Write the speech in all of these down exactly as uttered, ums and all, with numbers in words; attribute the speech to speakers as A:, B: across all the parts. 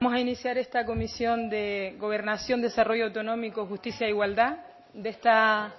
A: Vamos a iniciar esta comisión de Gobernación, Desarrollo Autonómico, Justicia e Igualdad de esta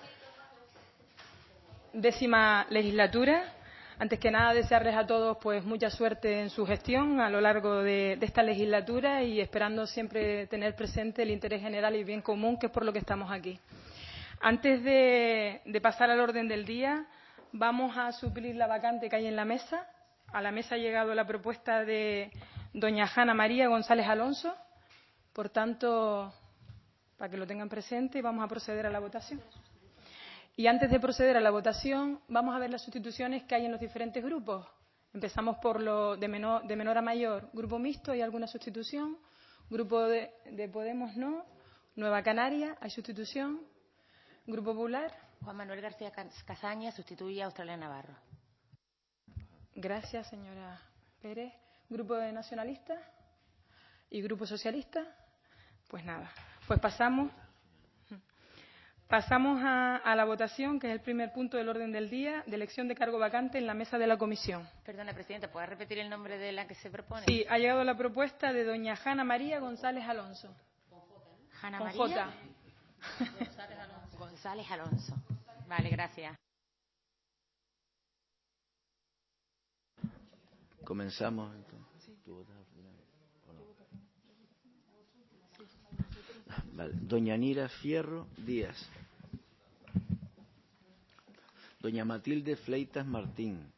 A: décima legislatura. Antes que nada, desearles a todos pues mucha suerte en su gestión a lo largo de, de esta legislatura y esperando siempre tener presente el interés general y el bien común, que es por lo que estamos aquí. Antes de, de pasar al orden del día, vamos a suplir la vacante que hay en la mesa. A la mesa ha llegado la propuesta de doña Jana María González Alonso. Por tanto, para que lo tengan presente, vamos a proceder a la votación. Y antes de proceder a la votación, vamos a ver las sustituciones que hay en los diferentes grupos. Empezamos por lo de menor, de menor a mayor. Grupo mixto, ¿hay alguna sustitución? Grupo de, de Podemos, no. Nueva Canaria, ¿hay sustitución? Grupo Popular.
B: Juan Manuel García Casaña sustituye a Australia Navarro.
A: Gracias, señora Pérez. Grupo de Nacionalistas y Grupo Socialista. Pues nada, pues pasamos. Pasamos a, a la votación, que es el primer punto del orden del día, de elección de cargo vacante en la mesa de la comisión.
B: Perdona, presidenta, ¿puede repetir el nombre de la que se propone?
A: Sí, ha llegado la propuesta de doña Jana María González Alonso.
B: Con J, ¿no? Jana
A: Con
B: María
A: J.
B: González Alonso. González Alonso. Vale, gracias.
C: Comenzamos entonces. Sí. ¿Tú votas al final o no? Vale. Doña Nira Fierro Díaz. Doña Matilde Fleitas Martín.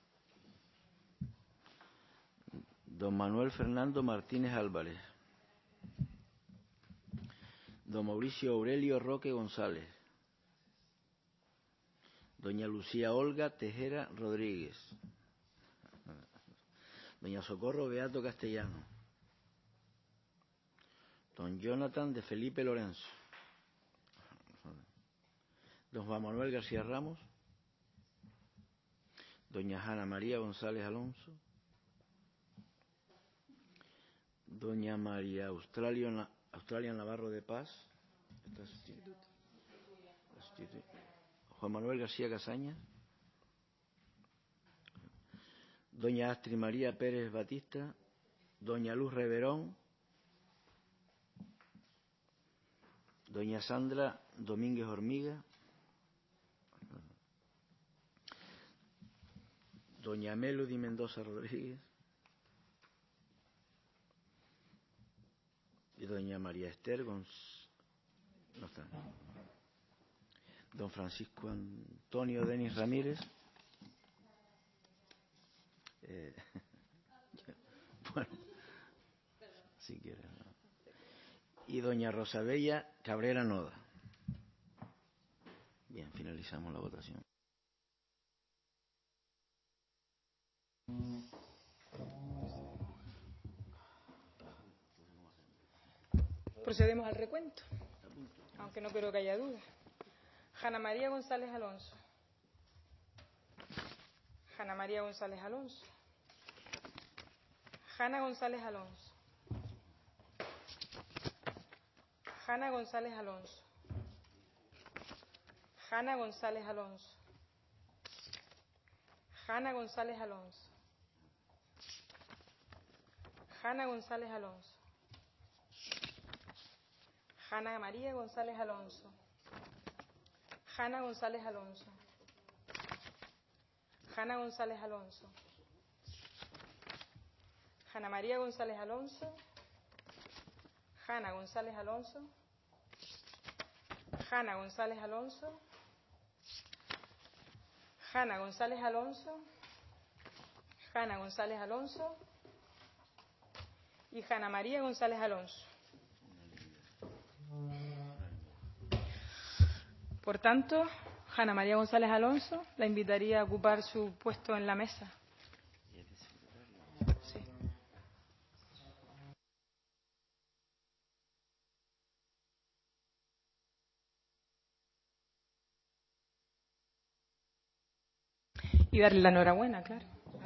C: Don Manuel Fernando Martínez Álvarez. Don Mauricio Aurelio Roque González. Doña Lucía Olga Tejera Rodríguez. Doña Socorro Beato Castellano. Don Jonathan de Felipe Lorenzo. Don Juan Manuel García Ramos. Doña Jana María González Alonso. Doña María Australia, Australia Navarro de Paz. Juan Manuel García Casaña. Doña Astrid María Pérez Batista. Doña Luz Reverón. Doña Sandra Domínguez Hormiga. Doña Melody Mendoza Rodríguez. Y doña María Esther Gonz... no está. Don Francisco Antonio Denis Ramírez. Eh, bueno, si quieres. ¿No? Y doña Rosabella Cabrera Noda. Bien, finalizamos la votación.
A: Procedemos al recuento, aunque no creo que haya duda. Jana María González Alonso. Jana María González Alonso. Jana González Alonso. Jana González Alonso. Jana González Alonso. Jana González Alonso. Jana González Alonso. Jana María González Alonso. Jana González Alonso. Jana González Alonso. Jana María González Alonso. Jana González Alonso. Jana González Alonso. Jana González Alonso. Jana González Alonso. Y Jana María González Alonso. Por tanto, Jana María González Alonso la invitaría a ocupar su puesto en la mesa. Sí. Y darle la enhorabuena, claro.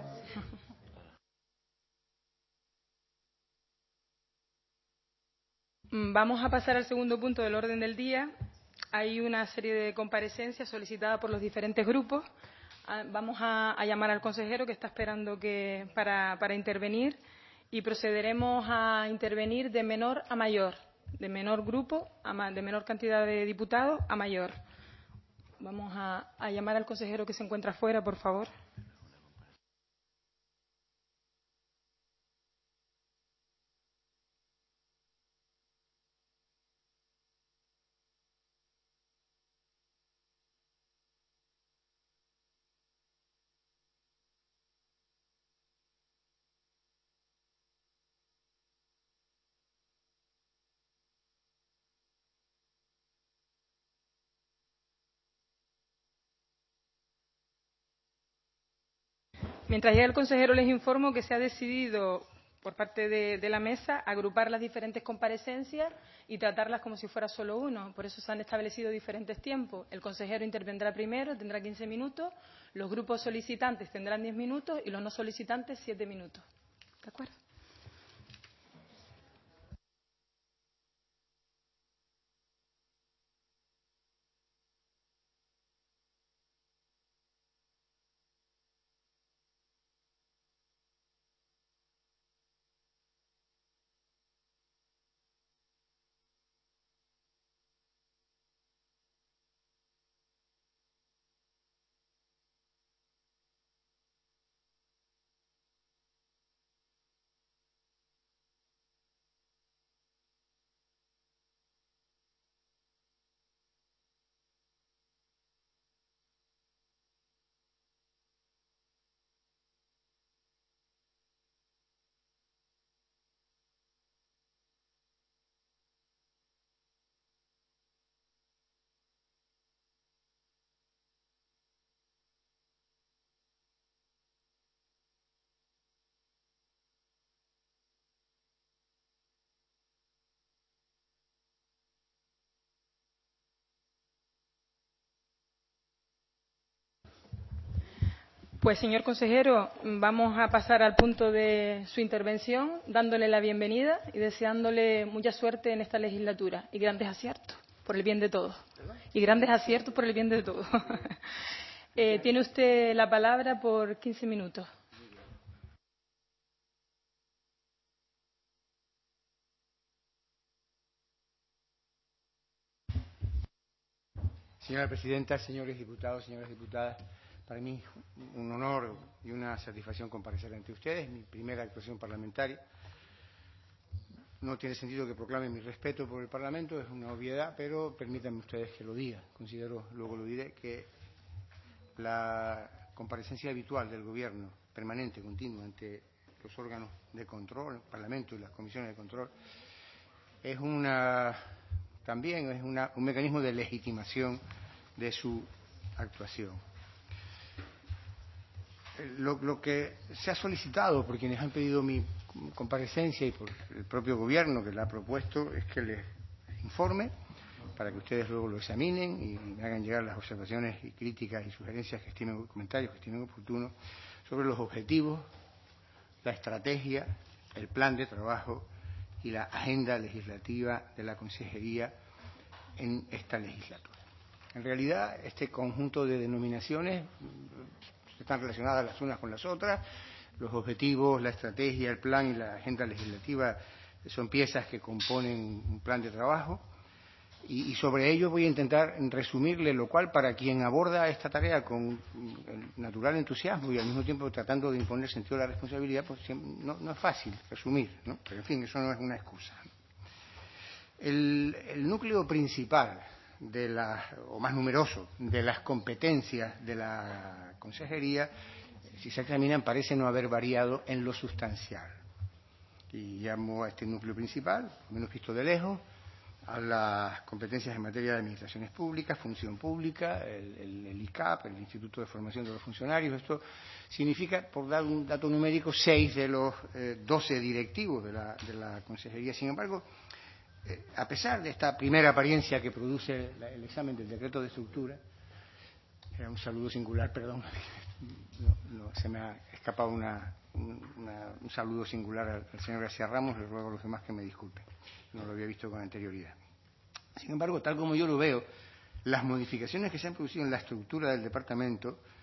A: Vamos a pasar al segundo punto del orden del día. Hay una serie de comparecencias solicitadas por los diferentes grupos. Vamos a, a llamar al consejero que está esperando que, para, para intervenir y procederemos a intervenir de menor a mayor, de menor grupo, a ma de menor cantidad de diputados a mayor. Vamos a, a llamar al consejero que se encuentra fuera, por favor. Mientras llega el consejero, les informo que se ha decidido, por parte de, de la mesa, agrupar las diferentes comparecencias y tratarlas como si fuera solo uno. Por eso se han establecido diferentes tiempos. El consejero intervendrá primero, tendrá quince minutos, los grupos solicitantes tendrán diez minutos y los no solicitantes siete minutos. ¿De acuerdo? Pues, señor consejero, vamos a pasar al punto de su intervención, dándole la bienvenida y deseándole mucha suerte en esta legislatura y grandes aciertos por el bien de todos. Y grandes aciertos por el bien de todos. eh, tiene usted la palabra por quince minutos.
D: Señora presidenta, señores diputados, señoras diputadas, para mí un honor y una satisfacción comparecer ante ustedes, mi primera actuación parlamentaria. No tiene sentido que proclame mi respeto por el Parlamento, es una obviedad, pero permítanme ustedes que lo diga. Considero, luego lo diré, que la comparecencia habitual del Gobierno, permanente, continua, ante los órganos de control, el Parlamento y las comisiones de control, es una, también es una, un mecanismo de legitimación de su actuación. Lo, lo que se ha solicitado por quienes han pedido mi comparecencia y por el propio Gobierno que la ha propuesto es que les informe para que ustedes luego lo examinen y me hagan llegar las observaciones y críticas y sugerencias que estimen, comentarios que estimen oportunos sobre los objetivos, la estrategia, el plan de trabajo y la agenda legislativa de la Consejería en esta legislatura. En realidad, este conjunto de denominaciones están relacionadas las unas con las otras. Los objetivos, la estrategia, el plan y la agenda legislativa son piezas que componen un plan de trabajo. Y, y sobre ello voy a intentar resumirle, lo cual para quien aborda esta tarea con natural entusiasmo y al mismo tiempo tratando de imponer sentido de la responsabilidad, pues no, no es fácil resumir, ¿no? Pero en fin, eso no es una excusa. El, el núcleo principal de la, o más numeroso de las competencias de la Consejería, si se examinan, parece no haber variado en lo sustancial. Y llamo a este núcleo principal, al menos visto de lejos, a las competencias en materia de administraciones públicas, función pública, el, el, el I C A P, el Instituto de Formación de los Funcionarios. Esto significa, por dar un dato numérico, seis de los eh, doce directivos de la, de la Consejería. Sin embargo, eh, a pesar de esta primera apariencia que produce la, el examen del decreto de estructura, era un saludo singular, perdón, no, no, se me ha escapado una, una, un saludo singular al, al señor García Ramos, le ruego a los demás que me disculpen. No lo había visto con anterioridad. Sin embargo, tal como yo lo veo, las modificaciones que se han producido en la estructura del departamento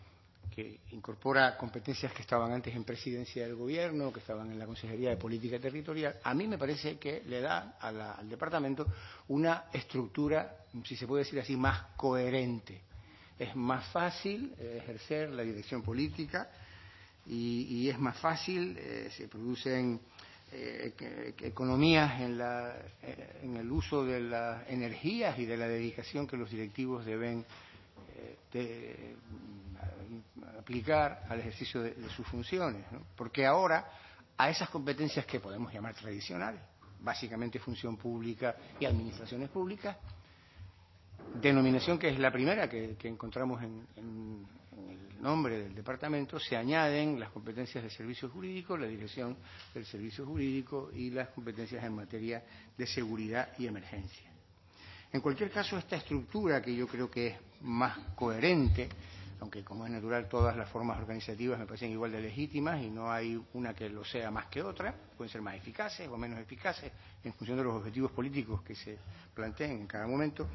D: que incorpora competencias que estaban antes en Presidencia del Gobierno, que estaban en la Consejería de Política Territorial, a mí me parece que le da a la, al departamento una estructura, si se puede decir así, más coherente. Es más fácil eh, ejercer la dirección política y, y es más fácil, eh, se producen eh, que, que economías en, la, eh, en el uso de las energías y de la dedicación que los directivos deben eh, de, aplicar al ejercicio de, de sus funciones, ¿no? Porque ahora a esas competencias que podemos llamar tradicionales, básicamente función pública y administraciones públicas, denominación que es la primera que, que encontramos en, en, en el nombre del departamento, se añaden las competencias de servicios jurídicos, la dirección del servicio jurídico y las competencias en materia de seguridad y emergencia. En cualquier caso, esta estructura, que yo creo que es más coherente, aunque como es natural todas las formas organizativas me parecen igual de legítimas y no hay una que lo sea más que otra, pueden ser más eficaces o menos eficaces en función de los objetivos políticos que se planteen en cada momento,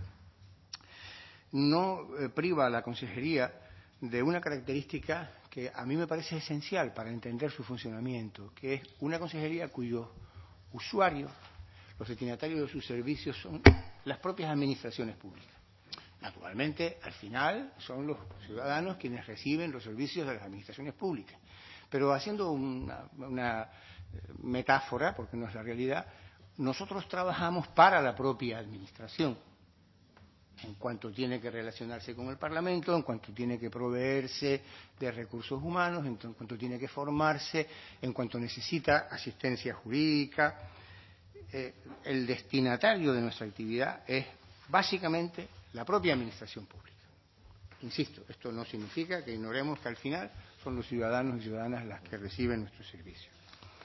D: no eh, priva a la consejería de una característica que a mí me parece esencial para entender su funcionamiento, que es una consejería cuyos usuarios, los destinatarios de sus servicios, son las propias administraciones públicas. Naturalmente, al final, son los ciudadanos quienes reciben los servicios de las administraciones públicas. Pero haciendo una, una metáfora, porque no es la realidad, nosotros trabajamos para la propia administración, en cuanto tiene que relacionarse con el Parlamento, en cuanto tiene que proveerse de recursos humanos, en cuanto tiene que formarse, en cuanto necesita asistencia jurídica. Eh, el destinatario de nuestra actividad es básicamente la propia administración pública. Insisto, esto no significa que ignoremos que al final son los ciudadanos y ciudadanas las que reciben nuestros servicios.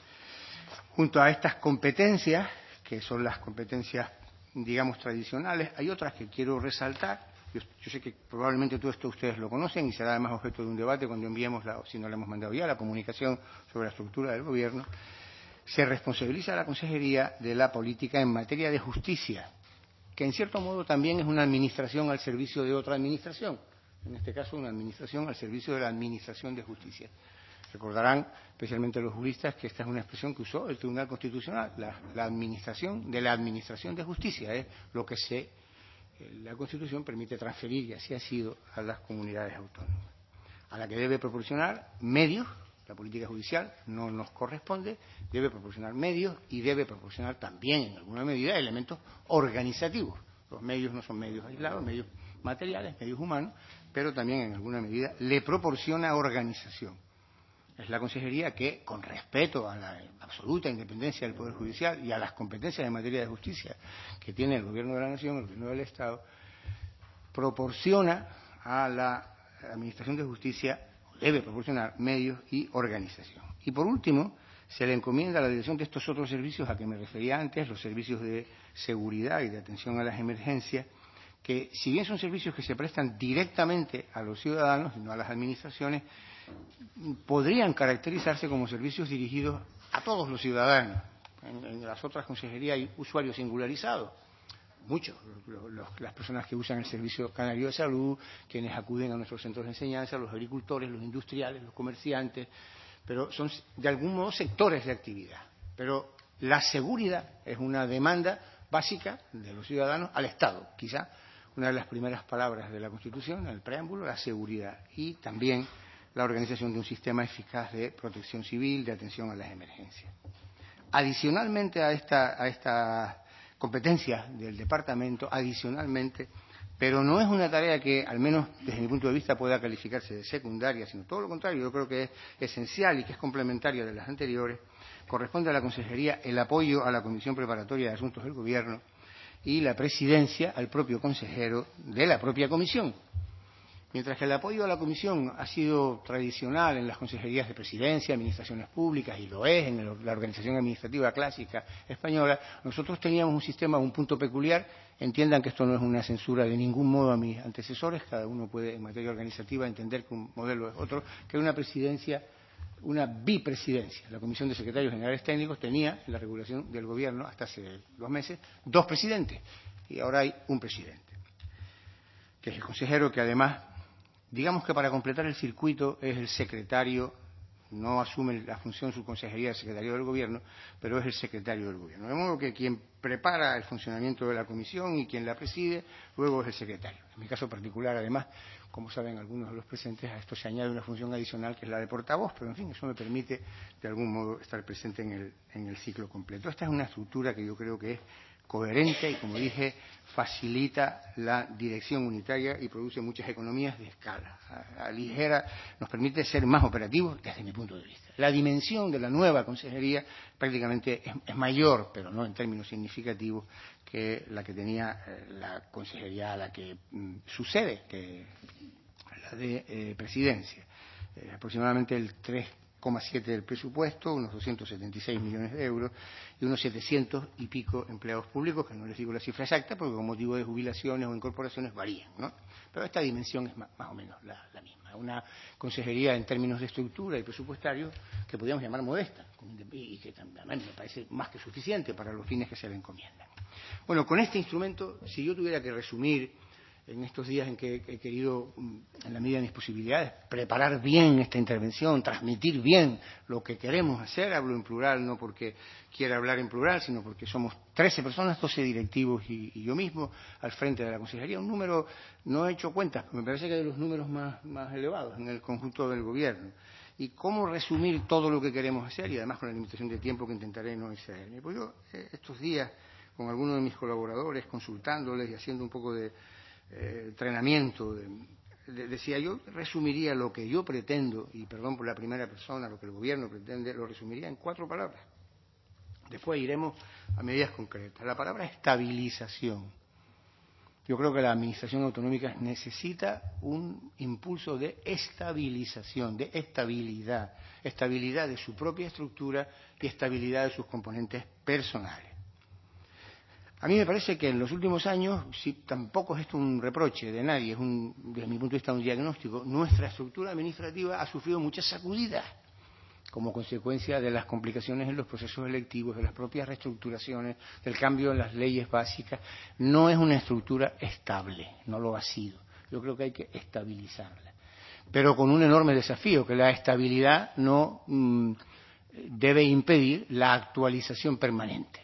D: Junto a estas competencias, que son las competencias, digamos, tradicionales, hay otras que quiero resaltar. Yo, yo sé que probablemente todo esto ustedes lo conocen y será además objeto de un debate cuando enviemos, la, si no la hemos mandado ya, la comunicación sobre la estructura del Gobierno. Se responsabiliza a la Consejería de la política en materia de justicia, que en cierto modo también es una administración al servicio de otra administración, en este caso una administración al servicio de la Administración de Justicia. Recordarán, especialmente los juristas, que esta es una expresión que usó el Tribunal Constitucional, la, la administración de la Administración de Justicia, es lo que se, la Constitución permite transferir, y así ha sido, a las comunidades autónomas, a la que debe proporcionar medios. La política judicial no nos corresponde, debe proporcionar medios y debe proporcionar también, en alguna medida, elementos organizativos. Los medios no son medios aislados, medios materiales, medios humanos, pero también, en alguna medida, le proporciona organización. Es la consejería que, con respeto a la absoluta independencia del Poder Judicial y a las competencias en materia de justicia que tiene el Gobierno de la Nación, el Gobierno del Estado, proporciona a la Administración de Justicia, debe proporcionar medios y organización. Y por último, se le encomienda la dirección de estos otros servicios a que me refería antes, los servicios de seguridad y de atención a las emergencias, que si bien son servicios que se prestan directamente a los ciudadanos y no a las administraciones, podrían caracterizarse como servicios dirigidos a todos los ciudadanos. En, en las otras consejerías hay usuarios singularizados, muchos, los, los, las personas que usan el Servicio Canario de Salud, quienes acuden a nuestros centros de enseñanza, los agricultores, los industriales, los comerciantes, pero son de algún modo sectores de actividad. Pero la seguridad es una demanda básica de los ciudadanos al Estado, quizá una de las primeras palabras de la Constitución, en el preámbulo, la seguridad, y también la organización de un sistema eficaz de protección civil, de atención a las emergencias. Adicionalmente a esta, a esta competencia del departamento, adicionalmente, pero no es una tarea que, al menos desde mi punto de vista, pueda calificarse de secundaria, sino todo lo contrario, yo creo que es esencial y que es complementaria de las anteriores, corresponde a la Consejería el apoyo a la Comisión Preparatoria de Asuntos del Gobierno y la presidencia al propio consejero de la propia comisión. Mientras que el apoyo a la Comisión ha sido tradicional en las consejerías de presidencia, administraciones públicas, y lo es en el, la organización administrativa clásica española, nosotros teníamos un sistema, un punto peculiar. Entiendan que esto no es una censura de ningún modo a mis antecesores, cada uno puede en materia organizativa entender que un modelo es otro, que una presidencia, una bipresidencia. La Comisión de Secretarios Generales Técnicos tenía, en la regulación del Gobierno hasta hace dos meses, dos presidentes, y ahora hay un presidente, que es el consejero, que además Digamos que para completar el circuito es el secretario, no asume la función su consejería de secretario del Gobierno, pero es el secretario del Gobierno. De modo que quien prepara el funcionamiento de la comisión y quien la preside, luego es el secretario. En mi caso particular, además, como saben algunos de los presentes, a esto se añade una función adicional que es la de portavoz, pero en fin, eso me permite de algún modo estar presente en el, en el ciclo completo. Esta es una estructura que yo creo que es coherente y, como dije, facilita la dirección unitaria y produce muchas economías de escala. Aligera, nos permite ser más operativos desde mi punto de vista. La dimensión de la nueva consejería prácticamente es, es mayor, pero no en términos significativos, que la que tenía eh, la consejería a la que mm, sucede, que la de eh, presidencia. Eh, aproximadamente el tres coma siete del presupuesto, unos doscientos setenta y seis millones de euros y unos setecientos y pico empleados públicos, que no les digo la cifra exacta porque con motivo de jubilaciones o incorporaciones varían, ¿no? Pero esta dimensión es más, más o menos la, la misma. Una consejería en términos de estructura y presupuestario que podríamos llamar modesta y que también me parece más que suficiente para los fines que se le encomiendan. Bueno, con este instrumento, si yo tuviera que resumir en estos días en que he querido, en la medida de mis posibilidades, preparar bien esta intervención, transmitir bien lo que queremos hacer, hablo en plural no porque quiera hablar en plural, sino porque somos trece personas, doce directivos y, y yo mismo al frente de la consejería, un número, no he hecho cuentas, pero me parece que de los números más, más elevados en el conjunto del gobierno. Y cómo resumir todo lo que queremos hacer, y además con la limitación de tiempo que intentaré no excederme. Pues yo eh, estos días, con algunos de mis colaboradores, consultándoles y haciendo un poco de Eh, entrenamiento, de, de, decía yo, resumiría lo que yo pretendo, y perdón por la primera persona, lo que el gobierno pretende, lo resumiría en cuatro palabras. Después iremos a medidas concretas. La palabra estabilización. Yo creo que la administración autonómica necesita un impulso de estabilización, de estabilidad, estabilidad de su propia estructura y estabilidad de sus componentes personales. A mí me parece que en los últimos años, si tampoco es esto un reproche de nadie, es un, desde mi punto de vista un diagnóstico, nuestra estructura administrativa ha sufrido muchas sacudidas como consecuencia de las complicaciones en los procesos electivos, de las propias reestructuraciones, del cambio en las leyes básicas. No es una estructura estable, no lo ha sido. Yo creo que hay que estabilizarla. Pero con un enorme desafío, que la estabilidad no mmm, debe impedir la actualización permanente.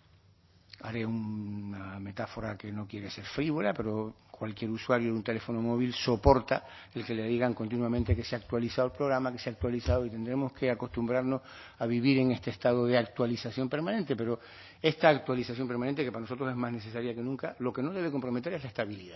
D: Haré una metáfora que no quiere ser frívola, pero cualquier usuario de un teléfono móvil soporta el que le digan continuamente que se ha actualizado el programa, que se ha actualizado, y tendremos que acostumbrarnos a vivir en este estado de actualización permanente. Pero esta actualización permanente, que para nosotros es más necesaria que nunca, lo que no debe comprometer es la estabilidad.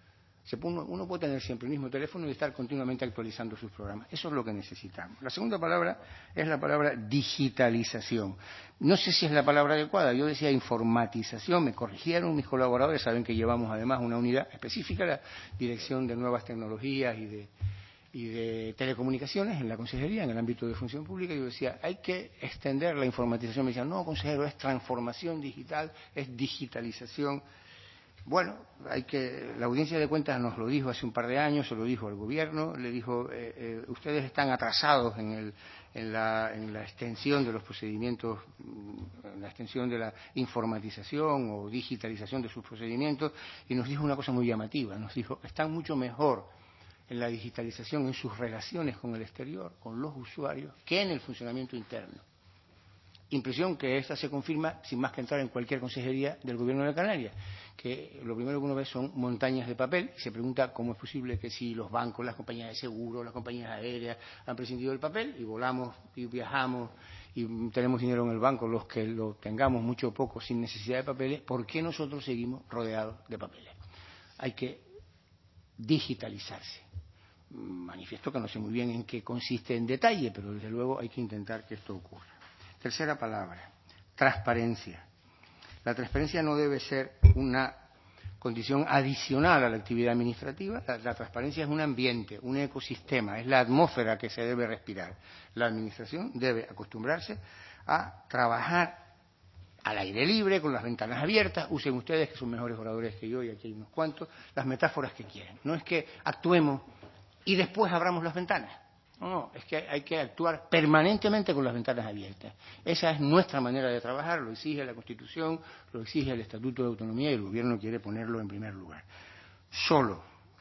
D: Uno puede tener siempre el mismo teléfono y estar continuamente actualizando sus programas. Eso es lo que necesitamos. La segunda palabra es la palabra digitalización. No sé si es la palabra adecuada. Yo decía informatización. Me corrigieron mis colaboradores. Saben que llevamos además una unidad específica, la Dirección de Nuevas Tecnologías y de, y de Telecomunicaciones en la consejería, en el ámbito de función pública. Yo decía, hay que extender la informatización. Me decían, no, consejero, es transformación digital, es digitalización. Bueno, hay que, la audiencia de cuentas nos lo dijo hace un par de años, se lo dijo al gobierno, le dijo, eh, eh, ustedes están atrasados en, el, en, la, en la extensión de los procedimientos, en la extensión de la informatización o digitalización de sus procedimientos, y nos dijo una cosa muy llamativa, nos dijo, están mucho mejor en la digitalización en sus relaciones con el exterior, con los usuarios, que en el funcionamiento interno. Impresión que esta se confirma sin más que entrar en cualquier consejería del gobierno de Canarias, que lo primero que uno ve son montañas de papel y se pregunta cómo es posible que si los bancos, las compañías de seguro, las compañías aéreas han prescindido del papel y volamos y viajamos y tenemos dinero en el banco, los que lo tengamos mucho o poco sin necesidad de papeles, ¿por qué nosotros seguimos rodeados de papeles? Hay que digitalizarse. Manifiesto que no sé muy bien en qué consiste en detalle, pero desde luego hay que intentar que esto ocurra. Tercera palabra, transparencia. La transparencia no debe ser una condición adicional a la actividad administrativa. La, la transparencia es un ambiente, un ecosistema, es la atmósfera que se debe respirar. La administración debe acostumbrarse a trabajar al aire libre, con las ventanas abiertas. Usen ustedes, que son mejores oradores que yo, y aquí hay unos cuantos, las metáforas que quieran. No es que actuemos y después abramos las ventanas. No, no, es que hay que actuar permanentemente con las ventanas abiertas. Esa es nuestra manera de trabajar, lo exige la Constitución, lo exige el Estatuto de Autonomía y el Gobierno quiere ponerlo en primer lugar. Solo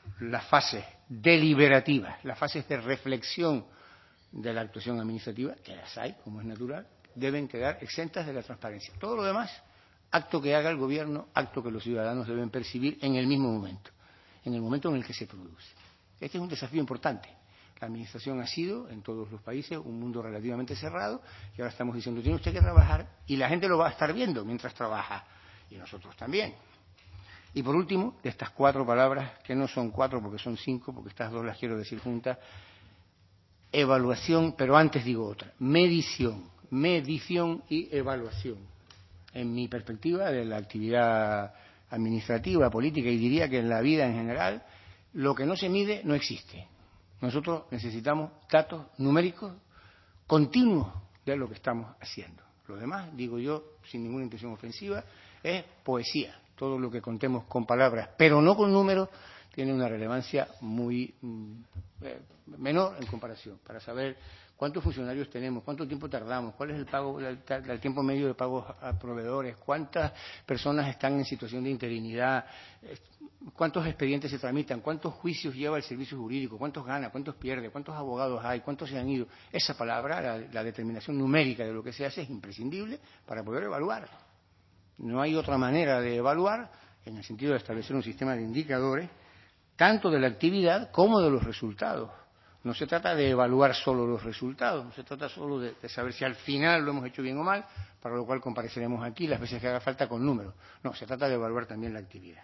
D: las fases deliberativas, las fases de reflexión de la actuación administrativa, que las hay, como es natural, deben quedar exentas de la transparencia. Todo lo demás, acto que haga el gobierno, acto que los ciudadanos deben percibir en el mismo momento, en el momento en el que se produce. Este es un desafío importante. La administración ha sido, en todos los países, un mundo relativamente cerrado y ahora estamos diciendo, tiene usted que trabajar y la gente lo va a estar viendo mientras trabaja y nosotros también. Y por último, de estas cuatro palabras, que no son cuatro porque son cinco, porque estas dos las quiero decir juntas, evaluación, pero antes digo otra, medición, medición y evaluación. En mi perspectiva de la actividad administrativa, política y diría que en la vida en general, lo que no se mide no existe. Nosotros necesitamos datos numéricos continuos de lo que estamos haciendo. Lo demás, digo yo, sin ninguna intención ofensiva, es poesía. Todo lo que contemos con palabras, pero no con números, tiene una relevancia muy eh, menor en comparación, para saber cuántos funcionarios tenemos, cuánto tiempo tardamos, cuál es el pago, el, el tiempo medio de pagos a proveedores, cuántas personas están en situación de interinidad, cuántos expedientes se tramitan, cuántos juicios lleva el servicio jurídico, cuántos gana, cuántos pierde, cuántos abogados hay, cuántos se han ido. Esa palabra, la, la determinación numérica de lo que se hace, es imprescindible para poder evaluar. No hay otra manera de evaluar, en el sentido de establecer un sistema de indicadores, tanto de la actividad como de los resultados. No se trata de evaluar solo los resultados, no se trata solo de, de saber si al final lo hemos hecho bien o mal, para lo cual compareceremos aquí las veces que haga falta con números. No, se trata de evaluar también la actividad.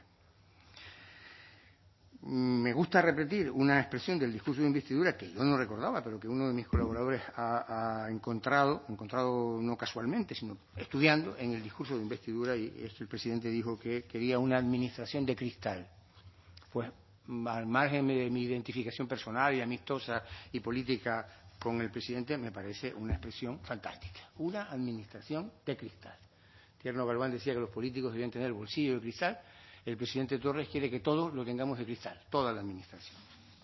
D: Me gusta repetir una expresión del discurso de investidura que yo no recordaba, pero que uno de mis colaboradores ha, ha encontrado, encontrado no casualmente, sino estudiando en el discurso de investidura, y es que el presidente dijo que quería una administración de cristal. Pues al margen de mi identificación personal y amistosa y política con el presidente, me parece una expresión fantástica. Una administración de cristal. Tierno Galván decía que los políticos debían tener el bolsillo de cristal. El presidente Torres quiere que todos lo tengamos de cristal, toda la administración.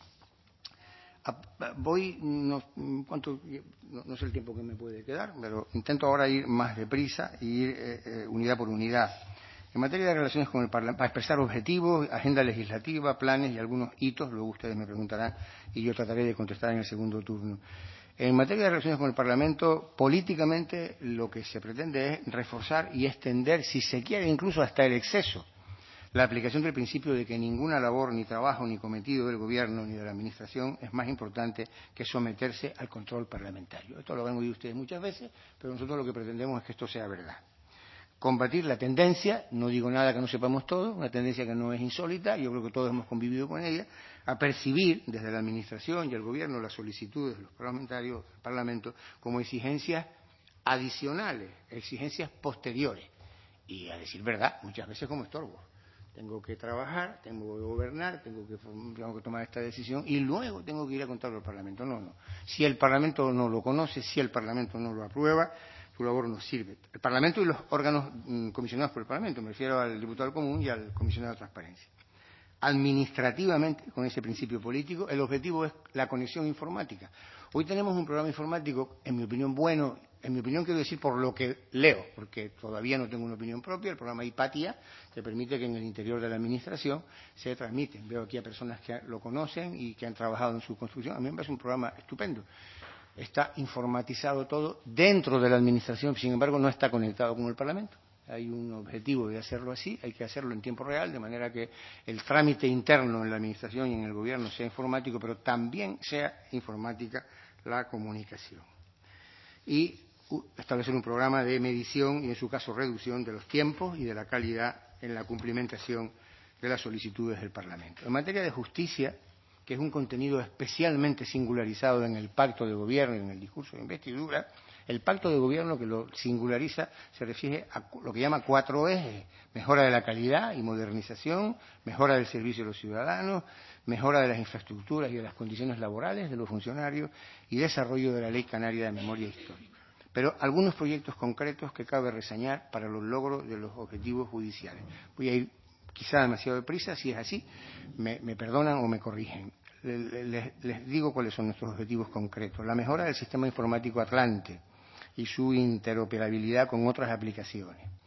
D: Voy, no, ¿cuánto? No, no sé el tiempo que me puede quedar, pero intento ahora ir más deprisa y ir eh, eh, unidad por unidad. En materia de relaciones con el Parlamento, para expresar objetivos, agenda legislativa, planes y algunos hitos, luego ustedes me preguntarán y yo trataré de contestar en el segundo turno. En materia de relaciones con el Parlamento, políticamente lo que se pretende es reforzar y extender, si se quiere incluso hasta el exceso, la aplicación del principio de que ninguna labor, ni trabajo, ni cometido del Gobierno ni de la Administración es más importante que someterse al control parlamentario. Esto lo han oído ustedes muchas veces, pero nosotros lo que pretendemos es que esto sea verdad. Combatir la tendencia, no digo nada que no sepamos todos, una tendencia que no es insólita, yo creo que todos hemos convivido con ella, a percibir desde la Administración y el Gobierno las solicitudes de los parlamentarios del Parlamento como exigencias adicionales, exigencias posteriores. Y a decir verdad, muchas veces como estorbo. Tengo que trabajar, tengo que gobernar, tengo que, tengo que tomar esta decisión y luego tengo que ir a contarlo al Parlamento. No, no. Si el Parlamento no lo conoce, si el Parlamento no lo aprueba, su labor no sirve. El Parlamento y los órganos mmm, comisionados por el Parlamento, me refiero al diputado común y al comisionado de transparencia. Administrativamente, con ese principio político, el objetivo es la conexión informática. Hoy tenemos un programa informático, en mi opinión, bueno. En mi opinión, quiero decir por lo que leo, porque todavía no tengo una opinión propia, el programa Hipatia, que permite que en el interior de la Administración se transmiten. Veo aquí a personas que lo conocen y que han trabajado en su construcción. A mí me parece un programa estupendo. Está informatizado todo dentro de la Administración, sin embargo, no está conectado con el Parlamento. Hay un objetivo de hacerlo así, hay que hacerlo en tiempo real, de manera que el trámite interno en la Administración y en el Gobierno sea informático, pero también sea informática la comunicación. Y establecer un programa de medición y, en su caso, reducción de los tiempos y de la calidad en la cumplimentación de las solicitudes del Parlamento. En materia de justicia, que es un contenido especialmente singularizado en el Pacto de Gobierno y en el discurso de investidura, el Pacto de Gobierno que lo singulariza se refiere a lo que llama cuatro ejes: mejora de la calidad y modernización, mejora del servicio a los ciudadanos, mejora de las infraestructuras y de las condiciones laborales de los funcionarios y desarrollo de la Ley Canaria de Memoria Histórica. Pero algunos proyectos concretos que cabe reseñar para los logros de los objetivos judiciales. Voy a ir quizá demasiado deprisa, si es así, me, me perdonan o me corrigen. Les, les digo cuáles son nuestros objetivos concretos. La mejora del sistema informático Atlante y su interoperabilidad con otras aplicaciones.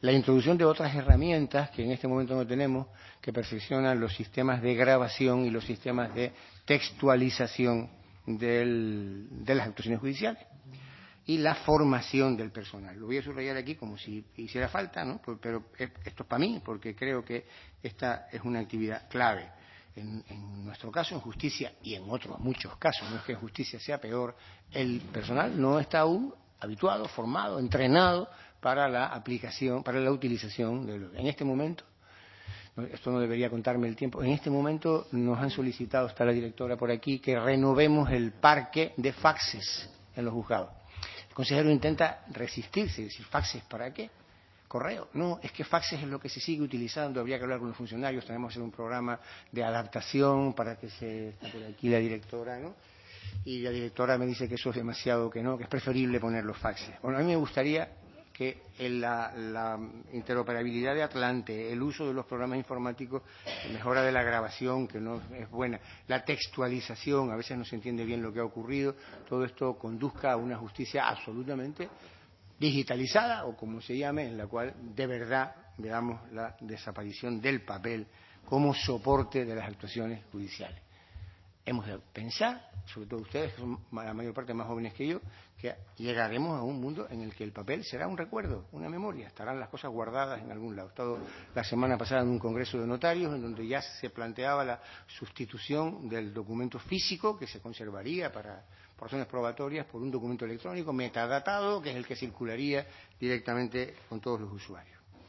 D: La introducción de otras herramientas que en este momento no tenemos, que perfeccionan los sistemas de grabación y los sistemas de textualización del, de las actuaciones judiciales. Y la formación del personal. Lo voy a subrayar aquí como si hiciera falta, ¿no? Pero esto es para mí, porque creo que esta es una actividad clave. En, en nuestro caso, en justicia, y en otros muchos casos, no es que en justicia sea peor, el personal no está aún habituado, formado, entrenado para la aplicación, para la utilización de lo, en este momento. Esto no debería contarme el tiempo. En este momento nos han solicitado, está la directora por aquí, que renovemos el parque de faxes en los juzgados. El consejero intenta resistirse y decir, ¿faxes para qué? ¿Correo? No, es que faxes es lo que se sigue utilizando, habría que hablar con los funcionarios, tenemos que hacer un programa de adaptación para que se... Está por aquí la directora, ¿no? Y la directora me dice que eso es demasiado, que no, que es preferible poner los faxes. Bueno, a mí me gustaría que en la, la interoperabilidad de Atlante, el uso de los programas informáticos, la mejora de la grabación, que no es buena, la textualización, a veces no se entiende bien lo que ha ocurrido, todo esto conduzca a una justicia absolutamente digitalizada, o como se llame, en la cual de verdad veamos la desaparición del papel como soporte de las actuaciones judiciales. Hemos de pensar, sobre todo ustedes, que son la mayor parte más jóvenes que yo, que llegaremos a un mundo en el que el papel será un recuerdo, una memoria, estarán las cosas guardadas en algún lado. He estado la semana pasada en un congreso de notarios en donde ya se planteaba la sustitución del documento físico que se conservaría para por razones probatorias por un documento electrónico metadatado, que es el que circularía directamente con todos los usuarios.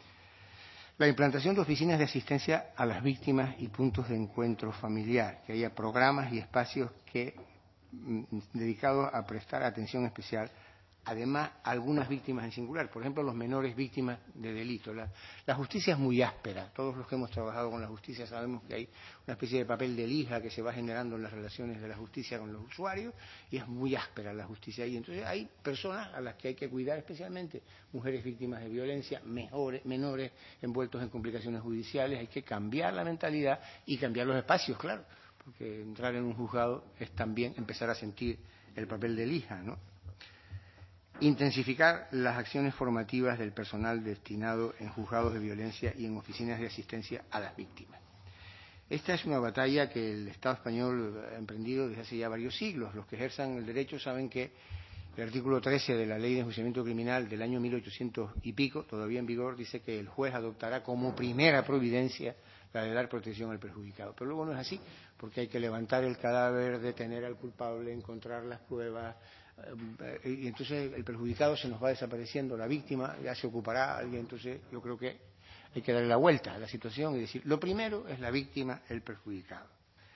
D: La implantación de oficinas de asistencia a las víctimas y puntos de encuentro familiar, que haya programas y espacios que, dedicados a prestar atención especial, además a algunas víctimas en singular, por ejemplo, los menores víctimas de delito. La, la justicia es muy áspera. Todos los que hemos trabajado con la justicia sabemos que hay una especie de papel de lija que se va generando en las relaciones de la justicia con los usuarios y es muy áspera la justicia. Y entonces hay personas a las que hay que cuidar especialmente, mujeres víctimas de violencia, mejores, menores envueltos en complicaciones judiciales. Hay que cambiar la mentalidad y cambiar los espacios, claro, porque entrar en un juzgado es también empezar a sentir el papel de lija, ¿no? Intensificar las acciones formativas del personal destinado en juzgados de violencia y en oficinas de asistencia a las víctimas. Esta es una batalla que el Estado español ha emprendido desde hace ya varios siglos. Los que ejerzan el derecho saben que el artículo trece de la Ley de Enjuiciamiento Criminal del año mil ochocientos y pico, todavía en vigor, dice que el juez adoptará como primera providencia la de dar protección al perjudicado. Pero luego no es así, porque hay que levantar el cadáver, detener al culpable, encontrar las pruebas, y entonces el perjudicado se nos va desapareciendo, la víctima ya se ocupará alguien. Entonces yo creo que hay que darle la vuelta a la situación y decir, lo primero es la víctima, el perjudicado.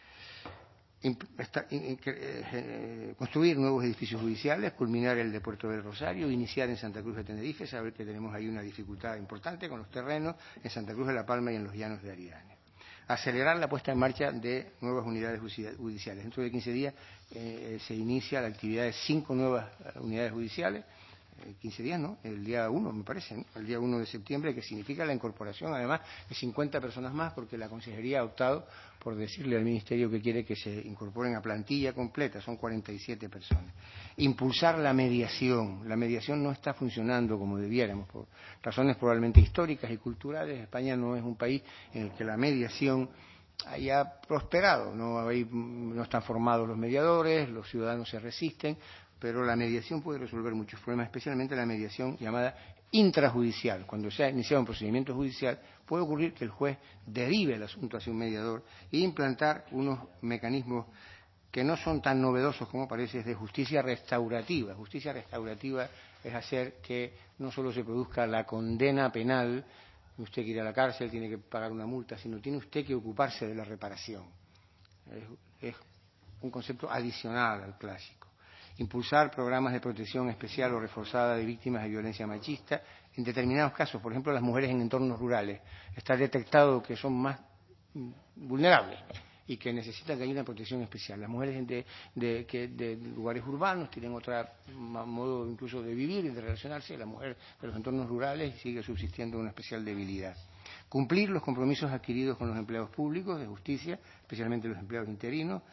D: Construir nuevos edificios judiciales, culminar el de Puerto del Rosario, iniciar en Santa Cruz de Tenerife, saber que tenemos ahí una dificultad importante con los terrenos, en Santa Cruz de la Palma y en los Llanos de Aridane. Acelerar la puesta en marcha de nuevas unidades judiciales. Dentro de quince días eh, se inicia la actividad de cinco nuevas unidades judiciales, eh, quince días, ¿no? El día uno, me parece, ¿no? El día uno de septiembre, que significa la incorporación, además, de cincuenta personas más, porque la Consejería ha optado por decirle al Ministerio que quiere que se incorporen a plantilla completa, son cuarenta y siete personas. Impulsar la mediación. La mediación no está funcionando como debiéramos, por razones probablemente históricas y culturales. España no es un país en el que la mediación haya prosperado. No, hay, no están formados los mediadores, los ciudadanos se resisten, pero la mediación puede resolver muchos problemas, especialmente la mediación llamada intrajudicial. Cuando se ha iniciado un procedimiento judicial, puede ocurrir que el juez derive el asunto hacia un mediador e implantar unos mecanismos que no son tan novedosos como parece, es de justicia restaurativa. Justicia restaurativa es hacer que no solo se produzca la condena penal, usted quiere ir a la cárcel, tiene que pagar una multa, sino tiene usted que ocuparse de la reparación. Es, es un concepto adicional al clásico. Impulsar programas de protección especial o reforzada de víctimas de violencia machista. En determinados casos, por ejemplo, las mujeres en entornos rurales, está detectado que son más vulnerables y que necesitan que haya una protección especial. Las mujeres de, de, de, de lugares urbanos tienen otro modo incluso de vivir y de relacionarse. La mujer de los entornos rurales sigue subsistiendo una especial debilidad. Cumplir los compromisos adquiridos con los empleados públicos de justicia, especialmente los empleados interinos.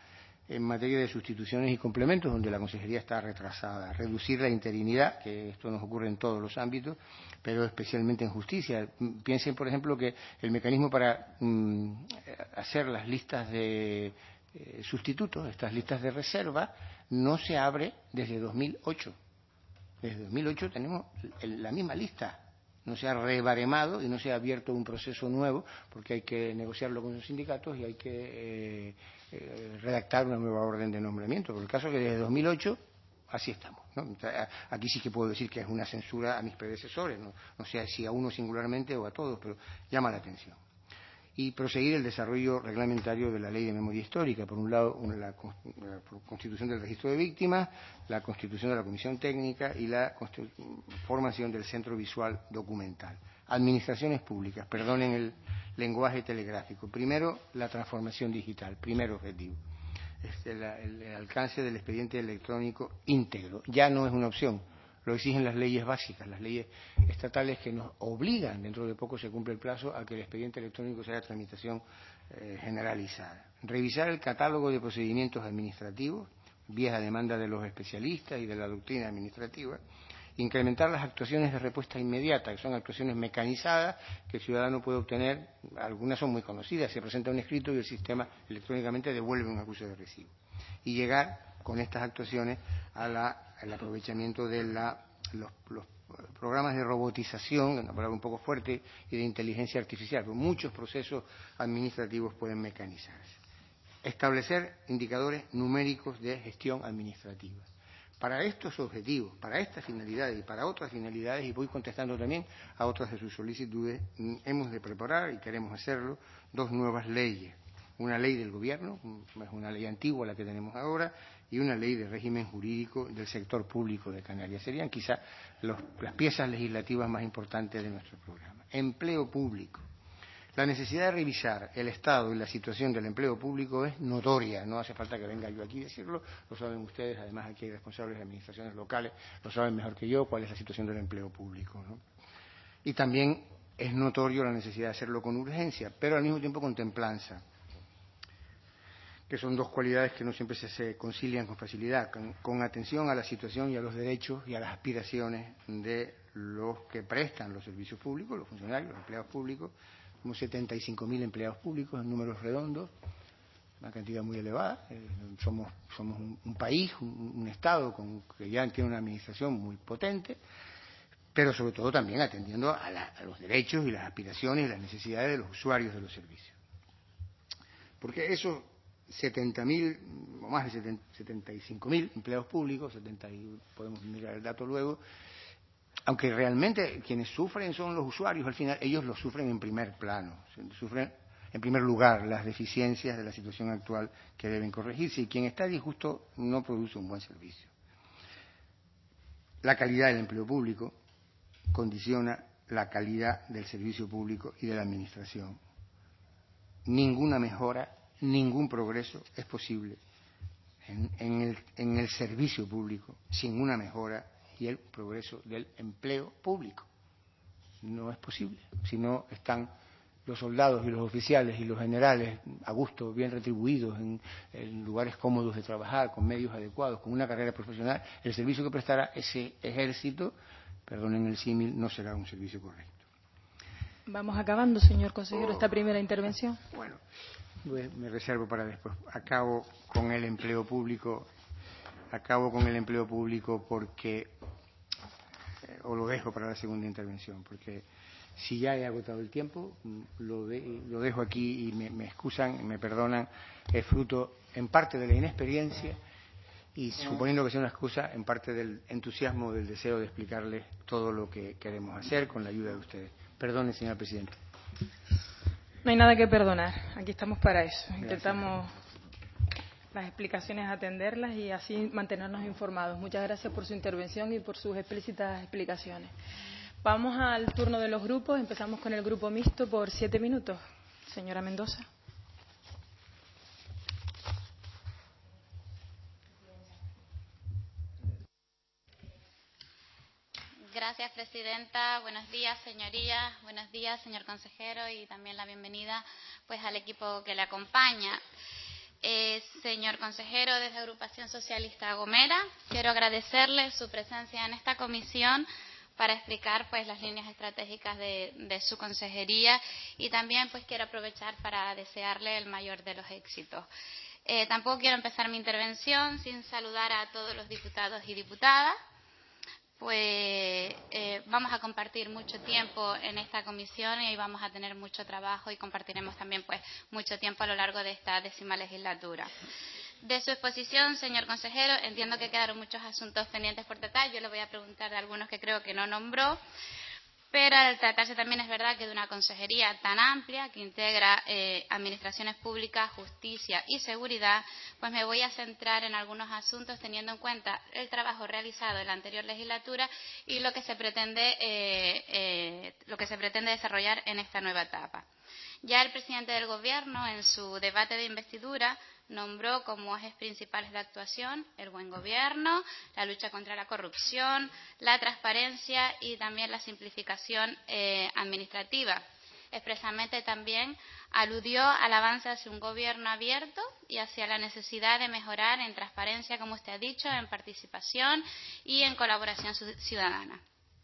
D: en materia de sustituciones y complementos, donde la consejería está retrasada, reducir la interinidad, que esto nos ocurre en todos los ámbitos, pero especialmente en justicia. Piensen, por ejemplo, que el mecanismo para mm, hacer las listas de eh, sustitutos, estas listas de reserva, no se abre desde dos mil ocho. Desde dos mil ocho tenemos la misma lista. No se ha rebaremado y no se ha abierto un proceso nuevo, porque hay que negociarlo con los sindicatos y hay que eh, eh, redactar una nueva orden de nombramiento. Por el caso que desde dos mil ocho así estamos, ¿no? Aquí sí que puedo decir que es una censura a mis predecesores, no, no sé si a uno singularmente o a todos, pero llama la atención. Y proseguir el desarrollo reglamentario de la Ley de Memoria Histórica. Por un lado, una, la, la constitución del registro de víctimas, la constitución de la comisión técnica y la formación del centro visual documental. Administraciones públicas, perdonen el lenguaje telegráfico. Primero, la transformación digital, primer objetivo. Es el, el, el alcance del expediente electrónico íntegro. Ya no es una opción. Lo exigen las leyes básicas, las leyes estatales que nos obligan, dentro de poco se cumple el plazo, a que el expediente electrónico sea de tramitación eh, generalizada. Revisar el catálogo de procedimientos administrativos, vieja demanda de los especialistas y de la doctrina administrativa. Incrementar las actuaciones de respuesta inmediata, que son actuaciones mecanizadas que el ciudadano puede obtener. Algunas son muy conocidas, se presenta un escrito y el sistema electrónicamente devuelve un acuse de recibo. Y llegar con estas actuaciones a la, al aprovechamiento de la, los, los programas de robotización, una palabra un poco fuerte, y de inteligencia artificial, pero muchos procesos administrativos pueden mecanizarse. Establecer indicadores numéricos de gestión administrativa. Para estos objetivos, para estas finalidades y para otras finalidades, y voy contestando también a otras de sus solicitudes, hemos de preparar, y queremos hacerlo, dos nuevas leyes. Una ley del gobierno, es una ley antigua la que tenemos ahora, y una ley de régimen jurídico del sector público de Canarias. Serían quizá los, las piezas legislativas más importantes de nuestro programa. Empleo público. La necesidad de revisar el estado y la situación del empleo público es notoria, no hace falta que venga yo aquí a decirlo, lo saben ustedes, además aquí hay responsables de administraciones locales, lo saben mejor que yo cuál es la situación del empleo público, ¿no? Y también es notorio la necesidad de hacerlo con urgencia, pero al mismo tiempo con templanza, que son dos cualidades que no siempre se, se concilian con facilidad, con, con atención a la situación y a los derechos y a las aspiraciones de los que prestan los servicios públicos, los funcionarios, los empleados públicos. Somos setenta y cinco mil empleados públicos en números redondos, una cantidad muy elevada. Eh, somos somos un, un país, un, un Estado con, que ya tiene una administración muy potente, pero sobre todo también atendiendo a, la, a los derechos y las aspiraciones y las necesidades de los usuarios de los servicios. Porque esos setenta mil, o más de setenta y cinco mil empleados públicos, setenta y, podemos mirar el dato luego, aunque realmente quienes sufren son los usuarios, al final ellos lo sufren en primer plano, sufren en primer lugar las deficiencias de la situación actual que deben corregirse, y quien está disgusto no produce un buen servicio. La calidad del empleo público condiciona la calidad del servicio público y de la administración. Ninguna mejora, ningún progreso es posible en, en, el, en el servicio público sin una mejora y el progreso del empleo público. No es posible. Si no están los soldados y los oficiales y los generales a gusto, bien retribuidos, en, en lugares cómodos de trabajar, con medios adecuados, con una carrera profesional, el servicio que prestará ese ejército, perdonen el símil, no será un servicio correcto.
A: Vamos acabando, señor consejero,
D: oh,
A: esta primera intervención.
D: Bueno, pues me reservo para después. Acabo con el empleo público, acabo con el empleo público porque, eh, o lo dejo para la segunda intervención, porque si ya he agotado el tiempo, lo, de, lo dejo aquí y me, me excusan, me perdonan, es fruto en parte de la inexperiencia y, suponiendo que sea una excusa, en parte del entusiasmo, del deseo de explicarles todo lo que queremos hacer con la ayuda de ustedes. Perdone, señora presidenta.
A: No hay nada que perdonar, aquí estamos para eso. Gracias. Intentamos las explicaciones atenderlas y así mantenernos informados. Muchas gracias por su intervención y por sus explícitas explicaciones. Vamos al turno de los grupos. Empezamos con el grupo mixto por siete minutos. Señora Mendoza.
E: Gracias, presidenta. Buenos días, señorías. Buenos días, señor consejero, y también la bienvenida pues al equipo que le acompaña. Eh, señor consejero, desde Agrupación Socialista Gomera, quiero agradecerle su presencia en esta comisión para explicar pues las líneas estratégicas de, de su consejería, y también pues quiero aprovechar para desearle el mayor de los éxitos. Eh, tampoco quiero empezar mi intervención sin saludar a todos los diputados y diputadas. Pues eh, vamos a compartir mucho tiempo en esta comisión y vamos a tener mucho trabajo, y compartiremos también pues mucho tiempo a lo largo de esta décima legislatura. De su exposición, señor consejero, entiendo que quedaron muchos asuntos pendientes por tratar. Yo le voy a preguntar de algunos que creo que no nombró, pero al tratarse también es verdad que de una consejería tan amplia que integra eh, administraciones públicas, justicia y seguridad, pues me voy a centrar en algunos asuntos teniendo en cuenta el trabajo realizado en la anterior legislatura y lo que se pretende, eh, eh, lo que se pretende desarrollar en esta nueva etapa. Ya el presidente del Gobierno, en su debate de investidura, nombró como ejes principales de actuación el buen gobierno, la lucha contra la corrupción, la transparencia y también la simplificación eh, administrativa. Expresamente también aludió al avance hacia un gobierno abierto y hacia la necesidad de mejorar en transparencia, como usted ha dicho, en participación y en colaboración ciudadana.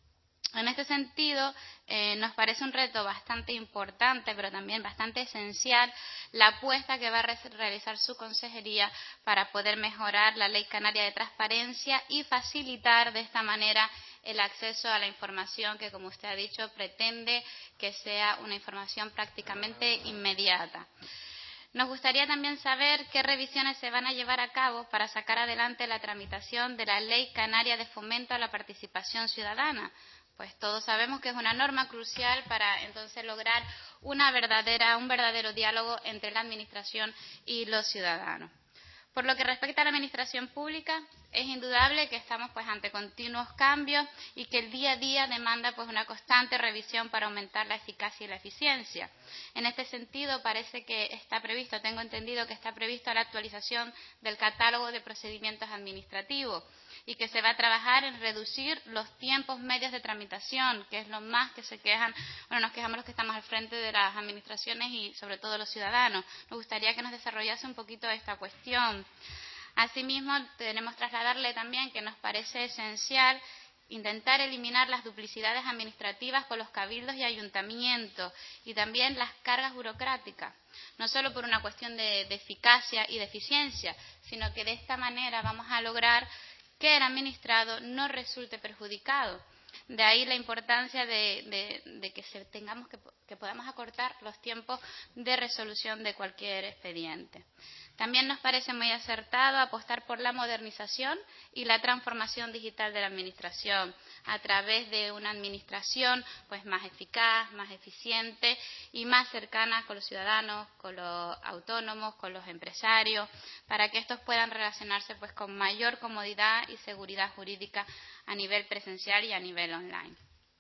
E: En este sentido, eh, nos parece un reto bastante importante, pero también bastante esencial, la apuesta que va a re realizar su consejería para poder mejorar la Ley Canaria de Transparencia y facilitar de esta manera el acceso a la información que, como usted ha dicho, pretende que sea una información prácticamente inmediata. Nos gustaría también saber qué revisiones se van a llevar a cabo para sacar adelante la tramitación de la Ley Canaria de Fomento a la Participación Ciudadana, pues todos sabemos que es una norma crucial para entonces lograr una verdadera, un verdadero diálogo entre la Administración y los ciudadanos. Por lo que respecta a la Administración Pública, es indudable que estamos pues ante continuos cambios y que el día a día demanda pues una constante revisión para aumentar la eficacia y la eficiencia. En este sentido, parece que está previsto, tengo entendido que está previsto la actualización del catálogo de procedimientos administrativos y que se va a trabajar en reducir los tiempos medios de tramitación, que es lo más que se quejan, bueno, nos quejamos los que estamos al frente de las administraciones y sobre todo los ciudadanos. Nos gustaría que nos desarrollase un poquito esta cuestión. Asimismo, tenemos que trasladarle también que nos parece esencial intentar eliminar las duplicidades administrativas con los cabildos y ayuntamientos y también las cargas burocráticas, no solo por una cuestión de, de eficacia y de eficiencia, sino que de esta manera vamos a lograr que el administrado no resulte perjudicado. De ahí la importancia de, de, de que se tengamos que, que podamos acortar los tiempos de resolución de cualquier expediente. También nos parece muy acertado apostar por la modernización y la transformación digital de la Administración a través de una Administración pues, más eficaz, más eficiente y más cercana con los ciudadanos, con los autónomos, con los empresarios, para que estos puedan relacionarse pues, con mayor comodidad y seguridad jurídica a nivel presencial y a nivel online.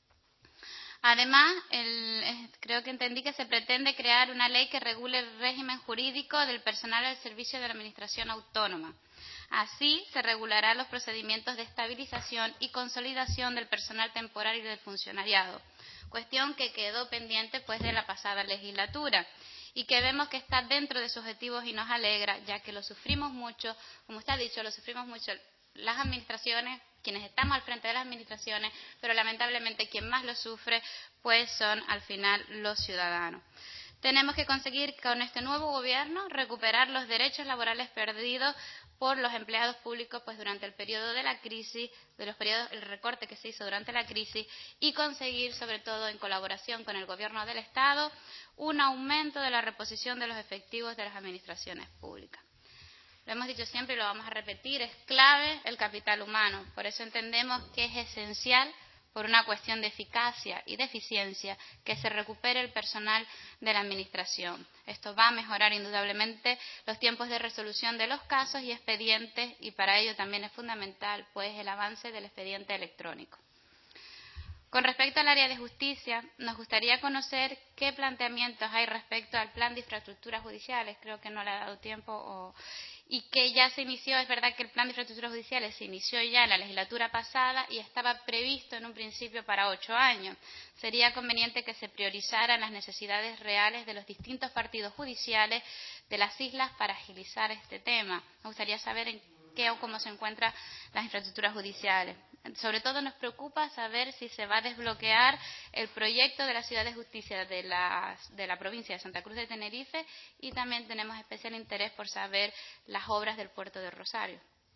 E: Además, el, creo que entendí que se pretende crear una ley que regule el régimen jurídico del personal al servicio de la Administración autónoma. Así, se regularán los procedimientos de estabilización y consolidación del personal temporal y del funcionariado, cuestión que quedó pendiente pues, de la pasada legislatura y que vemos que está dentro de sus objetivos y nos alegra, ya que lo sufrimos mucho, como usted ha dicho, lo sufrimos mucho las administraciones, quienes estamos al frente de las administraciones, pero lamentablemente quien más lo sufre pues son al final los ciudadanos. Tenemos que conseguir con este nuevo gobierno recuperar los derechos laborales perdidos por los empleados públicos pues durante el periodo de la crisis, de los periodos, el recorte que se hizo durante la crisis y conseguir, sobre todo en colaboración con el Gobierno del Estado, un aumento de la reposición de los efectivos de las administraciones públicas. Lo hemos dicho siempre y lo vamos a repetir, es clave el capital humano. Por eso entendemos que es esencial, por una cuestión de eficacia y de eficiencia, que se recupere el personal de la Administración. Esto va a mejorar indudablemente los tiempos de resolución de los casos y expedientes y para ello también es fundamental pues, el avance del expediente electrónico. Con respecto al área de justicia, nos gustaría conocer qué planteamientos hay respecto al plan de infraestructuras judiciales, creo que no le ha dado tiempo, o, y que ya se inició, es verdad que el plan de infraestructuras judiciales se inició ya en la legislatura pasada y estaba previsto en un principio para ocho años. Sería conveniente que se priorizaran las necesidades reales de los distintos partidos judiciales de las islas para agilizar este tema. Me gustaría saber en qué o cómo se encuentran las infraestructuras judiciales. Sobre todo nos preocupa saber si se va a desbloquear el proyecto de la Ciudad de Justicia de la, de la provincia de Santa Cruz de Tenerife y también tenemos especial interés por saber las obras del puerto de Rosario.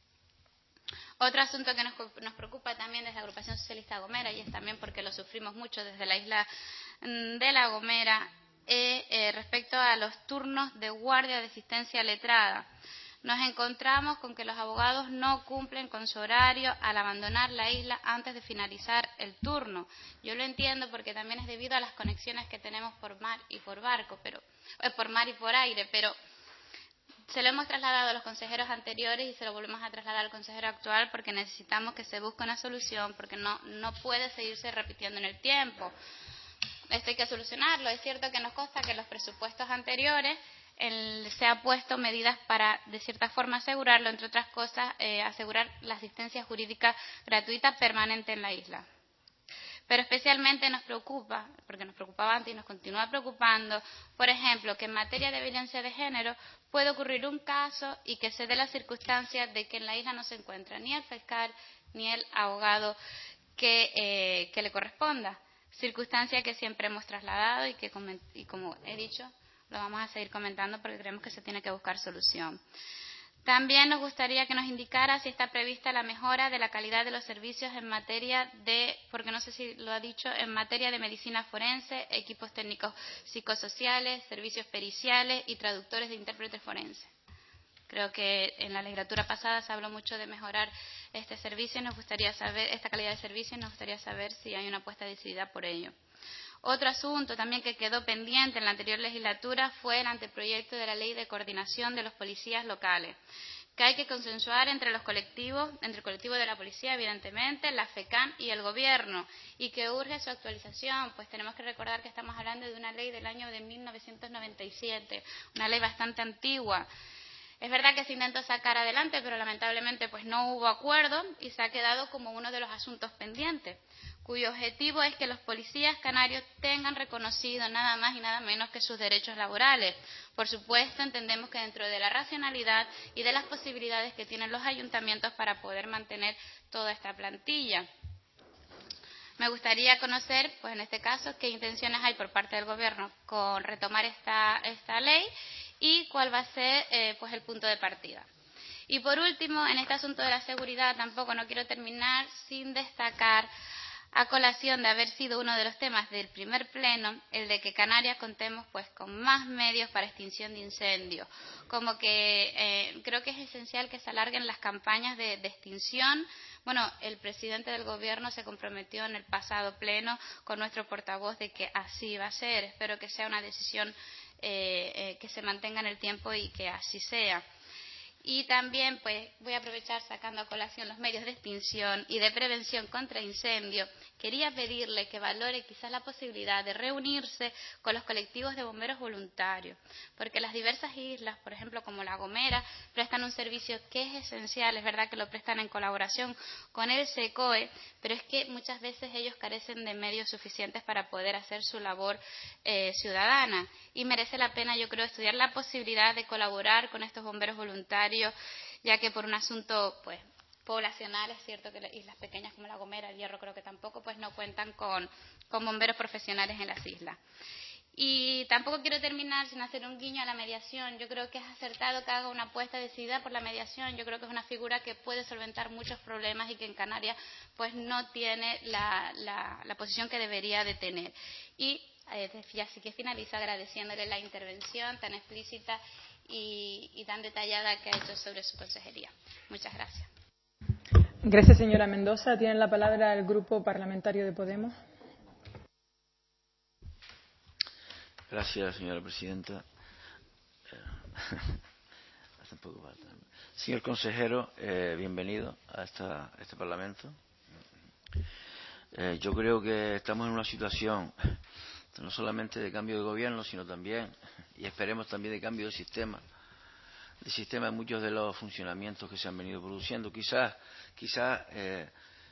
E: Otro asunto que nos, nos preocupa también desde la Agrupación Socialista Gomera, y es también porque lo sufrimos mucho desde la isla de La Gomera, es eh, respecto a los turnos de guardia de asistencia letrada. Nos encontramos con que los abogados no cumplen con su horario al abandonar la isla antes de finalizar el turno. Yo lo entiendo porque también es debido a las conexiones que tenemos por mar y por barco, pero eh, por mar y por aire, pero se lo hemos trasladado a los consejeros anteriores y se lo volvemos a trasladar al consejero actual porque necesitamos que se busque una solución, porque no, no puede seguirse repitiendo en el tiempo. Esto hay que solucionarlo. Es cierto que nos consta que en los presupuestos anteriores El, se ha puesto medidas para, de cierta forma, asegurarlo, entre otras cosas, eh, asegurar la asistencia jurídica gratuita permanente en la isla. Pero especialmente nos preocupa, porque nos preocupaba antes y nos continúa preocupando, por ejemplo, que en materia de violencia de género puede ocurrir un caso y que se dé la circunstancia de que en la isla no se encuentra ni el fiscal ni el abogado que, eh, que le corresponda. Circunstancia que siempre hemos trasladado y que, y como he dicho, lo vamos a seguir comentando porque creemos que se tiene que buscar solución. También nos gustaría que nos indicara si está prevista la mejora de la calidad de los servicios en materia de, porque no sé si lo ha dicho, en materia de medicina forense, equipos técnicos psicosociales, servicios periciales y traductores de intérpretes forenses. Creo que en la legislatura pasada se habló mucho de mejorar este servicio y nos gustaría saber, esta calidad de servicio y nos gustaría saber si hay una apuesta decidida por ello. Otro asunto también que quedó pendiente en la anterior legislatura fue el anteproyecto de la Ley de Coordinación de los Policías Locales, que hay que consensuar entre los colectivos, entre el colectivo de la policía, evidentemente, la FECAN y el Gobierno, y que urge su actualización, pues tenemos que recordar que estamos hablando de una ley del año de mil novecientos noventa y siete, una ley bastante antigua. Es verdad que se intentó sacar adelante, pero lamentablemente pues no hubo acuerdo y se ha quedado como uno de los asuntos pendientes, cuyo objetivo es que los policías canarios tengan reconocido nada más y nada menos que sus derechos laborales. Por supuesto, entendemos que dentro de la racionalidad y de las posibilidades que tienen los ayuntamientos para poder mantener toda esta plantilla. Me gustaría conocer, pues en este caso, qué intenciones hay por parte del Gobierno con retomar esta, esta ley y cuál va a ser eh, pues el punto de partida. Y por último, en este asunto de la seguridad, tampoco no quiero terminar sin destacar, a colación de haber sido uno de los temas del primer pleno, el de que Canarias contemos pues con más medios para extinción de incendios. Como que eh, creo que es esencial que se alarguen las campañas de, de extinción. Bueno, el presidente del Gobierno se comprometió en el pasado pleno con nuestro portavoz de que así va a ser. Espero que sea una decisión eh, eh, que se mantenga en el tiempo y que así sea. Y también pues voy a aprovechar sacando a colación los medios de extinción y de prevención contra incendio. Quería pedirle que valore quizás la posibilidad de reunirse con los colectivos de bomberos voluntarios, porque las diversas islas, por ejemplo como La Gomera, prestan un servicio que es esencial, es verdad que lo prestan en colaboración con el SECOE, pero es que muchas veces ellos carecen de medios suficientes para poder hacer su labor eh, ciudadana y merece la pena, yo creo, estudiar la posibilidad de colaborar con estos bomberos voluntarios, ya que por un asunto pues poblacional es cierto que islas pequeñas como La Gomera, El Hierro creo que tampoco pues no cuentan con, con bomberos profesionales en las islas. Y tampoco quiero terminar sin hacer un guiño a la mediación. Yo creo que es acertado que haga una apuesta decidida por la mediación. Yo creo que es una figura que puede solventar muchos problemas y que en Canarias pues no tiene la, la, la posición que debería de tener. Y eh, así que finalizo agradeciéndole la intervención tan explícita y, y tan detallada que ha hecho sobre su consejería. Muchas gracias.
A: Gracias, señora Mendoza. Tiene la palabra el Grupo Parlamentario de Podemos.
C: Gracias, señora presidenta. Hace un poco falta. Señor consejero, eh, bienvenido a, esta, a este Parlamento. Eh, yo creo que estamos en una situación no solamente de cambio de gobierno, sino también, y esperemos también de cambio de sistema, de sistema en muchos de los funcionamientos que se han venido produciendo. Quizás, quizás eh,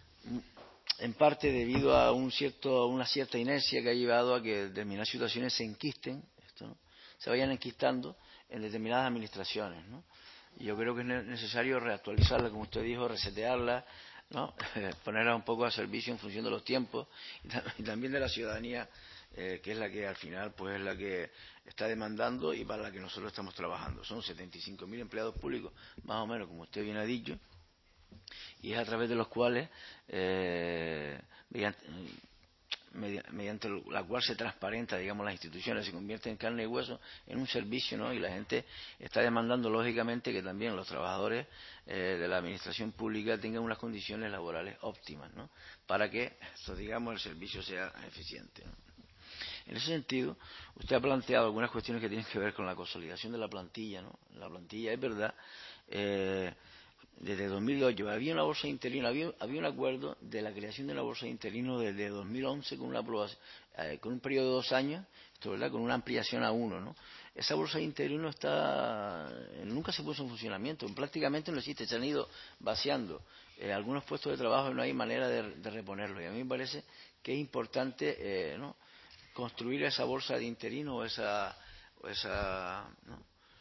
C: en parte debido a un cierto, una cierta inercia que ha llevado a que determinadas situaciones se enquisten, esto, ¿no? se vayan enquistando en determinadas administraciones, ¿no? Y yo creo que es necesario reactualizarla, como usted dijo, resetearla, ¿no? Ponerla un poco a servicio en función de los tiempos y también de la ciudadanía, eh, que es la que al final pues es la que está demandando y para la que nosotros estamos trabajando. Son setenta y cinco mil empleados públicos, más o menos, como usted bien ha dicho, y es a través de los cuales, eh, mediante, mediante la cual se transparenta, digamos, las instituciones, se convierten en carne y hueso, en un servicio, ¿no? Y la gente está demandando, lógicamente, que también los trabajadores eh, de la administración pública tengan unas condiciones laborales óptimas, ¿no? Para que, esto, digamos, el servicio sea eficiente, ¿no? En ese sentido, usted ha planteado algunas cuestiones que tienen que ver con la consolidación de la plantilla, ¿no? La plantilla, es verdad, eh, desde dos mil ocho había una bolsa de interinos, había, había un acuerdo de la creación de una bolsa de interinos desde dos mil once con una aprobación, eh, con un periodo de dos años, esto, ¿verdad?, con una ampliación a uno, ¿no? Esa bolsa de interinos está, nunca se puso en funcionamiento, prácticamente no existe, se han ido vaciando eh, algunos puestos de trabajo y no hay manera de, de reponerlos. Y a mí me parece que es importante, eh, ¿no?, construir esa bolsa de interinos o esa, o esa, ¿no?,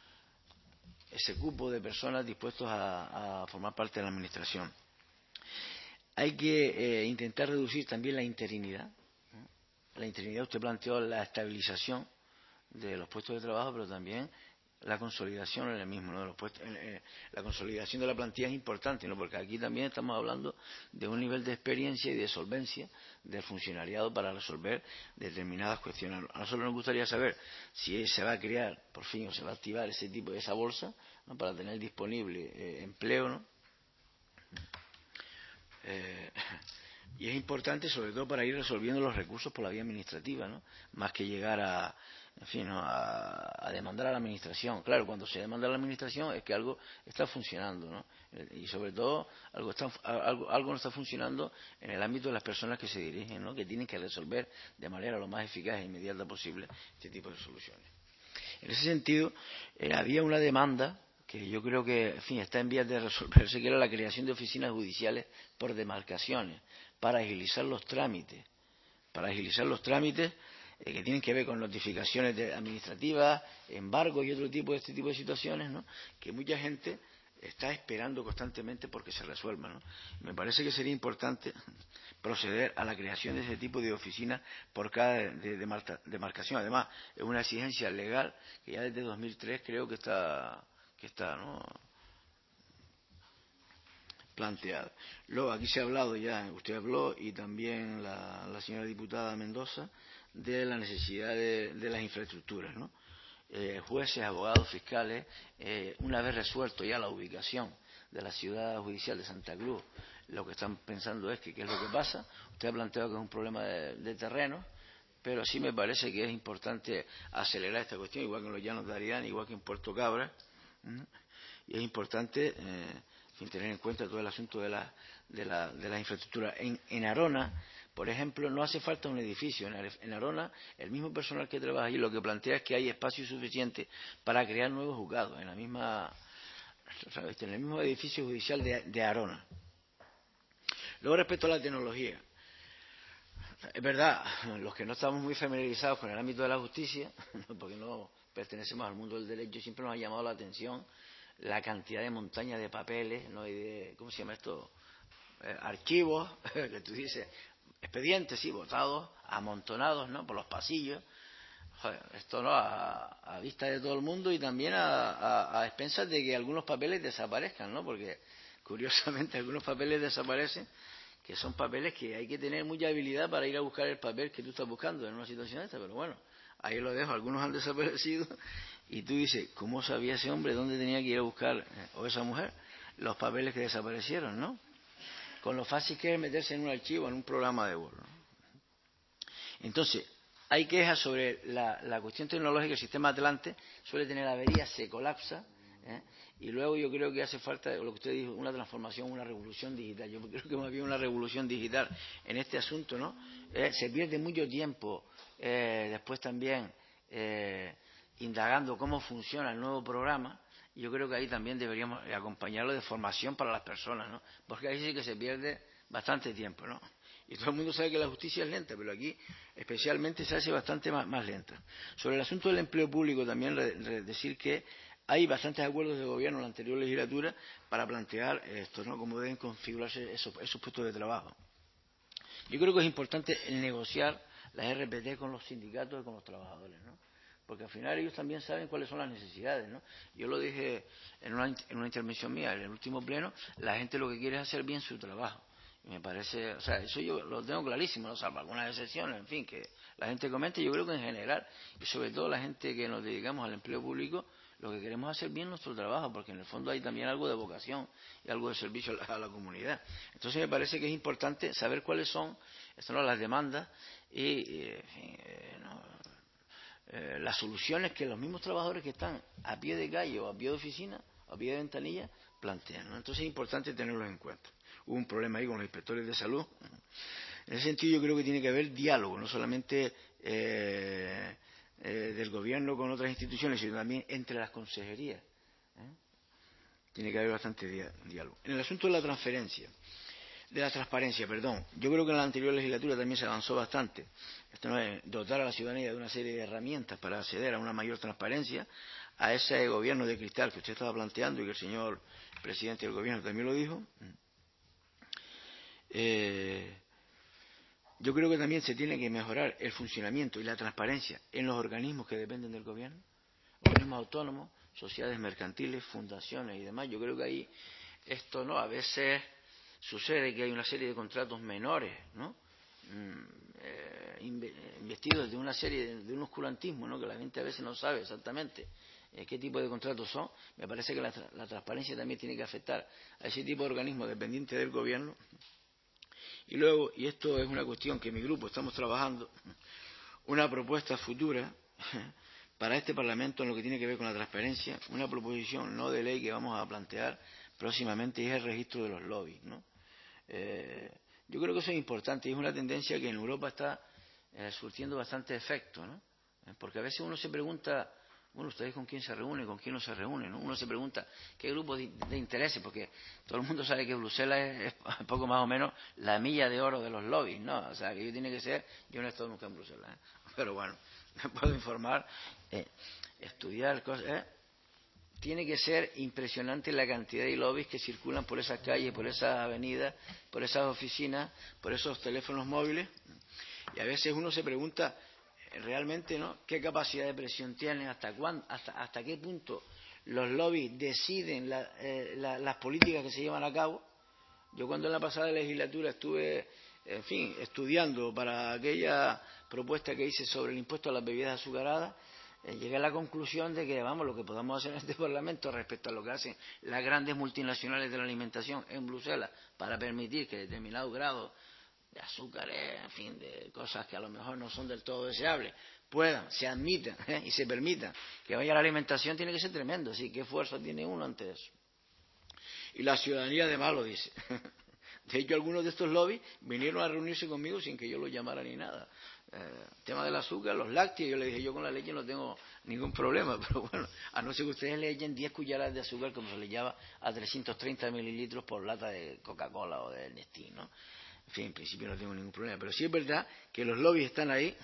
C: ese cupo de personas dispuestos a, a formar parte de la administración. Hay que eh, intentar reducir también la interinidad. La interinidad, usted planteó la estabilización de los puestos de trabajo, pero también la consolidación en el mismo, ¿no?, de los puestos, en, en, la consolidación de la plantilla es importante, ¿no?, porque aquí también estamos hablando de un nivel de experiencia y de solvencia del funcionariado para resolver determinadas cuestiones. A nosotros nos gustaría saber si se va a crear, por fin, o se va a activar ese tipo de esa bolsa, ¿no?, para tener disponible eh, empleo, ¿no? Eh, y es importante sobre todo para ir resolviendo los recursos por la vía administrativa, ¿no?, más que llegar a, en fin, ¿no?, a, a demandar a la administración. Claro, cuando se demanda a la administración es que algo está funcionando, ¿no?, y sobre todo algo, está, algo, algo no está funcionando en el ámbito de las personas que se dirigen, ¿no?, que tienen que resolver de manera lo más eficaz e inmediata posible este tipo de soluciones. En ese sentido, eh, había una demanda que yo creo que, en fin, está en vías de resolverse, que era la creación de oficinas judiciales por demarcaciones, para agilizar los trámites, para agilizar los trámites eh, que tienen que ver con notificaciones de, administrativas, embargos y otro tipo de este tipo de situaciones, ¿no?, que mucha gente está esperando constantemente porque se resuelvan, ¿no? Me parece que sería importante proceder a la creación de ese tipo de oficinas por cada de, de, de demarcación. Además, es una exigencia legal que ya desde dos mil tres creo que está, que está, ¿no?, planteada. Luego, aquí se ha hablado ya, usted habló y también la, la señora diputada Mendoza, de la necesidad de, de las infraestructuras, ¿no? Eh, jueces, abogados, fiscales, eh, una vez resuelto ya la ubicación de la ciudad judicial de Santa Cruz, lo que están pensando es que qué es lo que pasa. Usted ha planteado que es un problema de, de terreno, pero sí me parece que es importante acelerar esta cuestión, igual que en los Llanos de Aridane, igual que en Puerto Cabra, ¿sí? Y es importante eh, sin tener en cuenta todo el asunto de la, de la, de la infraestructura. En, en Arona, por ejemplo, no hace falta un edificio. En, en Arona, el mismo personal que trabaja allí lo que plantea es que hay espacio suficiente para crear nuevos juzgados en la misma, en el mismo edificio judicial de, de Arona. Luego, respecto a la tecnología, es verdad, los que no estamos muy familiarizados con el ámbito de la justicia, porque no pertenecemos al mundo del derecho, siempre nos ha llamado la atención la cantidad de montañas de papeles, ¿no?, y de, ¿cómo se llama esto?, eh, archivos, que tú dices, expedientes, sí, botados, amontonados, ¿no?, por los pasillos. Joder, esto, ¿no?, a, a vista de todo el mundo y también a, a, a expensas de que algunos papeles desaparezcan, ¿no?, porque curiosamente algunos papeles desaparecen, que son papeles que hay que tener mucha habilidad para ir a buscar el papel que tú estás buscando en una situación esta, pero bueno, ahí lo dejo, algunos han desaparecido y tú dices, ¿cómo sabía ese hombre dónde tenía que ir a buscar, eh, o esa mujer, los papeles que desaparecieron, ¿no? Con lo fácil que es meterse en un archivo, en un programa de Word, ¿no? Entonces, hay quejas sobre la, la cuestión tecnológica. El sistema Atlante suele tener averías, se colapsa, ¿eh? Y luego yo creo que hace falta, lo que usted dijo, una transformación, una revolución digital. Yo creo que más bien una revolución digital en este asunto, ¿no? Eh, se pierde mucho tiempo eh, después también eh, indagando cómo funciona el nuevo programa y yo creo que ahí también deberíamos acompañarlo de formación para las personas, ¿no? Porque ahí sí que se pierde bastante tiempo, ¿no? Y todo el mundo sabe que la justicia es lenta, pero aquí especialmente se hace bastante más, más lenta. Sobre el asunto del empleo público también re, re, decir que hay bastantes acuerdos de gobierno en la anterior legislatura para plantear esto, ¿no? Cómo deben configurarse esos, esos puestos de trabajo. Yo creo que es importante negociar las R P T con los sindicatos y con los trabajadores, ¿no? Porque al final ellos también saben cuáles son las necesidades, ¿no? Yo lo dije en una, en una intervención mía, en el último pleno, la gente lo que quiere es hacer bien su trabajo. Y me parece, o sea, eso yo lo tengo clarísimo, ¿no? Salvo algunas excepciones, en fin, que la gente comente. Yo creo que en general, y sobre todo la gente que nos dedicamos al empleo público, lo que queremos es hacer bien nuestro trabajo, porque en el fondo hay también algo de vocación y algo de servicio a la, a la comunidad. Entonces me parece que es importante saber cuáles son esto, ¿no? Las demandas y, y en fin, eh, no, eh, las soluciones que los mismos trabajadores que están a pie de calle o a pie de oficina o a pie de ventanilla plantean, ¿no? Entonces es importante tenerlos en cuenta. Hubo un problema ahí con los inspectores de salud. En ese sentido yo creo que tiene que haber diálogo, no solamente eh, eh, del gobierno con otras instituciones, sino también entre las consejerías, ¿eh? Tiene que haber bastante diálogo. En el asunto de la transferencia, de la transparencia, perdón, yo creo que en la anterior legislatura también se avanzó bastante. Esto no es dotar a la ciudadanía de una serie de herramientas para acceder a una mayor transparencia, a ese gobierno de cristal que usted estaba planteando y que el señor presidente del gobierno también lo dijo. Eh, yo creo que también se tiene que mejorar el funcionamiento y la transparencia en los organismos que dependen del gobierno, organismos autónomos, sociedades mercantiles, fundaciones y demás. Yo creo que ahí esto, ¿no? A veces sucede que hay una serie de contratos menores, ¿no? Eh, investidos de una serie de, de un oscurantismo, ¿no? Que la gente a veces no sabe exactamente eh, qué tipo de contratos son. Me parece que la, la transparencia también tiene que afectar a ese tipo de organismos dependientes del gobierno. Y luego, y esto es una cuestión que en mi grupo estamos trabajando, una propuesta futura para este Parlamento en lo que tiene que ver con la transparencia, una proposición no de ley que vamos a plantear próximamente, y es el registro de los lobbies, ¿no? Eh, yo creo que eso es importante y es una tendencia que en Europa está eh, surtiendo bastante efecto, ¿no? Eh, porque a veces uno se pregunta, bueno, ¿ustedes con quién se reúnen, con quién no se reúnen, ¿no? Uno se pregunta qué grupos de, de intereses, porque todo el mundo sabe que Bruselas es, es poco más o menos la milla de oro de los lobbies, ¿no? O sea, que yo tiene que ser, yo no he estado nunca en Bruselas, ¿eh? Pero bueno, me puedo informar, eh, estudiar cosas, ¿eh? Tiene que ser impresionante la cantidad de lobbies que circulan por esas calles, por esas avenidas, por esas oficinas, por esos teléfonos móviles. Y a veces uno se pregunta realmente, ¿no?, qué capacidad de presión tienen, hasta cuándo, hasta, hasta qué punto los lobbies deciden la, eh, la, las políticas que se llevan a cabo. Yo cuando en la pasada legislatura estuve, en fin, estudiando para aquella propuesta que hice sobre el impuesto a las bebidas azucaradas, eh, llegué a la conclusión de que, vamos, lo que podamos hacer en este Parlamento respecto a lo que hacen las grandes multinacionales de la alimentación en Bruselas para permitir que determinados grados de azúcares, en fin, de cosas que a lo mejor no son del todo deseables, puedan, se admitan, ¿eh?, y se permitan que vaya a la alimentación, tiene que ser tremendo. Así, ¿qué fuerza tiene uno ante eso? Y la ciudadanía además lo dice. De hecho, algunos de estos lobbies vinieron a reunirse conmigo sin que yo los llamara ni nada. El eh, tema del azúcar, los lácteos, yo le dije, yo con la leche no tengo ningún problema, pero bueno, a no ser que ustedes le echen diez cucharadas de azúcar, como se le llama a trescientos treinta mililitros por lata de Coca-Cola o de Nestlé, ¿no? En fin, en principio no tengo ningún problema, pero sí es verdad que los lobbies están ahí,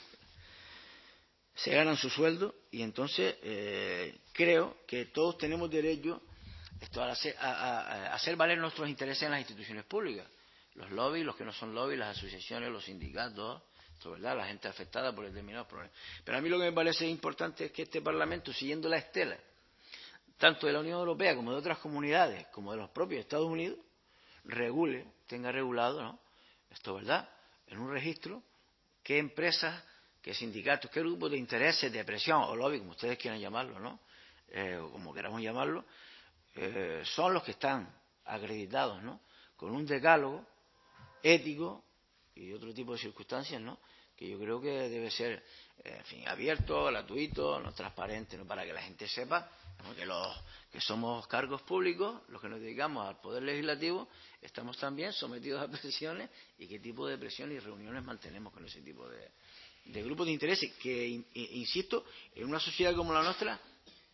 C: se ganan su sueldo y entonces eh, creo que todos tenemos derecho esto, a, hacer, a, a, a hacer valer nuestros intereses en las instituciones públicas. Los lobbies, los que no son lobbies, las asociaciones, los sindicatos, esto, ¿verdad?, la gente afectada por determinados problemas. Pero a mí lo que me parece importante es que este Parlamento, siguiendo la estela, tanto de la Unión Europea como de otras comunidades, como de los propios Estados Unidos, regule, tenga regulado, ¿no?, esto, ¿verdad?, en un registro, qué empresas, qué sindicatos, qué grupos de intereses, de presión o lobby, como ustedes quieran llamarlo, ¿no?, eh, o como queramos llamarlo, eh, son los que están acreditados, ¿no?, con un decálogo ético y otro tipo de circunstancias, ¿no?, que yo creo que debe ser, eh, en fin, abierto, gratuito, no transparente, ¿no?, para que la gente sepa, ¿no?, que los que somos cargos públicos, los que nos dedicamos al poder legislativo, estamos también sometidos a presiones y qué tipo de presiones y reuniones mantenemos con ese tipo de, de grupos de intereses que, in, insisto, en una sociedad como la nuestra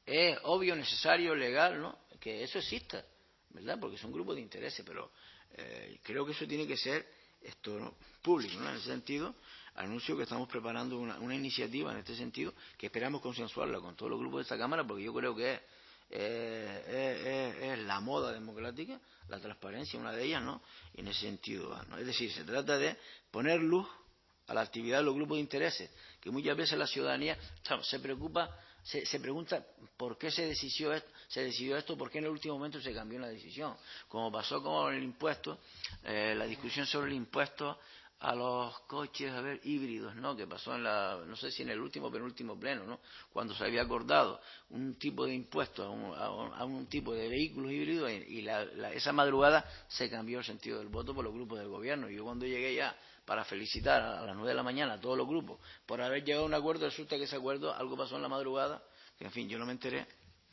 C: es obvio, necesario, legal, ¿no?, que eso exista, ¿verdad? Porque son grupos de intereses, pero eh, creo que eso tiene que ser esto, ¿no?, público, ¿no? En ese sentido, anuncio que estamos preparando una, una iniciativa en este sentido, que esperamos consensuarla con todos los grupos de esta Cámara, porque yo creo que es, eh, es, es, es la moda democrática, la transparencia, una de ellas, ¿no? Y en ese sentido, ¿no? Es decir, se trata de poner luz a la actividad de los grupos de intereses, que muchas veces la ciudadanía se preocupa, se, se pregunta por qué se decidió, esto, se decidió esto, por qué en el último momento se cambió la decisión, como pasó con el impuesto, eh, la discusión sobre el impuesto a los coches, a ver, híbridos, ¿no?, que pasó en la, no sé si en el último o penúltimo pleno, ¿no?, cuando se había acordado un tipo de impuesto a un, a un, a un tipo de vehículos híbridos, y, y la, la, esa madrugada se cambió el sentido del voto por los grupos del gobierno. Y yo cuando llegué ya para felicitar a las nueve de la mañana a todos los grupos por haber llegado a un acuerdo, resulta que ese acuerdo, algo pasó en la madrugada, que en fin, yo no me enteré,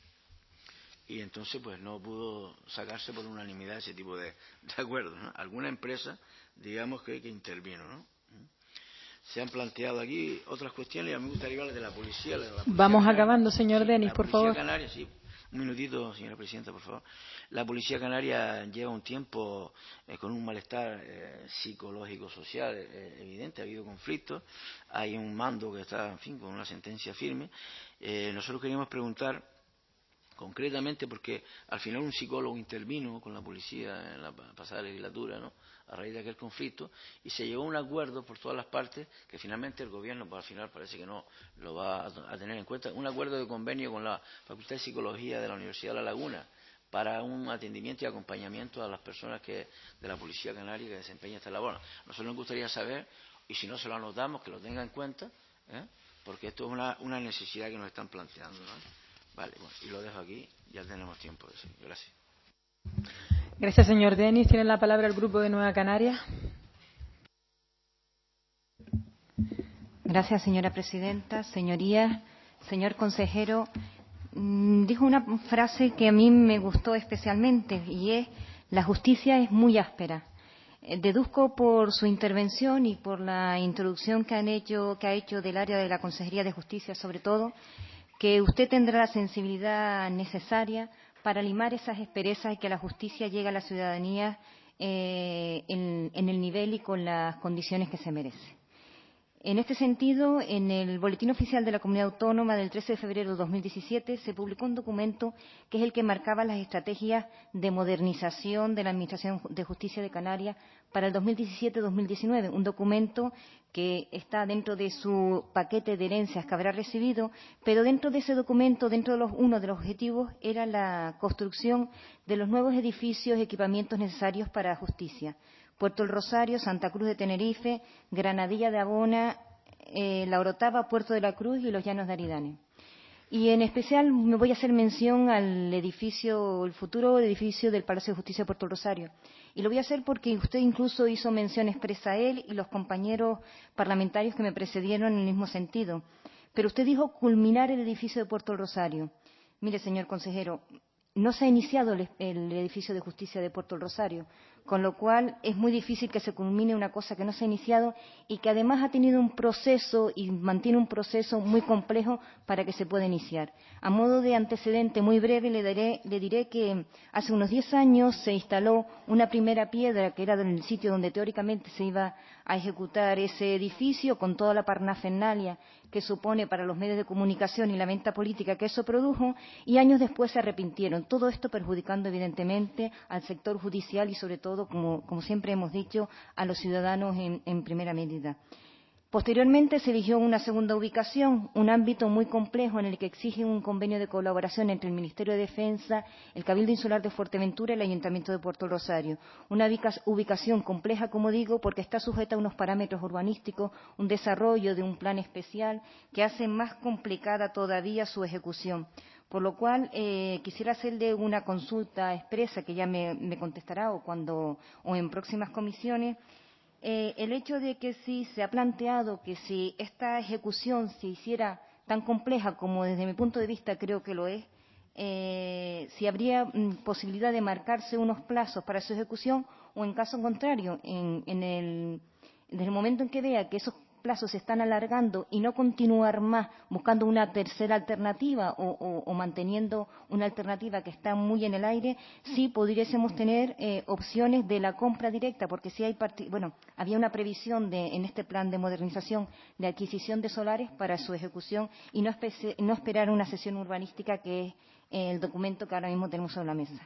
C: y entonces pues no pudo sacarse por unanimidad ese tipo de, de acuerdos, ¿no? Alguna empresa, digamos, que, que intervino, ¿no? Se han planteado aquí otras cuestiones, y a mí me gustaría hablar de la policía. De la policía
A: Vamos
C: canaria.
A: acabando, señor
C: Sí,
A: Denis, por favor.
C: La policía canaria, sí. Un minutito, señora presidenta, por favor. La policía canaria lleva un tiempo eh, con un malestar eh, psicológico, social, eh, evidente. Ha habido conflictos, hay un mando que está, en fin, con una sentencia firme. Eh, nosotros queríamos preguntar concretamente, porque al final un psicólogo intervino con la policía en la pasada legislatura, ¿no?, a raíz de aquel conflicto, y se llegó a un acuerdo por todas las partes, que finalmente el gobierno, pues, al final parece que no lo va a tener en cuenta, un acuerdo de convenio con la Facultad de Psicología de la Universidad de La Laguna para un atendimiento y acompañamiento a las personas que de la Policía Canaria que desempeñan esta labor. Nosotros nos gustaría saber, y si no se lo anotamos, que lo tenga en cuenta, ¿eh?, porque esto es una, una necesidad que nos están planteando, ¿no? Vale, bueno, y lo dejo aquí, ya tenemos tiempo de seguir. Gracias.
A: Gracias, señor Denis. Tiene la palabra el Grupo de Nueva Canarias.
B: Gracias, señora presidenta. Señorías, señor consejero, mmm, dijo una frase que a mí me gustó especialmente, y es: la justicia es muy áspera. Eh, deduzco por su intervención y por la introducción que han hecho, que ha hecho del área de la Consejería de Justicia, sobre todo, que usted tendrá la sensibilidad necesaria para limar esas asperezas y que la justicia llegue a la ciudadanía eh, en, en el nivel y con las condiciones que se merece. En este sentido, en el Boletín Oficial de la Comunidad Autónoma del trece de febrero de dos mil diecisiete se publicó un documento que es el que marcaba las estrategias de modernización de la Administración de Justicia de Canarias para el dos mil diecisiete dos mil diecinueve, un documento que está dentro de su paquete de herencias que habrá recibido, pero dentro de ese documento, dentro de los, uno de los objetivos, era la construcción de los nuevos edificios y equipamientos necesarios para la justicia. Puerto El Rosario, Santa Cruz de Tenerife, Granadilla de Abona, eh, La Orotava, Puerto de la Cruz y los Llanos de Aridane. Y en especial me voy a hacer mención al edificio, el futuro edificio del Palacio de Justicia de Puerto El Rosario. Y lo voy a hacer porque usted incluso hizo mención expresa a él y los compañeros parlamentarios que me precedieron en el mismo sentido. Pero usted dijo culminar el edificio de Puerto El Rosario. Mire, señor consejero, no se ha iniciado el, el edificio de justicia de Puerto El Rosario, con lo cual es muy difícil que se culmine una cosa que no se ha iniciado y que además ha tenido un proceso y mantiene un proceso muy complejo para que se pueda iniciar. A modo de antecedente muy breve le diré, le diré que hace unos diez años se instaló una primera piedra que era del sitio donde teóricamente se iba a ejecutar ese edificio, con toda la parafernalia que supone para los medios de comunicación y la venta política que eso produjo, y años después se arrepintieron. Todo esto perjudicando evidentemente al sector judicial y sobre todo, como, como siempre hemos dicho, a los ciudadanos en, en primera medida. Posteriormente se eligió una segunda ubicación, un ámbito muy complejo en el que exige un convenio de colaboración entre el Ministerio de Defensa, el Cabildo Insular de Fuerteventura y el Ayuntamiento de Puerto Rosario. Una ubicación compleja, como digo, porque está sujeta a unos parámetros urbanísticos, un desarrollo de un plan especial que hace más complicada todavía su ejecución. Por lo cual, eh, quisiera hacerle una consulta expresa, que ya me, me contestará o, cuando, o en próximas comisiones. Eh, el hecho de que si se ha planteado que si esta ejecución se hiciera tan compleja como desde mi punto de vista creo que lo es, eh, si habría mm, posibilidad de marcarse unos plazos para su ejecución o en caso contrario, en, en el, desde el momento en que vea que esos plazos se están alargando y no continuar más buscando una tercera alternativa o, o, o manteniendo una alternativa que está muy en el aire, sí pudiésemos tener eh, opciones de la compra directa, porque si hay bueno, había una previsión de, en este plan de modernización de adquisición de solares para su ejecución y no, no esperar una sesión urbanística, que es eh, el documento que ahora mismo tenemos sobre la mesa.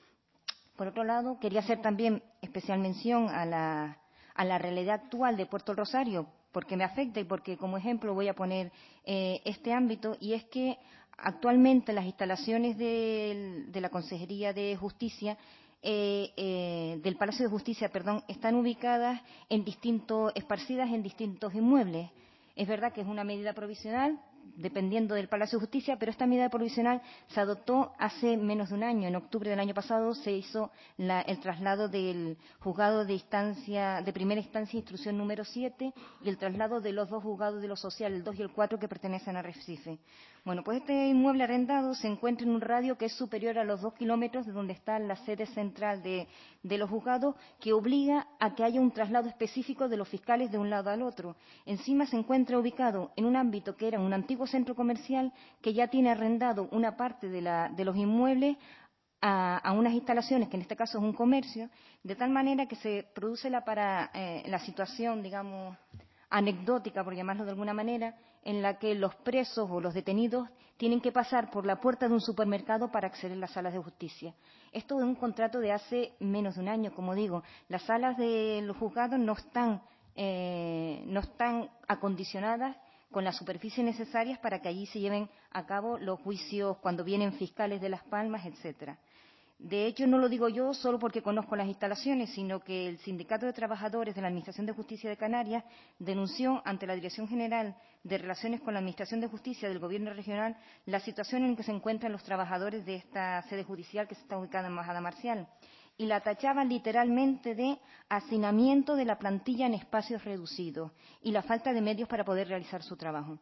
B: Por otro lado, quería hacer también especial mención a la, a la realidad actual de Puerto Rosario, porque me afecta y porque como ejemplo voy a poner eh, este ámbito, y es que actualmente las instalaciones de, de la Consejería de Justicia, eh, eh, del Palacio de Justicia, perdón, están ubicadas en distintos, esparcidas en distintos inmuebles. Es verdad que es una medida provisional, dependiendo del Palacio de Justicia, pero esta medida provisional se adoptó hace menos de un año. En octubre del año pasado se hizo la, el traslado del juzgado de instancia, de primera instancia, instrucción número siete, y el traslado de los dos juzgados de lo social, el dos y el cuatro, que pertenecen a Recife. Bueno, pues este inmueble arrendado se encuentra en un radio que es superior a los dos kilómetros de donde está la sede central de, de los juzgados, que obliga a que haya un traslado específico de los fiscales de un lado al otro. Encima se encuentra ubicado en un ámbito que era un antiguo centro comercial que ya tiene arrendado una parte de, la, de los inmuebles a, a unas instalaciones, que en este caso es un comercio, de tal manera que se produce la, para, eh, la situación, digamos, anecdótica, por llamarlo de alguna manera, en la que los presos o los detenidos tienen que pasar por la puerta de un supermercado para acceder a las salas de justicia. Esto es un contrato de hace menos de un año, como digo. Las salas de los juzgados no están, eh, no están acondicionadas con las superficies necesarias para que allí se lleven a cabo los juicios cuando vienen fiscales de Las Palmas, etcétera. De hecho, no lo digo yo solo porque conozco las instalaciones, sino que el Sindicato de Trabajadores de la Administración de Justicia de Canarias denunció ante la Dirección General de Relaciones con la Administración de Justicia del Gobierno Regional la situación en que se encuentran los trabajadores de esta sede judicial que está ubicada en Majada Marcial, y la tachaban literalmente de hacinamiento de la plantilla en espacios reducidos y la falta de medios para poder realizar su trabajo.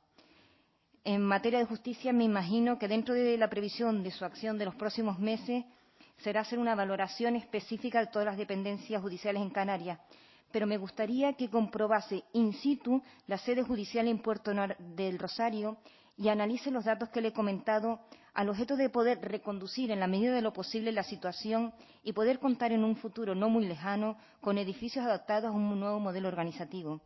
B: En materia de justicia, me imagino que dentro de la previsión de su acción de los próximos meses será hacer una valoración específica de todas las dependencias judiciales en Canarias, pero me gustaría que comprobase in situ la sede judicial en Puerto del Rosario y analice los datos que le he comentado, al objeto de poder reconducir en la medida de lo posible la situación y poder contar en un futuro no muy lejano con edificios adaptados a un nuevo modelo organizativo.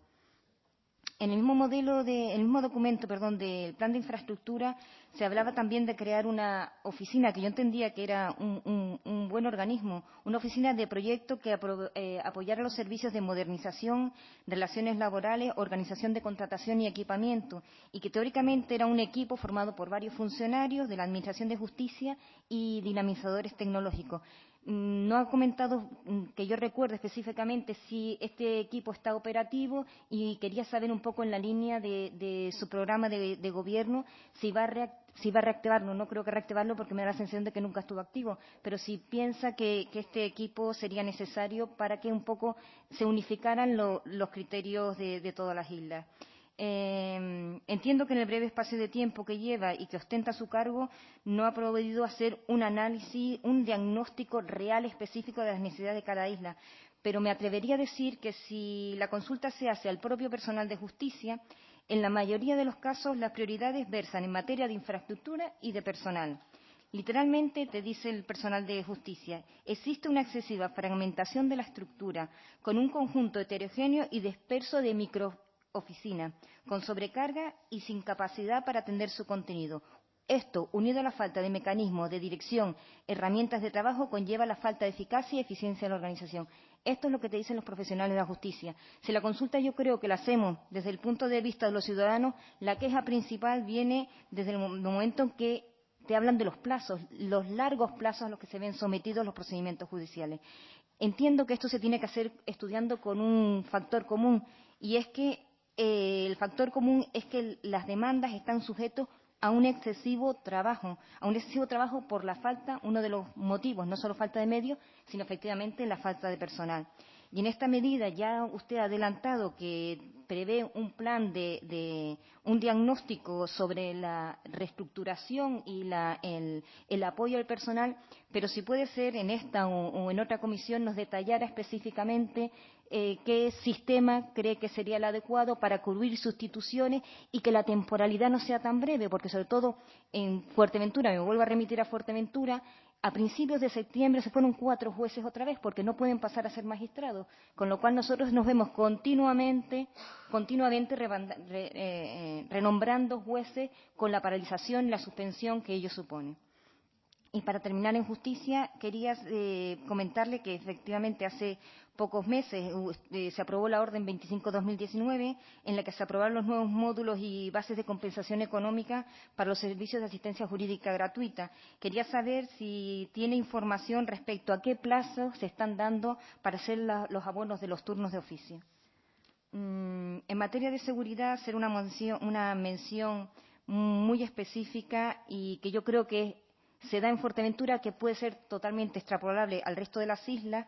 B: En el mismo modelo de, el mismo documento, perdón, del plan de infraestructura se hablaba también de crear una oficina que yo entendía que era un, un, un buen organismo, una oficina de proyecto que apro, eh, apoyara los servicios de modernización, relaciones laborales, organización de contratación y equipamiento, y que teóricamente era un equipo formado por varios funcionarios de la Administración de Justicia y dinamizadores tecnológicos. No ha comentado, que yo recuerde específicamente, si este equipo está operativo, y quería saber un poco en la línea de, de su programa de, de gobierno si va, a react, si va a reactivarlo. No creo que reactivarlo porque me da la sensación de que nunca estuvo activo, pero si piensa que, que este equipo sería necesario para que un poco se unificaran lo, los criterios de, de todas las islas. Eh, entiendo que en el breve espacio de tiempo que lleva y que ostenta su cargo no ha podido hacer un análisis, un diagnóstico real específico de las necesidades de cada isla, pero me atrevería a decir que si la consulta se hace al propio personal de justicia, en la mayoría de los casos las prioridades versan en materia de infraestructura y de personal. Literalmente te dice el personal de justicia: existe una excesiva fragmentación de la estructura, con un conjunto heterogéneo y disperso de micro oficina, con sobrecarga y sin capacidad para atender su contenido. Esto, unido a la falta de mecanismos de dirección, herramientas de trabajo, conlleva la falta de eficacia y eficiencia de la organización. Esto es lo que te dicen los profesionales de la justicia. Si la consulta yo creo que la hacemos desde el punto de vista de los ciudadanos, la queja principal viene desde el momento en que te hablan de los plazos, los largos plazos a los que se ven sometidos los procedimientos judiciales. Entiendo que esto se tiene que hacer estudiando con un factor común, y es que Eh, el factor común es que las demandas están sujetas a un excesivo trabajo, a un excesivo trabajo por la falta, uno de los motivos, no solo falta de medios, sino efectivamente la falta de personal. Y en esta medida ya usted ha adelantado que prevé un plan de, de un diagnóstico sobre la reestructuración y la, el, el apoyo al personal, pero si puede ser en esta o, o en otra comisión nos detallara específicamente eh, qué sistema cree que sería el adecuado para cubrir sustituciones y que la temporalidad no sea tan breve, porque sobre todo en Fuerteventura, me vuelvo a remitir a Fuerteventura, a principios de septiembre se fueron cuatro jueces otra vez porque no pueden pasar a ser magistrados, con lo cual nosotros nos vemos continuamente, continuamente rebanda, re, eh, renombrando jueces con la paralización y la suspensión que ello supone. Y para terminar en justicia, quería eh, comentarle que efectivamente hace pocos meses eh, se aprobó la Orden veinticinco barra dos mil diecinueve, en la que se aprobaron los nuevos módulos y bases de compensación económica para los servicios de asistencia jurídica gratuita. Quería saber si tiene información respecto a qué plazos se están dando para hacer la, los abonos de los turnos de oficio. Mm, en materia de seguridad, hacer una mención, una mención muy específica y que yo creo que se da en Fuerteventura, que puede ser totalmente extrapolable al resto de las islas,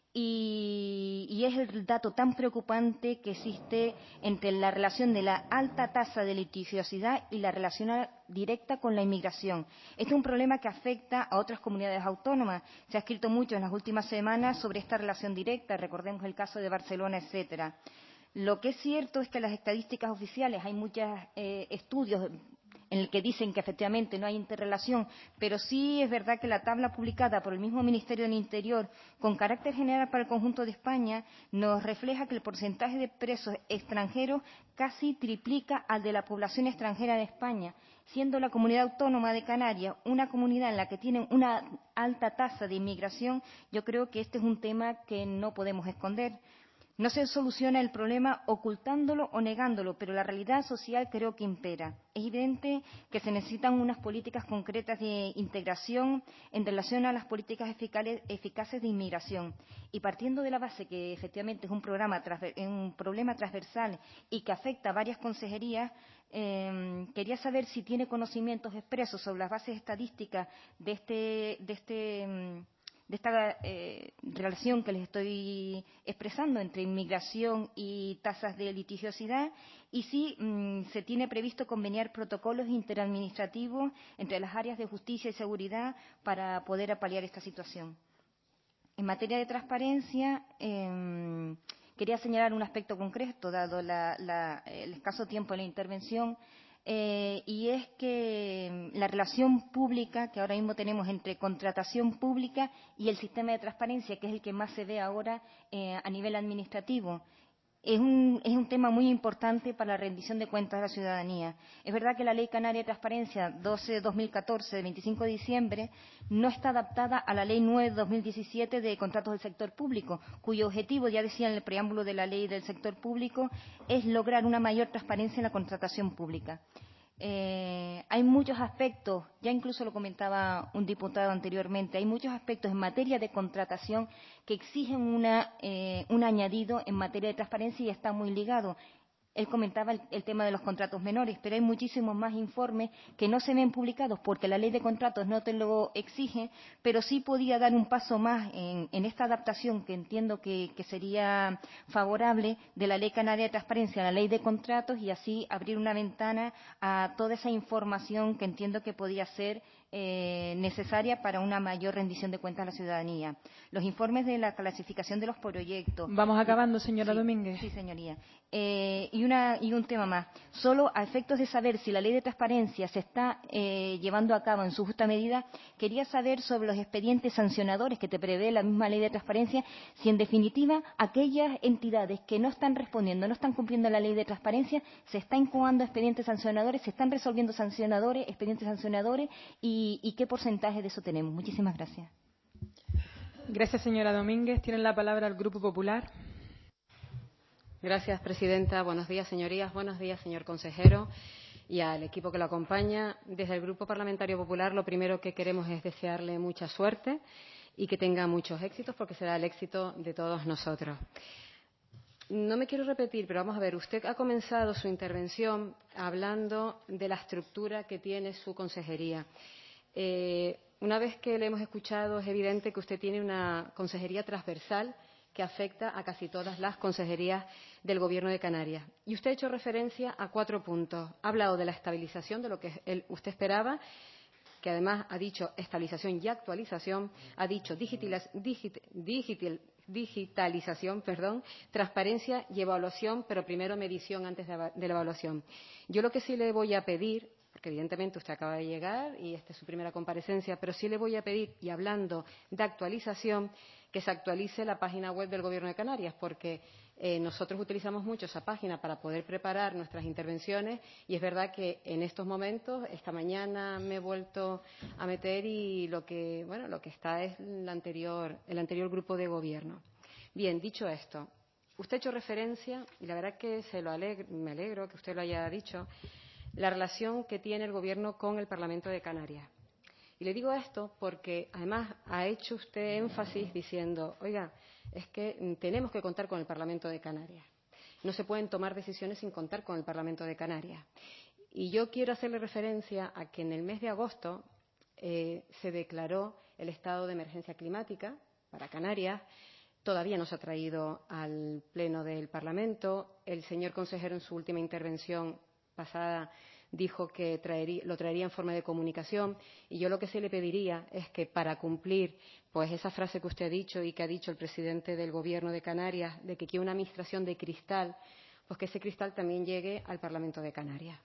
B: y, y es el dato tan preocupante que existe entre la relación de la alta tasa de litigiosidad y la relación directa con la inmigración. Este es un problema que afecta a otras comunidades autónomas. Se ha escrito mucho en las últimas semanas sobre esta relación directa, recordemos el caso de Barcelona, etcétera. Lo que es cierto es que las estadísticas oficiales, hay muchos eh, estudios en el que dicen que efectivamente no hay interrelación, pero sí es verdad que la tabla publicada por el mismo Ministerio del Interior, con carácter general para el conjunto de España, nos refleja que el porcentaje de presos extranjeros casi triplica al de la población extranjera de España, siendo la comunidad autónoma de Canarias una comunidad en la que tienen una alta tasa de inmigración. Yo creo que este es un tema que no podemos esconder. No se soluciona el problema ocultándolo o negándolo, pero la realidad social creo que impera. Es evidente que se necesitan unas políticas concretas de integración en relación a las políticas eficaces de inmigración. Y partiendo de la base que efectivamente es un, programa, un problema transversal y que afecta a varias consejerías, eh, quería saber si tiene conocimientos expresos sobre las bases estadísticas de este... De este de esta eh, relación que les estoy expresando entre inmigración y tasas de litigiosidad y si mmm, se tiene previsto conveniar protocolos interadministrativos entre las áreas de justicia y seguridad para poder apalear esta situación. En materia de transparencia, eh, quería señalar un aspecto concreto, dado la, la, el escaso tiempo de la intervención, Eh, y es que la relación pública que ahora mismo tenemos entre contratación pública y el sistema de transparencia, que es el que más se ve ahora eh, a nivel administrativo, es un, es un tema muy importante para la rendición de cuentas de la ciudadanía. Es verdad que la Ley Canaria de Transparencia doce barra dos mil catorce, de veinticinco de diciembre, no está adaptada a la Ley nueve barra dos mil diecisiete de contratos del sector público, cuyo objetivo, ya decía en el preámbulo de la Ley del sector público, es lograr una mayor transparencia en la contratación pública. Eh, hay muchos aspectos, ya incluso lo comentaba un diputado anteriormente, hay muchos aspectos en materia de contratación que exigen una, eh, un añadido en materia de transparencia y está muy ligado. Él comentaba el, el tema de los contratos menores, pero hay muchísimos más informes que no se ven publicados porque la ley de contratos no te lo exige, pero sí podía dar un paso más en, en esta adaptación que entiendo que, que sería favorable de la Ley Canaria de Transparencia a la ley de contratos y así abrir una ventana a toda esa información que entiendo que podía ser eh, necesaria para una mayor rendición de cuentas a la ciudadanía. Los informes de la clasificación de los proyectos.
A: Vamos acabando, señora
B: sí,
A: Domínguez.
B: Sí, señoría. Eh, y, una, y un tema más. Solo a efectos de saber si la ley de transparencia se está eh, llevando a cabo en su justa medida, quería saber sobre los expedientes sancionadores que te prevé la misma ley de transparencia, si en definitiva aquellas entidades que no están respondiendo, no están cumpliendo la ley de transparencia, se están incoando expedientes sancionadores, se están resolviendo sancionadores, expedientes sancionadores y, y qué porcentaje de eso tenemos. Muchísimas gracias.
A: Gracias, señora Domínguez. Tiene la palabra el Grupo Popular.
F: Gracias, presidenta. Buenos días, señorías. Buenos días, señor consejero, y al equipo que lo acompaña. Desde el Grupo Parlamentario Popular, lo primero que queremos es desearle mucha suerte y que tenga muchos éxitos, porque será el éxito de todos nosotros. No me quiero repetir, pero vamos a ver. Usted ha comenzado su intervención hablando de la estructura que tiene su consejería. Eh, una vez que le hemos escuchado, es evidente que usted tiene una consejería transversal que afecta a casi todas las consejerías del Gobierno de Canarias. Y usted ha hecho referencia a cuatro puntos. Ha hablado de la estabilización, de lo que él, usted esperaba, que además ha dicho estabilización y actualización, ha dicho digital, digital, digital, digitalización, perdón, transparencia y evaluación, pero primero medición antes de, de la evaluación. Yo lo que sí le voy a pedir, porque evidentemente usted acaba de llegar y esta es su primera comparecencia, pero sí le voy a pedir, y hablando de actualización, que se actualice la página web del Gobierno de Canarias, porque eh, nosotros utilizamos mucho esa página para poder preparar nuestras intervenciones y es verdad que en estos momentos, esta mañana me he vuelto a meter y lo que, bueno, lo que está es el anterior, el anterior grupo de gobierno. Bien, dicho esto, usted ha hecho referencia, y la verdad que se lo alegro, me alegro que usted lo haya dicho, la relación que tiene el Gobierno con el Parlamento de Canarias. Y le digo esto porque, además, ha hecho usted énfasis diciendo, oiga, es que tenemos que contar con el Parlamento de Canarias. No se pueden tomar decisiones sin contar con el Parlamento de Canarias. Y yo quiero hacerle referencia a que en el mes de agosto eh, se declaró el estado de emergencia climática para Canarias. Todavía no se ha traído al Pleno del Parlamento. El señor consejero, en su última intervención pasada, dijo que traería, lo traería en forma de comunicación y yo lo que sí le pediría es que para cumplir pues esa frase que usted ha dicho y que ha dicho el presidente del Gobierno de Canarias de que quiere una administración de cristal, pues que ese cristal también llegue al Parlamento de Canarias.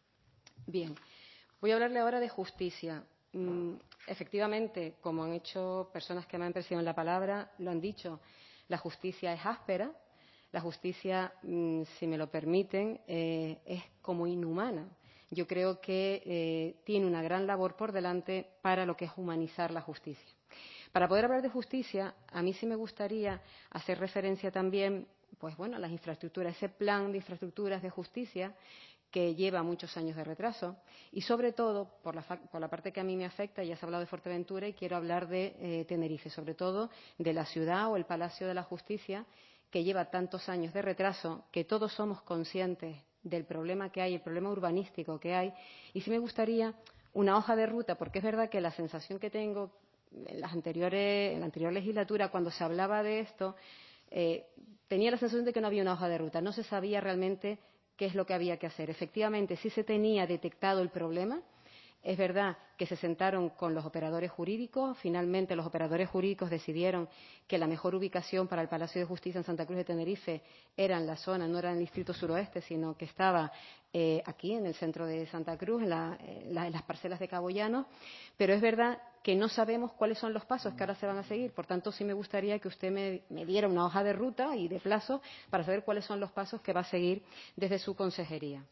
F: Bien, voy a hablarle ahora de justicia. Mm, efectivamente, como han hecho personas que me han precedido en la palabra, lo han dicho, la justicia es áspera. La justicia, si me lo permiten, eh, es como inhumana. Yo creo que eh, tiene una gran labor por delante para lo que es humanizar la justicia. Para poder hablar de justicia, a mí sí me gustaría hacer referencia también, pues bueno, a las infraestructuras, ese plan de infraestructuras de justicia que lleva muchos años de retraso y, sobre todo, por la, por la parte que a mí me afecta, ya se ha hablado de Fuerteventura y quiero hablar de eh, Tenerife, sobre todo de la ciudad o el Palacio de la Justicia, que lleva tantos años de retraso, que todos somos conscientes del problema que hay, el problema urbanístico que hay. Y sí me gustaría una hoja de ruta, porque es verdad que la sensación que tengo en, las anteriores, en la anterior legislatura, cuando se hablaba de esto, eh, tenía la sensación de que no había una hoja de ruta, no se sabía realmente qué es lo que había que hacer. Efectivamente, sí se tenía detectado el problema. Es verdad que se sentaron con los operadores jurídicos. Finalmente, los operadores jurídicos decidieron que la mejor ubicación para el Palacio de Justicia en Santa Cruz de Tenerife era en la zona, no era en el distrito suroeste, sino que estaba eh, aquí, en el centro de Santa Cruz, en, la, en, la, en las parcelas de Cabo Llano. Pero es verdad que no sabemos cuáles son los pasos que ahora se van a seguir. Por tanto, sí me gustaría que usted me, me diera una hoja de ruta y de plazo para saber cuáles son los pasos que va a seguir desde su consejería.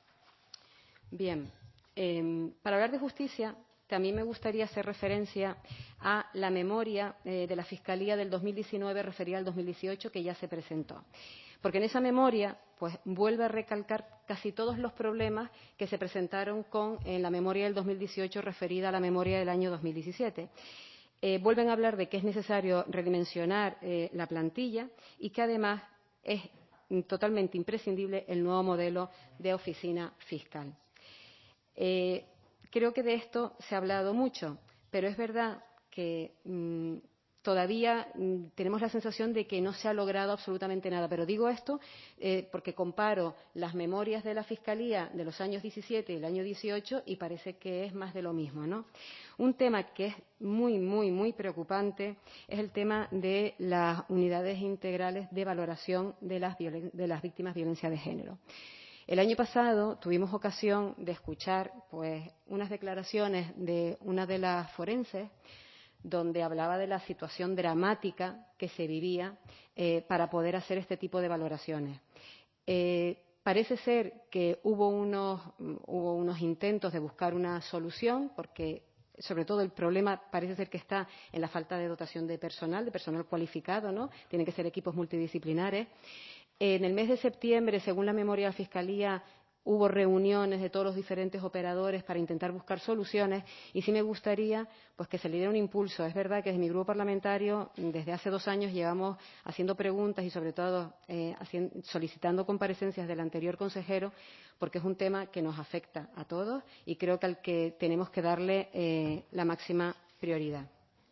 F: Bien. Eh, para hablar de justicia, también me gustaría hacer referencia a la memoria eh, de la Fiscalía del dos mil diecinueve referida al dos mil dieciocho que ya se presentó. Porque en esa memoria pues, vuelve a recalcar casi todos los problemas que se presentaron con, en la memoria del dos mil dieciocho referida a la memoria del año dos mil diecisiete. Eh, vuelven a hablar de que es necesario redimensionar eh, la plantilla y que además es totalmente imprescindible el nuevo modelo de oficina fiscal. Eh, creo que de esto se ha hablado mucho, pero es verdad que mmm, todavía mmm, tenemos la sensación de que no se ha logrado absolutamente nada. Pero digo esto eh, porque comparo las memorias de la Fiscalía de los años diecisiete y el año dieciocho y parece que es más de lo mismo, ¿no? Un tema que es muy, muy, muy preocupante es el tema de las unidades integrales de valoración de las, de las víctimas de violencia de género. El año pasado tuvimos ocasión de escuchar pues, unas declaraciones de una de las forenses donde hablaba de la situación dramática que se vivía eh, para poder hacer este tipo de valoraciones. Eh, parece ser que hubo unos, hubo unos intentos de buscar una solución porque sobre todo el problema parece ser que está en la falta de dotación de personal, de personal cualificado, ¿no? Tienen que ser equipos multidisciplinares. En el mes de septiembre, según la memoria de la Fiscalía, hubo reuniones de todos los diferentes operadores para intentar buscar soluciones y sí me gustaría pues, que se le diera un impulso. Es verdad que desde mi grupo parlamentario, desde hace dos años, llevamos haciendo preguntas y, sobre todo, eh, haciendo, solicitando comparecencias del anterior consejero porque es un tema que nos afecta a todos y creo que al que tenemos que darle eh, la máxima prioridad.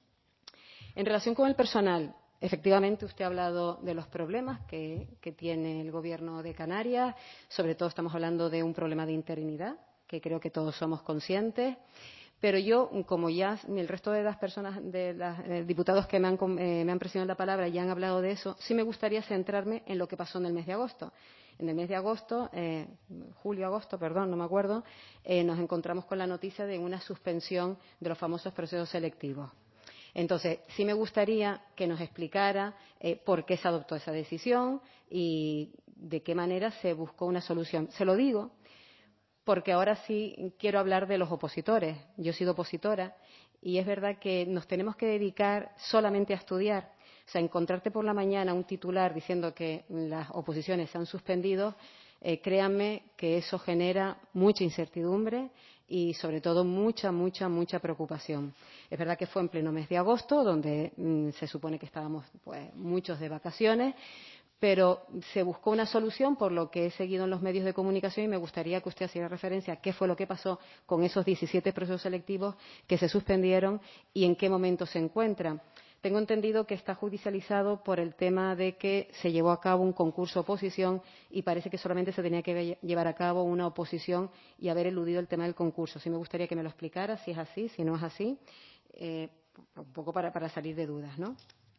F: En relación con el personal, efectivamente, usted ha hablado de los problemas que, que tiene el Gobierno de Canarias. Sobre todo estamos hablando de un problema de interinidad, que creo que todos somos conscientes. Pero yo, como ya el resto de las personas, de los eh, diputados que me han, eh, me han precedido en la palabra ya han hablado de eso, sí me gustaría centrarme en lo que pasó en el mes de agosto. En el mes de agosto, eh, julio-agosto, perdón, no me acuerdo, eh, nos encontramos con la noticia de una suspensión de los famosos procesos selectivos. Entonces, sí me gustaría que nos explicara eh, por qué se adoptó esa decisión y de qué manera se buscó una solución. Se lo digo porque ahora sí quiero hablar de los opositores. Yo he sido opositora y es verdad que nos tenemos que dedicar solamente a estudiar. O sea, encontrarte por la mañana un titular diciendo que las oposiciones se han suspendido, eh, créanme que eso genera mucha incertidumbre y, sobre todo, mucha, mucha, mucha preocupación. Es verdad que fue en pleno mes de agosto, donde mmm, se supone que estábamos pues, muchos de vacaciones, pero se buscó una solución, por lo que he seguido en los medios de comunicación, y me gustaría que usted hiciera referencia a qué fue lo que pasó con esos diecisiete procesos selectivos que se suspendieron y en qué momento se encuentran. Tengo entendido que está judicializado por el tema de que se llevó a cabo un concurso oposición y parece que solamente se tenía que llevar a cabo una oposición y haber eludido el tema del concurso. Sí me gustaría que me lo explicara, si es así, si no es así, eh, un poco para, para salir de dudas, ¿no?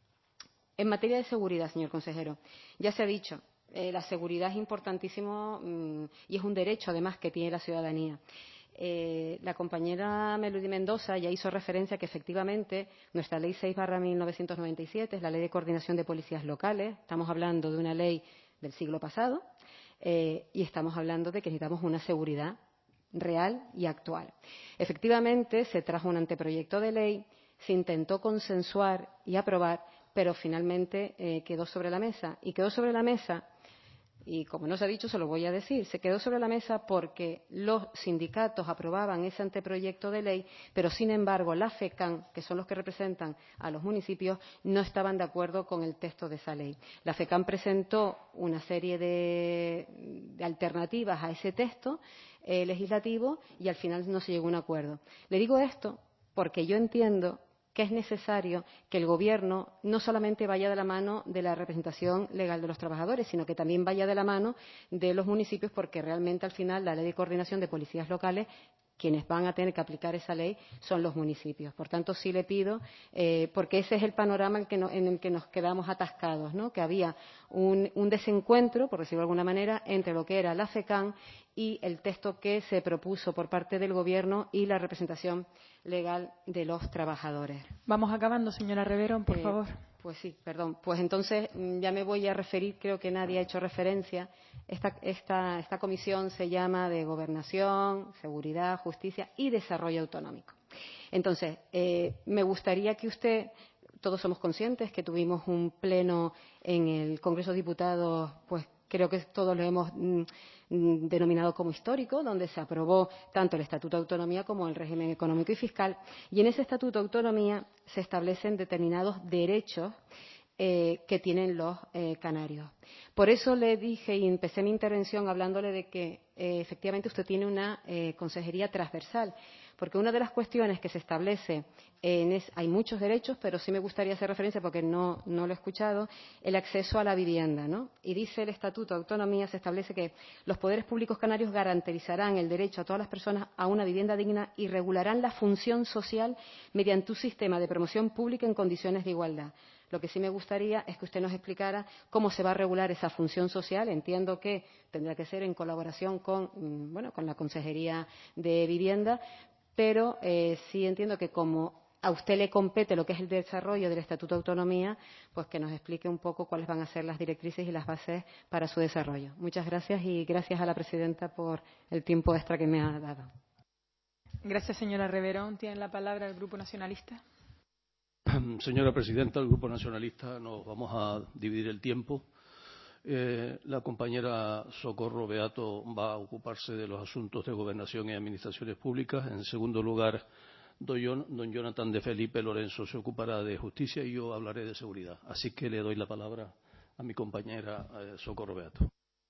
F: En materia de seguridad, señor consejero, ya se ha dicho, eh, la seguridad es importantísimo mmm, y es un derecho, además, que tiene la ciudadanía. Eh, la compañera Melody Mendoza ya hizo referencia a que, efectivamente, nuestra Ley seis barra mil novecientos noventa y siete es la Ley de Coordinación de Policías Locales. Estamos hablando de una ley del siglo pasado eh, y estamos hablando de que necesitamos una seguridad real y actual. Efectivamente, se trajo un anteproyecto de ley, se intentó consensuar y aprobar, pero finalmente eh, quedó sobre la mesa. Y quedó sobre la mesa, y como no se ha dicho, se lo voy a decir, se quedó sobre la mesa porque los sindicatos aprobaban ese anteproyecto de ley, pero sin embargo la FECAN, que son los que representan a los municipios, no estaban de acuerdo con el texto de esa ley. La FECAN presentó una serie de, de alternativas a ese texto eh, legislativo y al final no se llegó a un acuerdo. Le digo esto porque yo entiendo que es necesario que el Gobierno no solamente vaya de la mano de la representación legal de los trabajadores, sino que también vaya de la mano de los municipios, porque realmente al final la Ley de Coordinación de Policías Locales, quienes van a tener que aplicar esa ley son los municipios. Por tanto, sí le pido, eh, porque ese es el panorama en, que no, en el que nos quedamos atascados, ¿no? Que había un, un desencuentro, por decirlo de alguna manera, entre lo que era la FECAN y el texto que se propuso por parte del Gobierno y la representación legal de los trabajadores.
A: Vamos acabando, señora Reverón, por
F: eh,
A: favor.
F: Pues sí, perdón. Pues entonces ya me voy a referir, creo que nadie ha hecho referencia. Esta, esta, esta comisión se llama de Gobernación, Seguridad, Justicia y Desarrollo Autonómico. Entonces, eh, me gustaría que usted, todos somos conscientes que tuvimos un pleno en el Congreso de Diputados, pues creo que todos lo hemos mm, denominado como histórico, donde se aprobó tanto el Estatuto de Autonomía como el régimen económico y fiscal. Y en ese Estatuto de Autonomía se establecen determinados derechos eh, que tienen los eh, canarios. Por eso le dije y empecé mi intervención hablándole de que eh, efectivamente usted tiene una eh, consejería transversal, porque una de las cuestiones que se establece en es, hay muchos derechos, pero sí me gustaría hacer referencia, porque no, no lo he escuchado, el acceso a la vivienda, ¿no? Y dice el Estatuto de Autonomía, se establece que los poderes públicos canarios garantizarán el derecho a todas las personas a una vivienda digna y regularán la función social mediante un sistema de promoción pública en condiciones de igualdad. Lo que sí me gustaría es que usted nos explicara cómo se va a regular esa función social. Entiendo que tendrá que ser en colaboración con, bueno, con la Consejería de Vivienda, pero eh, sí entiendo que como a usted le compete lo que es el desarrollo del Estatuto de Autonomía, pues que nos explique un poco cuáles van a ser las directrices y las bases para su desarrollo. Muchas gracias y gracias a la presidenta por el tiempo extra que me ha dado.
A: Gracias, señora Reverón. Tiene la palabra el Grupo Nacionalista.
G: Señora presidenta, el Grupo Nacionalista nos vamos a dividir el tiempo. Eh, la compañera Socorro Beato va a ocuparse de los asuntos de gobernación y administraciones públicas. En segundo lugar, don, don Jonathan de Felipe Lorenzo se ocupará de justicia y yo hablaré de seguridad. Así que le doy la palabra a mi compañera eh, Socorro Beato.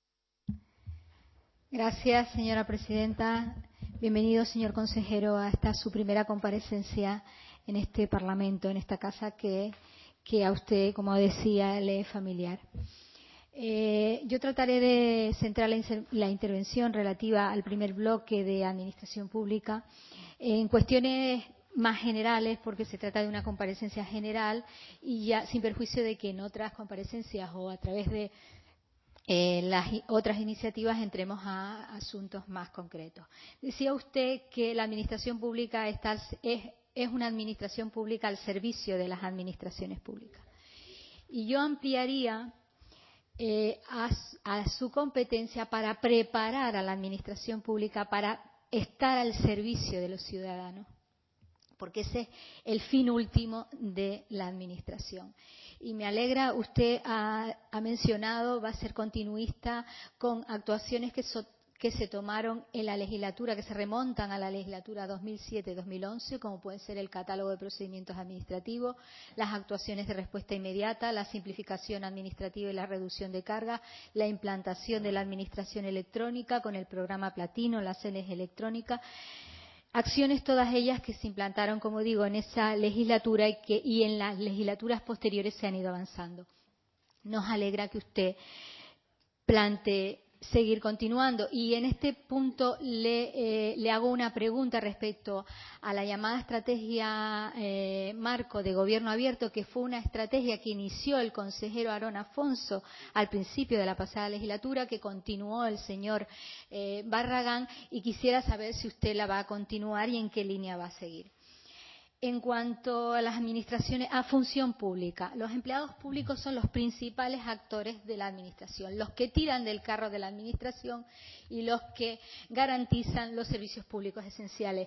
H: Gracias, señora presidenta. Bienvenido, señor consejero, a esta su primera comparecencia en este Parlamento, en esta casa que, que a usted, como decía, le es familiar. Eh, yo trataré de centrar la, la intervención relativa al primer bloque de Administración Pública En cuestiones más generales, porque se trata de una comparecencia general y ya sin perjuicio de que en otras comparecencias o a través de eh, las otras iniciativas entremos a asuntos más concretos. Decía usted que la administración pública está, es, es una administración pública al servicio de las administraciones públicas. Y yo ampliaría eh, a, a su competencia para preparar a la administración pública para estar al servicio de los ciudadanos, porque ese es el fin último de la administración. Y me alegra, usted ha, ha mencionado, va a ser continuista con actuaciones que, so, que se tomaron en la legislatura, que se remontan a la legislatura dos mil siete dos mil once, como puede ser el catálogo de procedimientos administrativos, las actuaciones de respuesta inmediata, la simplificación administrativa y la reducción de cargas, la implantación de la administración electrónica con el programa Platino, las C E L E electrónicas. Acciones todas ellas que se implantaron, como digo, en esa legislatura y que y en las legislaturas posteriores se han ido avanzando. Nos alegra que usted plantee seguir continuando. Y en este punto le, eh, le hago una pregunta respecto a la llamada estrategia eh, marco de gobierno abierto, que fue una estrategia que inició el consejero Aarón Afonso al principio de la pasada legislatura, que continuó el señor eh, Barragán, y quisiera saber si usted la va a continuar y en qué línea va a seguir. En cuanto a las administraciones, a función pública, los empleados públicos son los principales actores de la administración, los que tiran del carro de la administración y los que garantizan los servicios públicos esenciales.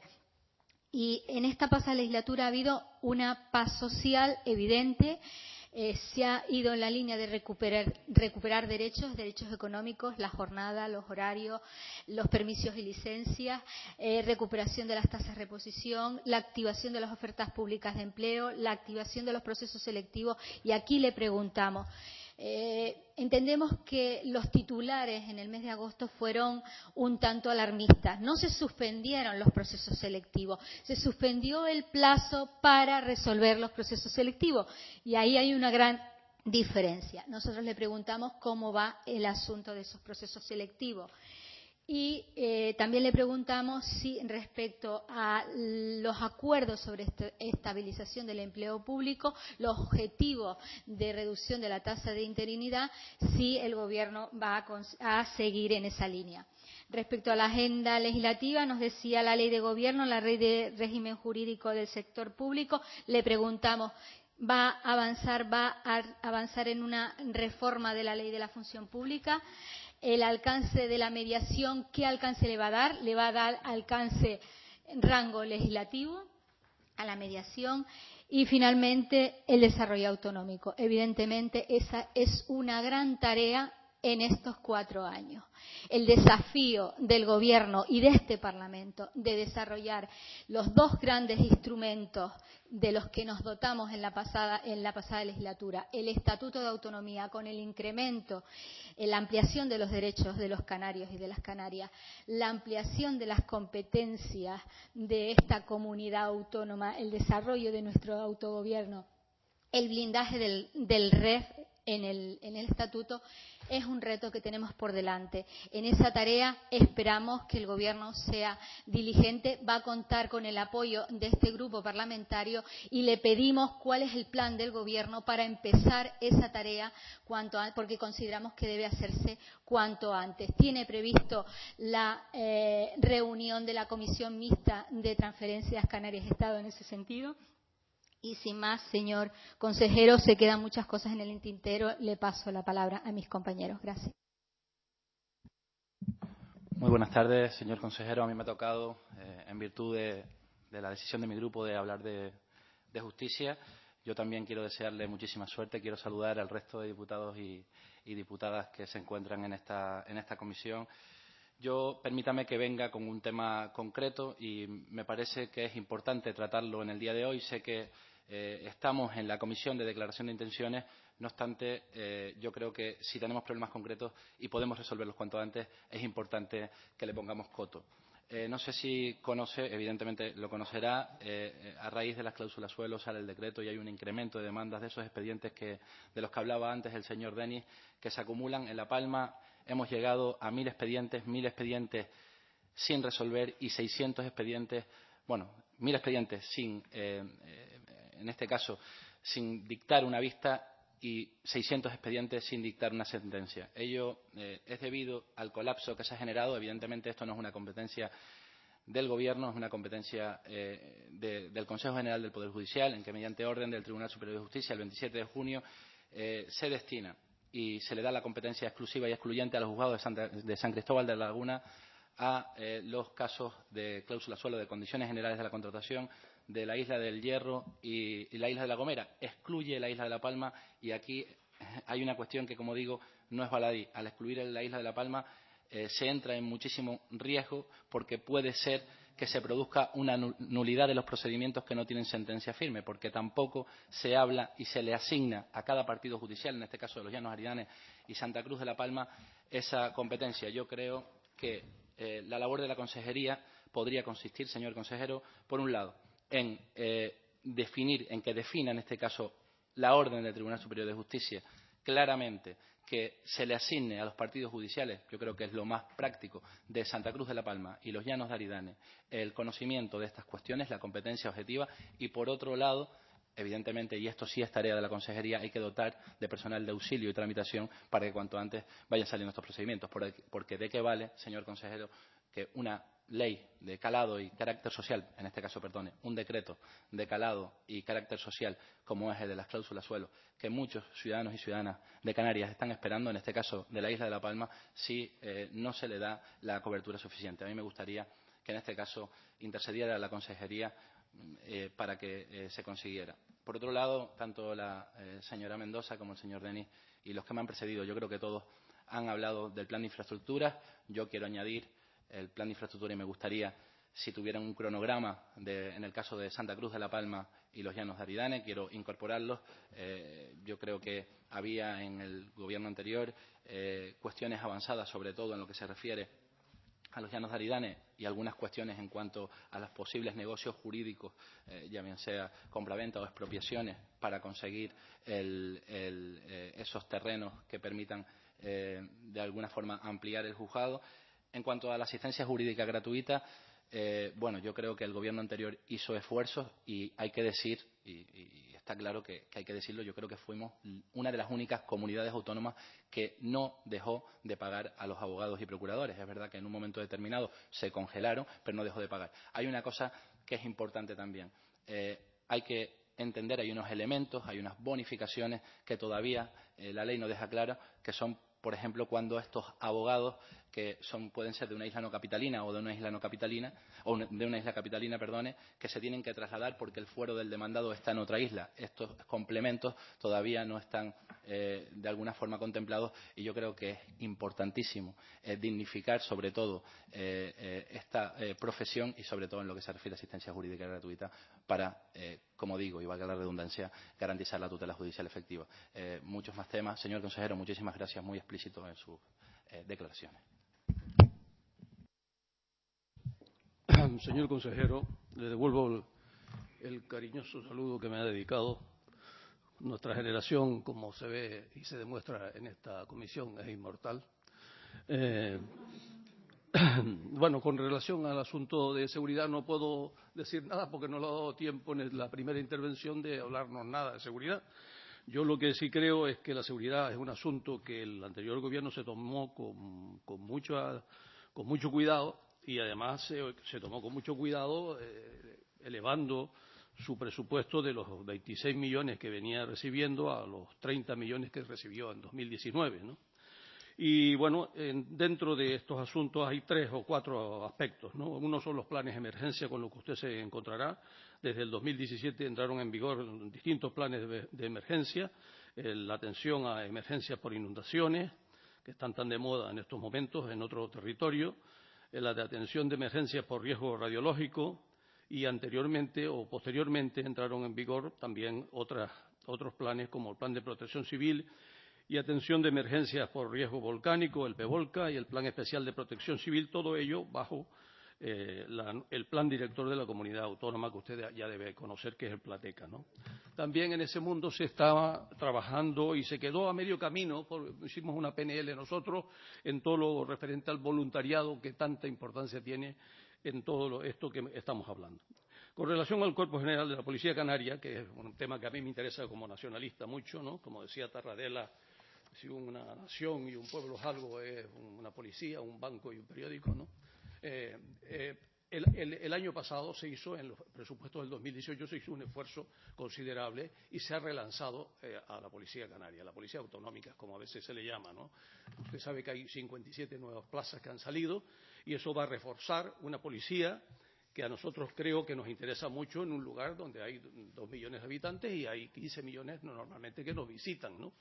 H: Y en esta pasada legislatura ha habido una paz social evidente. Eh, se ha ido en la línea de recuperar, recuperar derechos, derechos económicos, la jornada, los horarios, los permisos y licencias, eh, recuperación de las tasas de reposición, la activación de las ofertas públicas de empleo, la activación de los procesos selectivos. Y aquí le preguntamos, eh, entendemos que los titulares en el mes de agosto fueron un tanto alarmistas. No se suspendieron los procesos selectivos, se suspendió el plazo para resolver los procesos selectivos. Y ahí hay una gran diferencia. Nosotros le preguntamos cómo va el asunto de esos procesos selectivos. Y eh, también le preguntamos si respecto a los acuerdos sobre este, estabilización del empleo público, los objetivos de reducción de la tasa de interinidad, si el Gobierno va a, a seguir en esa línea. Respecto a la agenda legislativa, nos decía la Ley de Gobierno, la Ley de Régimen Jurídico del Sector Público. Le preguntamos, ¿va a avanzar, va a avanzar en una reforma de la Ley de la Función Pública? El alcance de la mediación, ¿qué alcance le va a dar? Le va a dar alcance rango legislativo a la mediación. Y finalmente el desarrollo autonómico. Evidentemente esa es una gran tarea en estos cuatro años. El desafío del Gobierno y de este Parlamento de desarrollar los dos grandes instrumentos de los que nos dotamos en la pasada, en la pasada legislatura, el Estatuto de Autonomía con el incremento, la ampliación de los derechos de los canarios y de las canarias, la ampliación de las competencias de esta comunidad autónoma, el desarrollo de nuestro autogobierno, el blindaje del, del R E F en el, en el Estatuto, es un reto que tenemos por delante. En esa tarea esperamos que el Gobierno sea diligente, va a contar con el apoyo de este grupo parlamentario y le pedimos cuál es el plan del Gobierno para empezar esa tarea cuanto antes, porque consideramos que debe hacerse cuanto antes. Tiene previsto la eh, reunión de la Comisión Mixta de Transferencias Canarias-Estado en ese sentido. Y sin más, señor consejero, se quedan muchas cosas en el tintero. Le paso la palabra a mis compañeros. Gracias.
I: Muy buenas tardes, señor consejero. A mí me ha tocado, eh, en virtud de, de la decisión de mi grupo de hablar de, de justicia, yo también quiero desearle muchísima suerte. Quiero saludar al resto de diputados y, y diputadas que se encuentran en esta, en esta comisión. Yo, permítame que venga con un tema concreto y me parece que es importante tratarlo en el día de hoy. Sé que Eh, estamos en la comisión de declaración de intenciones, no obstante, eh, yo creo que si tenemos problemas concretos y podemos resolverlos cuanto antes, es importante que le pongamos coto. Eh, no sé si conoce, evidentemente lo conocerá, eh, a raíz de las cláusulas suelo sale el decreto y hay un incremento de demandas de esos expedientes que, de los que hablaba antes el señor Denis, que se acumulan. En La Palma hemos llegado a mil expedientes, mil expedientes sin resolver y seiscientos expedientes bueno, mil expedientes sin, eh, eh, en este caso, sin dictar una vista y seiscientos expedientes sin dictar una sentencia. Ello eh, es debido al colapso que se ha generado. Evidentemente, esto no es una competencia del Gobierno, es una competencia eh, de, del Consejo General del Poder Judicial, en que mediante orden del Tribunal Superior de Justicia el veintisiete de junio eh, se destina y se le da la competencia exclusiva y excluyente a los juzgados de, Santa, de San Cristóbal de la Laguna a eh, los casos de cláusula suelo, de condiciones generales de la contratación de la Isla del Hierro y, y la Isla de La Gomera. Excluye la Isla de La Palma y aquí hay una cuestión que, como digo, no es baladí. Al excluir la Isla de La Palma eh, se entra en muchísimo riesgo porque puede ser que se produzca una nulidad de los procedimientos que no tienen sentencia firme, porque tampoco se habla y se le asigna a cada partido judicial, en este caso de los Llanos Aridanes y Santa Cruz de La Palma, esa competencia. Yo creo que eh, la labor de la Consejería podría consistir, señor consejero, por un lado, en eh, definir, en que defina en este caso la orden del Tribunal Superior de Justicia claramente, que se le asigne a los partidos judiciales, yo creo que es lo más práctico, de Santa Cruz de La Palma y los Llanos de Aridane, el conocimiento de estas cuestiones, la competencia objetiva, y por otro lado, evidentemente, y esto sí es tarea de la Consejería, hay que dotar de personal de auxilio y tramitación para que cuanto antes vayan saliendo estos procedimientos, porque ¿de qué vale, señor consejero, que una ley de calado y carácter social, en este caso, perdone, un decreto de calado y carácter social como es el de las cláusulas suelo, que muchos ciudadanos y ciudadanas de Canarias están esperando, en este caso de la Isla de La Palma, si eh, no se le da la cobertura suficiente? A mí me gustaría que en este caso intercediera la Consejería eh, para que eh, se consiguiera. Por otro lado, tanto la eh, señora Mendoza como el señor Denis y los que me han precedido, yo creo que todos han hablado del plan de infraestructuras. Yo quiero añadir el plan de infraestructura y me gustaría, si tuvieran un cronograma de, en el caso de Santa Cruz de La Palma y los Llanos de Aridane, quiero incorporarlos. Eh, yo creo que había en el gobierno anterior eh, cuestiones avanzadas, sobre todo en lo que se refiere a los Llanos de Aridane y algunas cuestiones en cuanto a los posibles negocios jurídicos, eh, ya bien sea compraventa o expropiaciones, para conseguir el, el, eh, esos terrenos que permitan eh, de alguna forma ampliar el juzgado. En cuanto a la asistencia jurídica gratuita, eh, bueno, yo creo que el gobierno anterior hizo esfuerzos y hay que decir, y, y está claro que, que hay que decirlo, yo creo que fuimos una de las únicas comunidades autónomas que no dejó de pagar a los abogados y procuradores. Es verdad que en un momento determinado se congelaron, pero no dejó de pagar. Hay una cosa que es importante también. Eh, hay que entender, hay unos elementos, hay unas bonificaciones que todavía eh, la ley no deja clara, que son, por ejemplo, cuando estos abogados que son, pueden ser de una isla no capitalina o de una isla no capitalina, o de una isla capitalina, perdone, que se tienen que trasladar porque el fuero del demandado está en otra isla. Estos complementos todavía no están eh, de alguna forma contemplados y yo creo que es importantísimo eh, dignificar sobre todo eh, eh, esta eh, profesión y sobre todo en lo que se refiere a asistencia jurídica gratuita para, eh, como digo, y valga la redundancia, garantizar la tutela judicial efectiva. Eh, muchos más temas. Señor consejero, muchísimas gracias, muy explícito en sus eh, declaraciones.
G: Señor consejero, le devuelvo el, el cariñoso saludo que me ha dedicado. Nuestra generación, como se ve y se demuestra en esta comisión, es inmortal. Eh, bueno, con relación al asunto de seguridad no puedo decir nada porque no le he dado tiempo en la primera intervención de hablarnos nada de seguridad. Yo lo que sí creo es que la seguridad es un asunto que el anterior gobierno se tomó con, con, mucha, con mucho cuidado y además se, se tomó con mucho cuidado eh, elevando su presupuesto de los veintiséis millones que venía recibiendo a los treinta millones que recibió en dos mil diecinueve, ¿no? Y bueno, en, dentro de estos asuntos hay tres o cuatro aspectos, ¿no? Uno son los planes de emergencia con los que usted se encontrará. Desde el dos mil diecisiete entraron en vigor distintos planes de, de emergencia, eh, la atención a emergencias por inundaciones, que están tan de moda en estos momentos en otro territorio, eh, la de atención de emergencias por riesgo radiológico y anteriormente o posteriormente entraron en vigor también otras, otros planes como el Plan de Protección Civil y atención de emergencias por riesgo volcánico, el PEVOLCA y el Plan Especial de Protección Civil, todo ello bajo eh, la, el plan director de la comunidad autónoma que usted ya debe conocer, que es el PLATECA, ¿no? También en ese mundo se estaba trabajando y se quedó a medio camino, por, hicimos una P N L nosotros en todo lo referente al voluntariado que tanta importancia tiene en todo lo, esto que estamos hablando. Con relación al Cuerpo General de la Policía Canaria, que es un tema que a mí me interesa como nacionalista mucho, ¿no? Como decía Tarradella, si una nación y un pueblo es algo, es una policía, un banco y un periódico, ¿no? Eh, eh, el, el, el año pasado se hizo, en los presupuestos del dos mil dieciocho, se hizo un esfuerzo considerable y se ha relanzado eh, a la Policía Canaria, a la Policía Autonómica, como a veces se le llama, ¿no? Usted sabe que hay cincuenta y siete nuevas plazas que han salido y eso va a reforzar una policía que a nosotros creo que nos interesa mucho en un lugar donde hay dos millones de habitantes y hay quince millones normalmente que nos visitan, ¿no?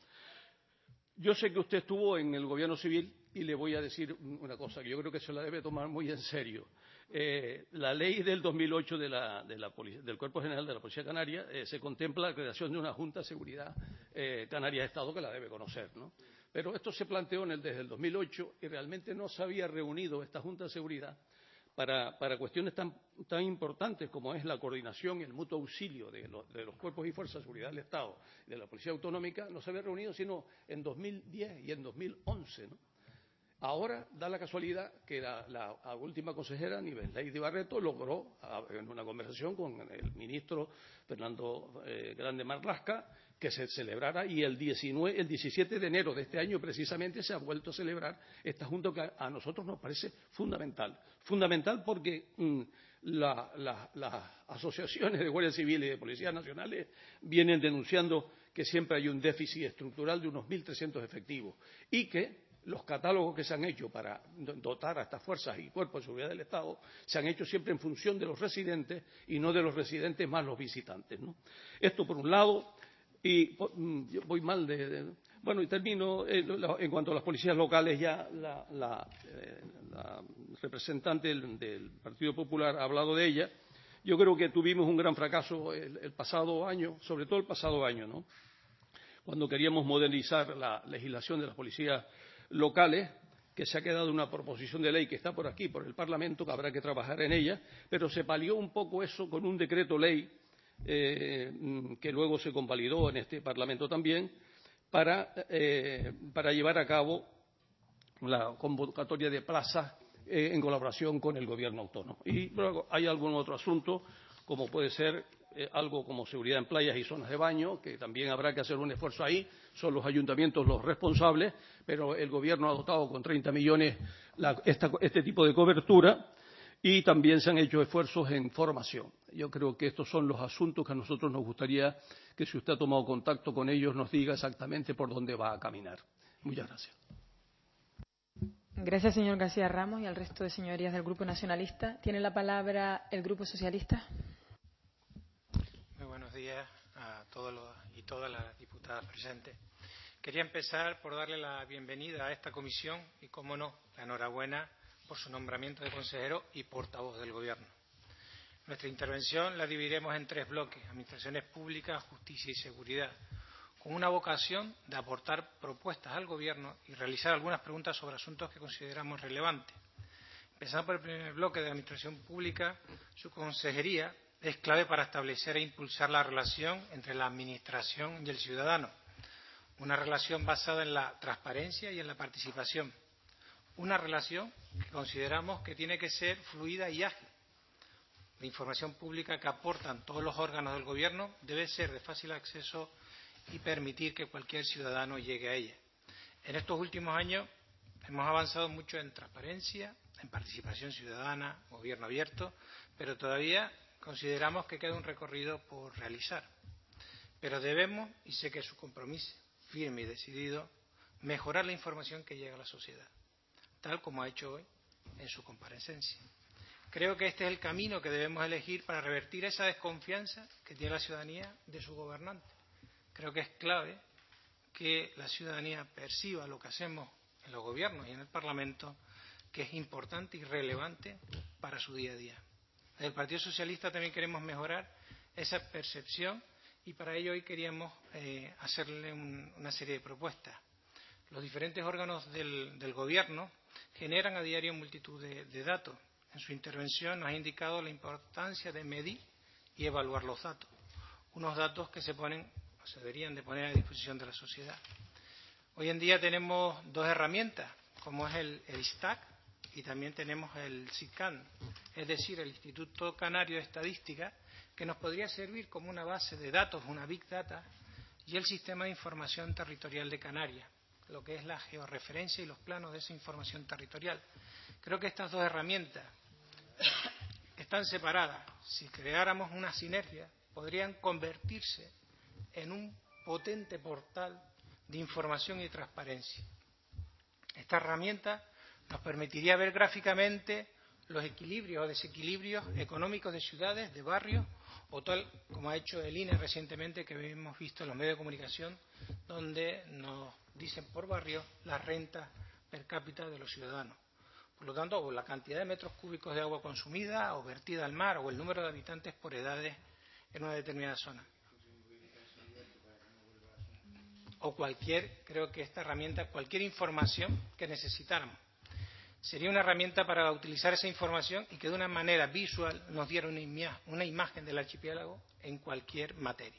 G: Yo sé que usted estuvo en el Gobierno civil y le voy a decir una cosa que yo creo que se la debe tomar muy en serio. Eh, la ley del dos mil ocho de la, de la del Cuerpo General de la Policía Canaria eh, se contempla la creación de una Junta de Seguridad eh, Canaria de Estado que la debe conocer, ¿no? Pero esto se planteó en el, desde el dos mil ocho y realmente no se había reunido esta Junta de Seguridad para, para cuestiones tan, tan importantes como es la coordinación y el mutuo auxilio de, lo, de los cuerpos y fuerzas de seguridad del Estado y de la Policía Autonómica. No se había reunido sino en dos mil diez y en dos mil once, ¿no? Ahora da la casualidad que la, la, la última consejera, Lady Barreto, logró, en una conversación con el ministro Fernando eh, Grande Marlaska, que se celebrara, y el, diecinueve, el diecisiete de enero de este año precisamente se ha vuelto a celebrar esta junta que a, a nosotros nos parece fundamental. Fundamental porque mmm, la, la, las asociaciones de guardias civiles y de policías nacionales vienen denunciando que siempre hay un déficit estructural de unos mil trescientos efectivos y que los catálogos que se han hecho para dotar a estas fuerzas y cuerpos de seguridad del Estado se han hecho siempre en función de los residentes y no de los residentes más los visitantes, ¿no? Esto por un lado. Y yo voy mal de, de bueno y termino eh, la, en cuanto a las policías locales. Ya la, la, eh, la representante del, del Partido Popular ha hablado de ella. Yo creo que tuvimos un gran fracaso el, el pasado año, sobre todo el pasado año, ¿no? Cuando queríamos modernizar la legislación de las policías locales, que se ha quedado una proposición de ley que está por aquí, por el Parlamento, que habrá que trabajar en ella, pero se palió un poco eso con un decreto ley eh, que luego se convalidó en este Parlamento también, para, eh, para llevar a cabo la convocatoria de plazas eh, en colaboración con el Gobierno autónomo. Y luego hay algún otro asunto, como puede ser eh, algo como seguridad en playas y zonas de baño, que también habrá que hacer un esfuerzo ahí. Son los ayuntamientos los responsables, pero el Gobierno ha dotado con treinta millones la, esta, este tipo de cobertura y también se han hecho esfuerzos en formación. Yo creo que estos son los asuntos que a nosotros nos gustaría que, si usted ha tomado contacto con ellos, nos diga exactamente por dónde va a caminar. Muchas gracias.
A: Gracias, señor García Ramos, y al resto de señorías del Grupo Nacionalista. Tiene la palabra el Grupo Socialista.
J: Muy buenos días a todos los y todas las diputadas presentes. Quería empezar por darle la bienvenida a esta comisión y, cómo no, la enhorabuena por su nombramiento de consejero y portavoz del Gobierno. Nuestra intervención la dividiremos en tres bloques: administraciones públicas, justicia y seguridad, con una vocación de aportar propuestas al Gobierno y realizar algunas preguntas sobre asuntos que consideramos relevantes. Empezando por el primer bloque de administración pública, su consejería es clave para establecer e impulsar la relación entre la Administración y el ciudadano, una relación basada en la transparencia y en la participación, una relación que consideramos que tiene que ser fluida y ágil. La información pública que aportan todos los órganos del Gobierno debe ser de fácil acceso y permitir que cualquier ciudadano llegue a ella. En estos últimos años hemos avanzado mucho en transparencia, en participación ciudadana, gobierno abierto, pero todavía consideramos que queda un recorrido por realizar. Pero debemos, y sé que es su compromiso firme y decidido, mejorar la información que llega a la sociedad, tal como ha hecho hoy en su comparecencia. Creo que este es el camino que debemos elegir para revertir esa desconfianza que tiene la ciudadanía de su gobernante. Creo que es clave que la ciudadanía perciba lo que hacemos en los gobiernos y en el Parlamento, que es importante y relevante para su día a día. Desde el Partido Socialista también queremos mejorar esa percepción y para ello hoy queríamos eh, hacerle un, una serie de propuestas. Los diferentes órganos del, del Gobierno generan a diario multitud de, de datos. En su intervención nos ha indicado la importancia de medir y evaluar los datos, unos datos que se ponen o se deberían de poner a disposición de la sociedad. Hoy en día tenemos dos herramientas, como es el, el I S T A C y también tenemos el SICAN, es decir, el Instituto Canario de Estadística, que nos podría servir como una base de datos, una Big Data, y el Sistema de Información Territorial de Canarias, lo que es la georreferencia y los planos de esa información territorial. Creo que estas dos herramientas están separadas. Si creáramos una sinergia, podrían convertirse en un potente portal de información y transparencia. Esta herramienta nos permitiría ver gráficamente los equilibrios o desequilibrios económicos de ciudades, de barrios, o tal como ha hecho el I N E recientemente, que hemos visto en los medios de comunicación, donde nos dicen por barrio las rentas per cápita de los ciudadanos. Por lo tanto, o la cantidad de metros cúbicos de agua consumida o vertida al mar, o el número de habitantes por edades en una determinada zona. O cualquier, creo que esta herramienta, cualquier información que necesitáramos. Sería una herramienta para utilizar esa información y que de una manera visual nos diera una, ima una imagen del archipiélago en cualquier materia.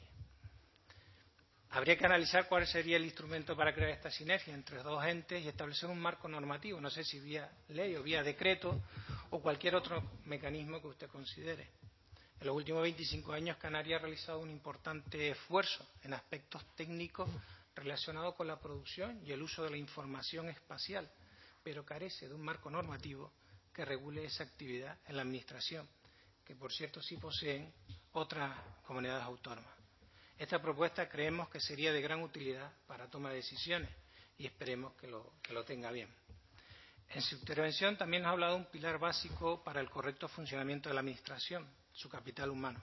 J: Habría que analizar cuál sería el instrumento para crear esta sinergia entre dos entes y establecer un marco normativo, no sé si vía ley o vía decreto o cualquier otro mecanismo que usted considere. En los últimos veinticinco años, Canarias ha realizado un importante esfuerzo en aspectos técnicos relacionados con la producción y el uso de la información espacial, pero carece de un marco normativo que regule esa actividad en la Administración, que por cierto sí poseen otras comunidades autónomas. Esta propuesta creemos que sería de gran utilidad para toma de decisiones y esperemos que lo, que lo tenga bien. En su intervención también nos ha hablado de un pilar básico para el correcto funcionamiento de la Administración, su capital humano.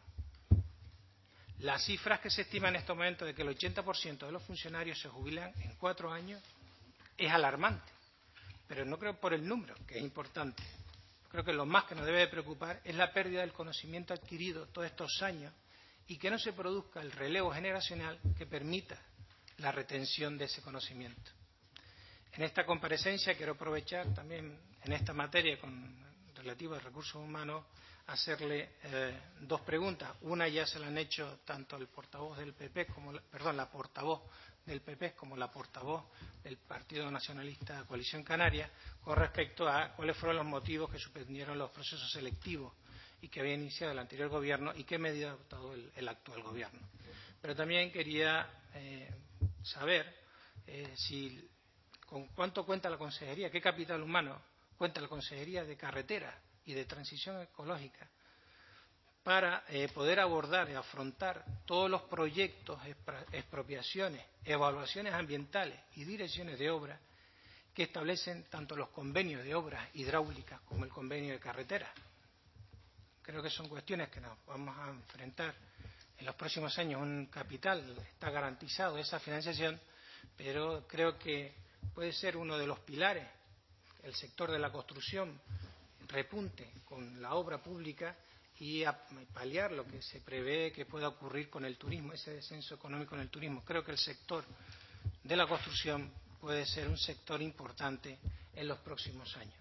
J: Las cifras que se estiman en estos momentos de que el ochenta por ciento de los funcionarios se jubilan en cuatro años es alarmante, pero no creo por el número, que es importante. Creo que lo más que nos debe de preocupar es la pérdida del conocimiento adquirido todos estos años y que no se produzca el relevo generacional que permita la retención de ese conocimiento. En esta comparecencia quiero aprovechar también en esta materia con relativo a recursos humanos hacerle eh, dos preguntas. Una ya se la han hecho tanto el portavoz del P P como la, perdón, la portavoz del P P como la portavoz del Partido Nacionalista Coalición Canaria con respecto a cuáles fueron los motivos que suspendieron los procesos selectivos y que había iniciado el anterior gobierno y qué medidas ha adoptado el, el actual gobierno. Pero también quería eh, saber eh, si con cuánto cuenta la consejería, qué capital humano cuenta la consejería de carretera y de transición ecológica para eh, poder abordar y afrontar todos los proyectos, expropiaciones, evaluaciones ambientales y direcciones de obra que establecen tanto los convenios de obras hidráulicas como el convenio de carreteras. Creo que son cuestiones que nos vamos a enfrentar en los próximos años. Un capital está garantizado esa financiación, pero creo que puede ser uno de los pilares, el sector de la construcción repunte con la obra pública y a paliar lo que se prevé que pueda ocurrir con el turismo, ese descenso económico en el turismo. Creo que el sector de la construcción puede ser un sector importante en los próximos años.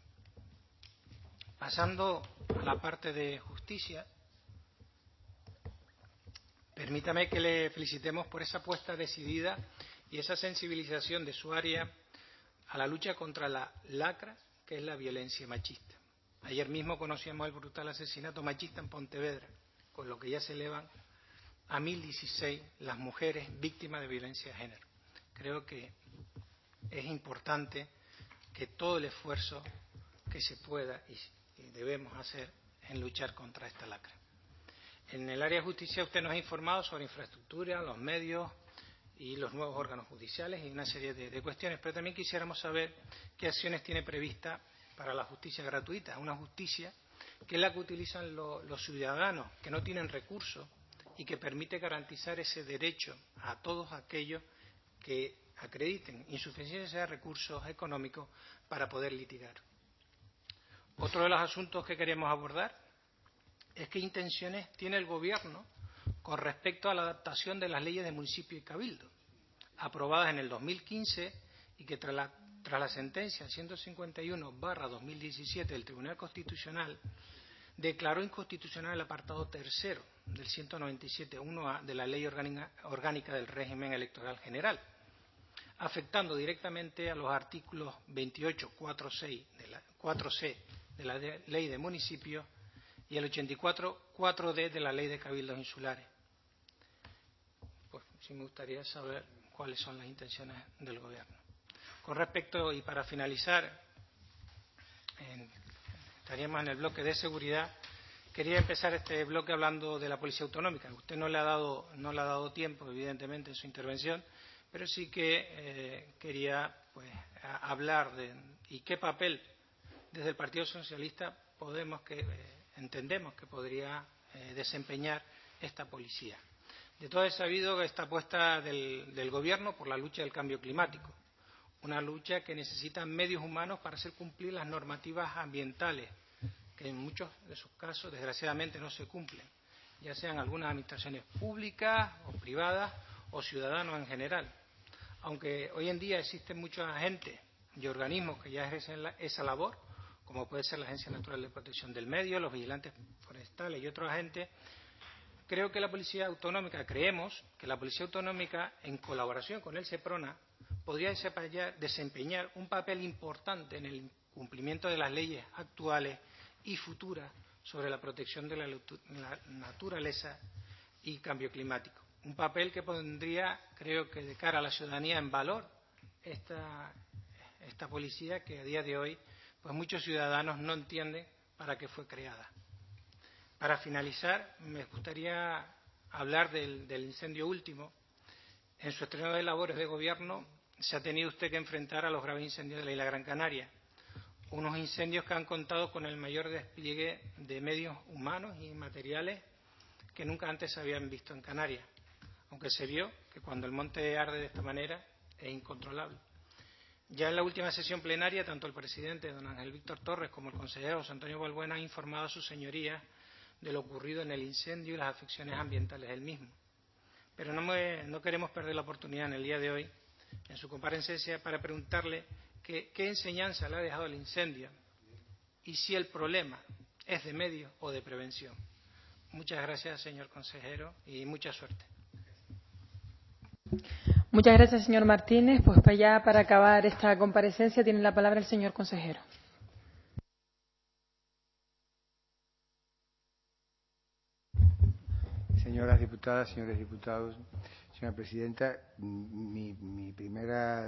J: Pasando a la parte de justicia, permítame que le felicitemos por esa apuesta decidida y esa sensibilización de su área a la lucha contra la lacra, que es la violencia machista. Ayer mismo conocíamos el brutal asesinato machista en Pontevedra, con lo que ya se elevan a mil dieciséis las mujeres víctimas de violencia de género. Creo que es importante que todo el esfuerzo que se pueda y debemos hacer en luchar contra esta lacra. En el área de justicia usted nos ha informado sobre infraestructura, los medios y los nuevos órganos judiciales y una serie de, de cuestiones, pero también quisiéramos saber qué acciones tiene prevista para la justicia gratuita, una justicia que es la que utilizan lo, los ciudadanos que no tienen recursos y que permite garantizar ese derecho a todos aquellos que acrediten insuficiencia de recursos económicos para poder litigar. Otro de los asuntos que queremos abordar es qué intenciones tiene el Gobierno con respecto a la adaptación de las leyes de municipio y cabildo, aprobadas en el dos mil quince y que tras la, tras la sentencia ciento cincuenta y uno barra dos mil diecisiete del Tribunal Constitucional declaró inconstitucional el apartado tercero del ciento noventa y siete punto uno a de la Ley Orgánica, Orgánica del Régimen Electoral General, afectando directamente a los artículos veintiocho, cuatro, seis de la, cuatro C de la de, Ley de Municipios y el ochenta y cuatro cuatro D de la Ley de Cabildos Insulares. Pues sí me gustaría saber cuáles son las intenciones del Gobierno. Con respecto, y para finalizar, en, estaríamos en el bloque de seguridad. Quería empezar este bloque hablando de la Policía Autonómica. Usted no le ha dado, no le ha dado tiempo, evidentemente, en su intervención, pero sí que eh, quería pues, a, hablar de y qué papel desde el Partido Socialista podemos que eh, entendemos que podría eh, desempeñar esta policía. De todo es sabido que esta apuesta del, del Gobierno por la lucha del cambio climático, una lucha que necesita medios humanos para hacer cumplir las normativas ambientales, que en muchos de sus casos, desgraciadamente, no se cumplen, ya sean algunas administraciones públicas o privadas o ciudadanos en general. Aunque hoy en día existen muchos agentes y organismos que ya ejercen la, esa labor, como puede ser la Agencia Nacional de Protección del Medio, los vigilantes forestales y otros agentes, creo que la Policía Autonómica, creemos que la Policía Autonómica, en colaboración con el SEPRONA, podría desempeñar un papel importante en el cumplimiento de las leyes actuales y futuras sobre la protección de la naturaleza y cambio climático. Un papel que pondría, creo que de cara a la ciudadanía, en valor esta, esta policía que a día de hoy pues muchos ciudadanos no entienden para qué fue creada. Para finalizar, me gustaría hablar del, del incendio último. En su estreno de labores de gobierno se ha tenido usted que enfrentar a los graves incendios de la isla Gran Canaria. Unos incendios que han contado con el mayor despliegue de medios humanos y materiales que nunca antes se habían visto en Canarias, aunque se vio que cuando el monte arde de esta manera es incontrolable. Ya en la última sesión plenaria, tanto el presidente, don Ángel Víctor Torres, como el consejero José Antonio Balbuena han informado a sus señorías de lo ocurrido en el incendio y las afecciones ambientales del mismo. Pero no, me, no queremos perder la oportunidad en el día de hoy, en su comparecencia, para preguntarle que, qué enseñanza le ha dejado el incendio y si el problema es de medios o de prevención. Muchas gracias, señor consejero, y mucha suerte.
A: Muchas gracias, señor Martínez. Pues para ya para acabar esta comparecencia tiene la palabra el señor consejero.
D: Señoras diputadas, señores diputados, señora presidenta, mi, mi primer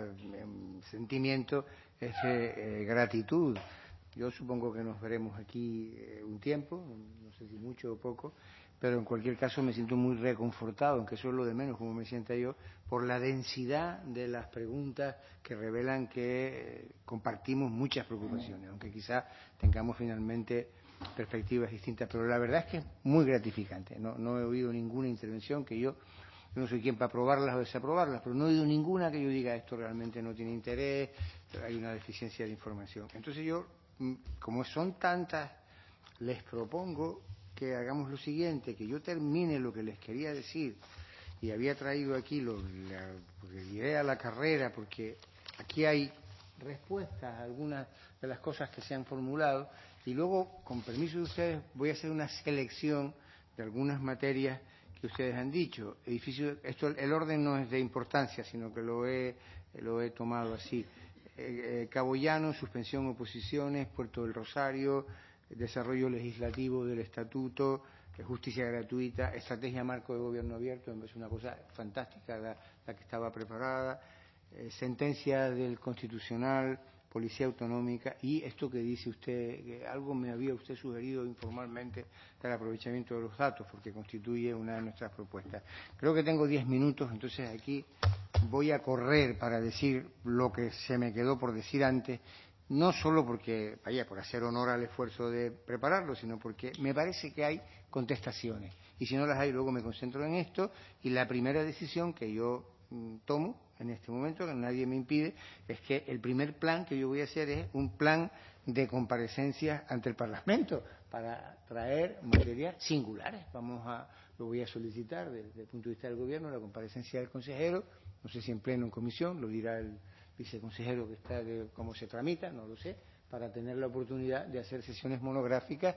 D: sentimiento es de eh, gratitud. Yo supongo que nos veremos aquí eh, un tiempo, no sé si mucho o poco, pero en cualquier caso me siento muy reconfortado, aunque eso es lo de menos, como me sienta yo, por la densidad de las preguntas que revelan que eh, compartimos muchas preocupaciones, aunque quizás tengamos finalmente perspectivas distintas, pero la verdad es que es muy gratificante. No, no he oído ninguna intervención que yo, yo no soy quien para aprobarlas o desaprobarlas, pero no he oído ninguna que yo diga esto realmente no tiene interés, hay una deficiencia de información. Entonces yo, como son tantas, les propongo que hagamos lo siguiente, que yo termine lo que les quería decir y había traído aquí, lo, la, porque iré a la carrera, porque aquí hay respuestas a algunas de las cosas que se han formulado y luego, con permiso de ustedes, voy a hacer una selección de algunas materias que ustedes han dicho. Edificio, esto, el orden no es de importancia, sino que lo he, lo he tomado así. Eh, eh, Cabo Llano, suspensión, oposiciones, Puerto del Rosario, desarrollo legislativo del estatuto, justicia gratuita, estrategia marco de gobierno abierto, es una cosa fantástica la, la que estaba preparada, eh, sentencia del Constitucional, Policía Autonómica y esto que dice usted, que algo me había usted sugerido informalmente del aprovechamiento de los datos, porque constituye una de nuestras propuestas. Creo que tengo diez minutos, entonces aquí voy a correr para decir lo que se me quedó por decir antes, no solo porque, vaya, por hacer honor al esfuerzo de prepararlo, sino porque me parece que hay contestaciones. Y si no las hay, luego me concentro en esto. Y la primera decisión que yo mm, tomo en este momento, que nadie me impide, es que el primer plan que yo voy a hacer es un plan de comparecencias ante el Parlamento para traer materias singulares. Vamos a, lo voy a solicitar desde, desde el punto de vista del Gobierno, la comparecencia del consejero, no sé si en pleno o en comisión, lo dirá el viceconsejero que está, de cómo se tramita, no lo sé, para tener la oportunidad de hacer sesiones monográficas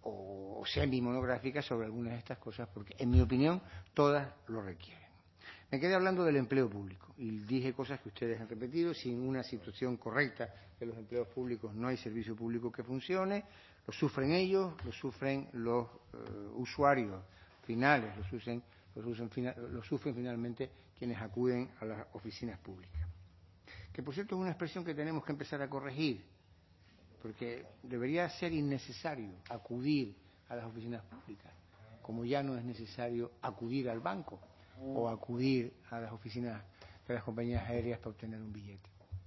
D: o semi-monográficas sobre algunas de estas cosas, porque en mi opinión todas lo requieren. Me quedé hablando del empleo público y dije cosas que ustedes han repetido. Sin una situación correcta de los empleos públicos no hay servicio público que funcione. Lo sufren ellos, lo sufren los uh, usuarios finales, lo sufren, lo, sufren, lo sufren finalmente quienes acuden a las oficinas públicas. Que por cierto es una expresión que tenemos que empezar a corregir, porque debería ser innecesario acudir a las oficinas públicas, como ya no es necesario acudir al banco o acudir a las oficinas de las compañías aéreas para obtener un billete.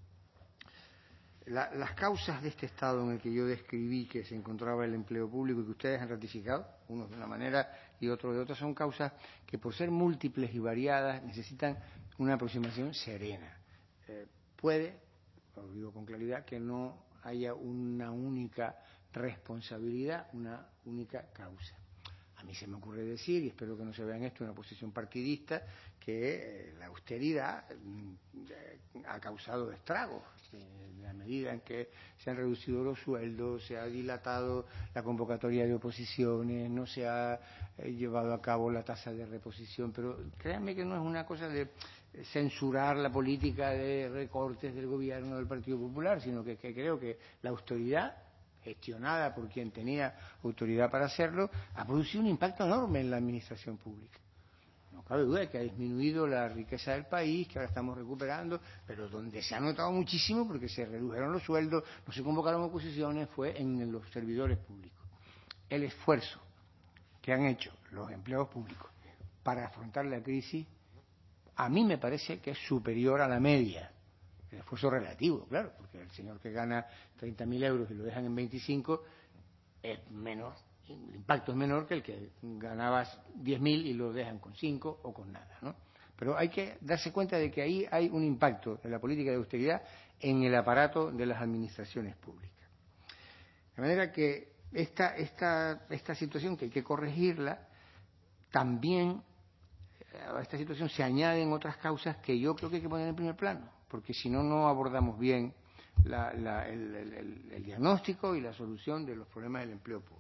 D: La, las causas de este estado en el que yo describí que se encontraba el empleo público y que ustedes han ratificado, unos de una manera y otros de otra, son causas que por ser múltiples y variadas necesitan una aproximación serena. Eh, puede, lo digo con claridad, que no haya una única responsabilidad, una única causa. A mí se me ocurre decir, y espero que no se vea en esto una posición partidista, que eh, la austeridad eh, ha causado estragos. En la medida en que se han reducido los sueldos, se ha dilatado la convocatoria de oposiciones, no se ha eh, llevado a cabo la tasa de reposición. Pero créanme que no es una cosa de censurar la política de recortes del gobierno del Partido Popular, sino que, que creo que la austeridad, gestionada por quien tenía autoridad para hacerlo, ha producido un impacto enorme en la administración pública. No cabe duda de que ha disminuido la riqueza del país, que ahora estamos recuperando, pero donde se ha notado muchísimo, porque se redujeron los sueldos, no se convocaron oposiciones, fue en los servidores públicos. El esfuerzo que han hecho los empleados públicos para afrontar la crisis, a mí me parece que es superior a la media. El esfuerzo relativo, claro, porque el señor que gana treinta mil euros y lo dejan en veinticinco es menor, el impacto es menor que el que ganabas diez mil y lo dejan con cinco o con nada, ¿no? Pero hay que darse cuenta de que ahí hay un impacto de la política de austeridad en el aparato de las administraciones públicas. De manera que esta, esta, esta situación que hay que corregirla, también a esta situación se añaden otras causas que yo creo que hay que poner en primer plano, porque si no, no abordamos bien la, la, el, el, el diagnóstico y la solución de los problemas del empleo público.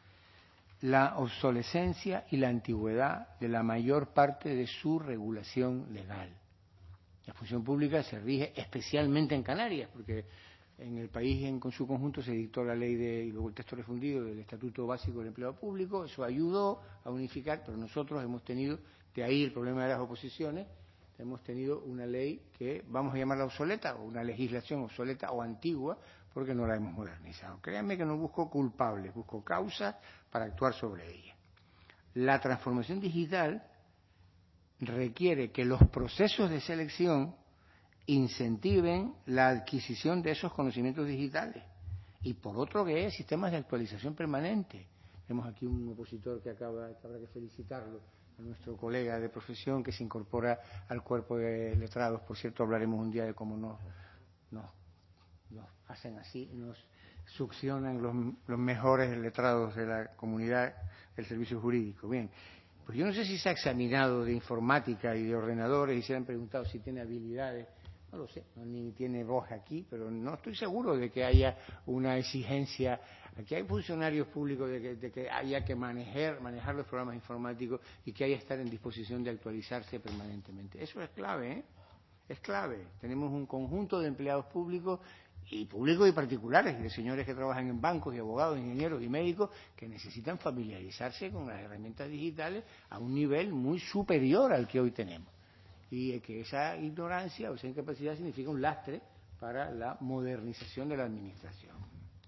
D: La obsolescencia y la antigüedad de la mayor parte de su regulación legal. La función pública se rige especialmente en Canarias, porque en el país en, con su conjunto se dictó la ley de, y luego el texto refundido del Estatuto Básico del Empleo Público. Eso ayudó a unificar, pero nosotros hemos tenido, de ahí el problema de las oposiciones, hemos tenido una ley que vamos a llamarla obsoleta, o una legislación obsoleta o antigua, porque no la hemos modernizado. Créanme que no busco culpables, busco causas para actuar sobre ella. La transformación digital requiere que los procesos de selección incentiven la adquisición de esos conocimientos digitales. Y por otro, que es sistemas de actualización permanente. Tenemos aquí un opositor que acaba, que habrá que felicitarlo, a nuestro colega de profesión que se incorpora al cuerpo de letrados. Por cierto, hablaremos un día de cómo nos, nos, nos hacen así, nos succionan los, los mejores letrados de la comunidad del servicio jurídico. Bien, pues yo no sé si se ha examinado de informática y de ordenadores y se han preguntado si tiene habilidades. No lo sé, no, ni tiene voz aquí, pero no estoy seguro de que haya una exigencia. Aquí hay funcionarios públicos de que, de que haya que manejar, manejar los programas informáticos y que haya que estar en disposición de actualizarse permanentemente. Eso es clave, ¿eh? Es clave. Tenemos un conjunto de empleados públicos y públicos y particulares, y de señores que trabajan en bancos y abogados, ingenieros y médicos que necesitan familiarizarse con las herramientas digitales a un nivel muy superior al que hoy tenemos. Y que esa ignorancia o esa incapacidad significa un lastre para la modernización de la administración.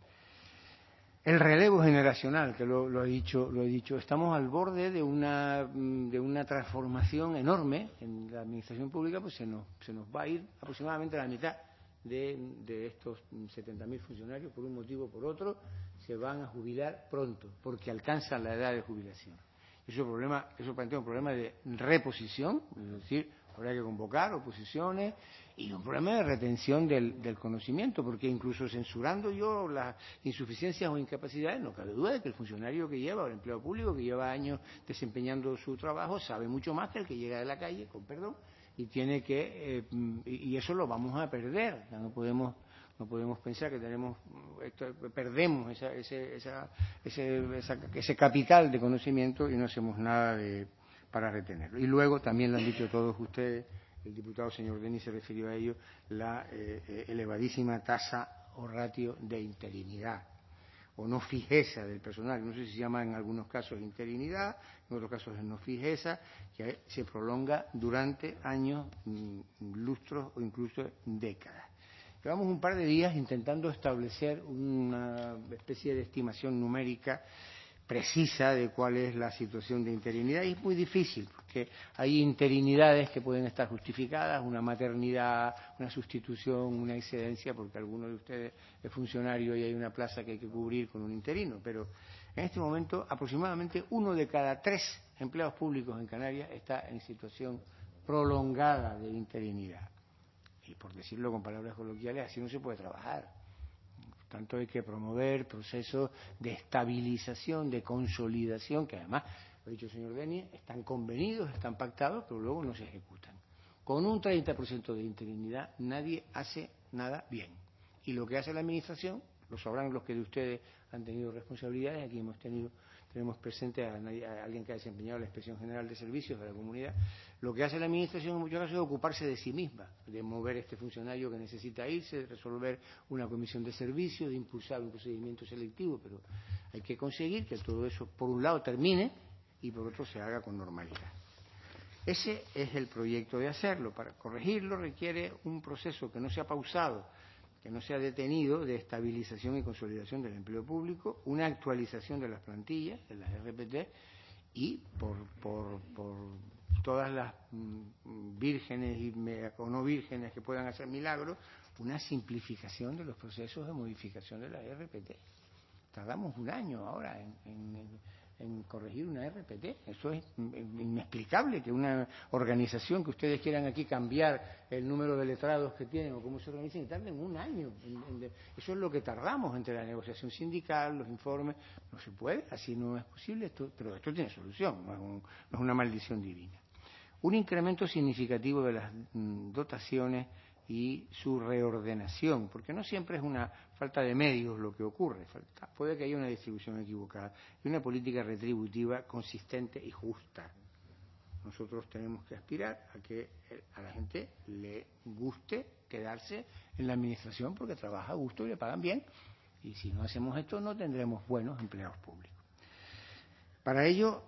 D: El relevo generacional, que lo, lo he dicho, lo he dicho, estamos al borde de una de una transformación enorme en la administración pública, pues se nos se nos va a ir aproximadamente la mitad de, de estos setenta mil funcionarios, por un motivo o por otro, se van a jubilar pronto, porque alcanzan la edad de jubilación. Eso problema, eso plantea un problema de reposición, es decir, habrá que convocar oposiciones y un problema de retención del, del conocimiento, porque incluso censurando yo las insuficiencias o incapacidades, no cabe duda de que el funcionario que lleva, o el empleado público que lleva años desempeñando su trabajo, sabe mucho más que el que llega de la calle, con perdón, y tiene que, eh, y eso lo vamos a perder, ya no podemos no podemos pensar que tenemos esto, perdemos esa, ese, esa, ese, esa, ese capital de conocimiento y no hacemos nada de, para retenerlo. Y luego, también lo han dicho todos ustedes, el diputado señor Denis se refirió a ello, la eh, elevadísima tasa o ratio de interinidad o no fijeza del personal. No sé si se llama en algunos casos interinidad, en otros casos es no fijeza, que se prolonga durante años, lustros o incluso décadas. Llevamos un par de días intentando establecer una especie de estimación numérica precisa de cuál es la situación de interinidad, y es muy difícil porque hay interinidades que pueden estar justificadas, una maternidad, una sustitución, una excedencia, porque alguno de ustedes es funcionario y hay una plaza que hay que cubrir con un interino, pero en este momento aproximadamente uno de cada tres empleados públicos en Canarias está en situación prolongada de interinidad. Y por decirlo con palabras coloquiales, así no se puede trabajar. Por tanto, hay que promover procesos de estabilización, de consolidación, que además, lo ha dicho el señor Denis, están convenidos, están pactados, pero luego no se ejecutan. Con un treinta por ciento de interinidad nadie hace nada bien. Y lo que hace la Administración, lo sabrán los que de ustedes han tenido responsabilidades, aquí hemos tenido, tenemos presente a, a alguien que ha desempeñado la Inspección General de Servicios de la Comunidad, lo que hace la Administración en muchos casos es ocuparse de sí misma, de mover este funcionario que necesita irse, de resolver una comisión de servicio, de impulsar un procedimiento selectivo, pero hay que conseguir que todo eso, por un lado, termine y por otro se haga con normalidad. Ese es el proyecto de hacerlo. Para corregirlo requiere un proceso que no sea pausado, que no sea detenido, de estabilización y consolidación del empleo público, una actualización de las plantillas, de las R P T, y por, por, por todas las mm, vírgenes y me, o no vírgenes que puedan hacer milagros, una simplificación de los procesos de modificación de las R P T. Tardamos un año ahora en, en, en corregir una R P T. Eso es inexplicable, que una organización que ustedes quieran aquí cambiar el número de letrados que tienen o cómo se organizan y tarden un año. En, en, eso es lo que tardamos entre la negociación sindical, los informes. No se puede, así no es posible, esto, pero esto tiene solución, no es, un, no es una maldición divina. Un incremento significativo de las mm, dotaciones y su reordenación, porque no siempre es una falta de medios lo que ocurre, falta, puede que haya una distribución equivocada y una política retributiva consistente y justa. Nosotros tenemos que aspirar a que a la gente le guste quedarse en la administración porque trabaja a gusto y le pagan bien, y si no hacemos esto no tendremos buenos empleados públicos. Para ello,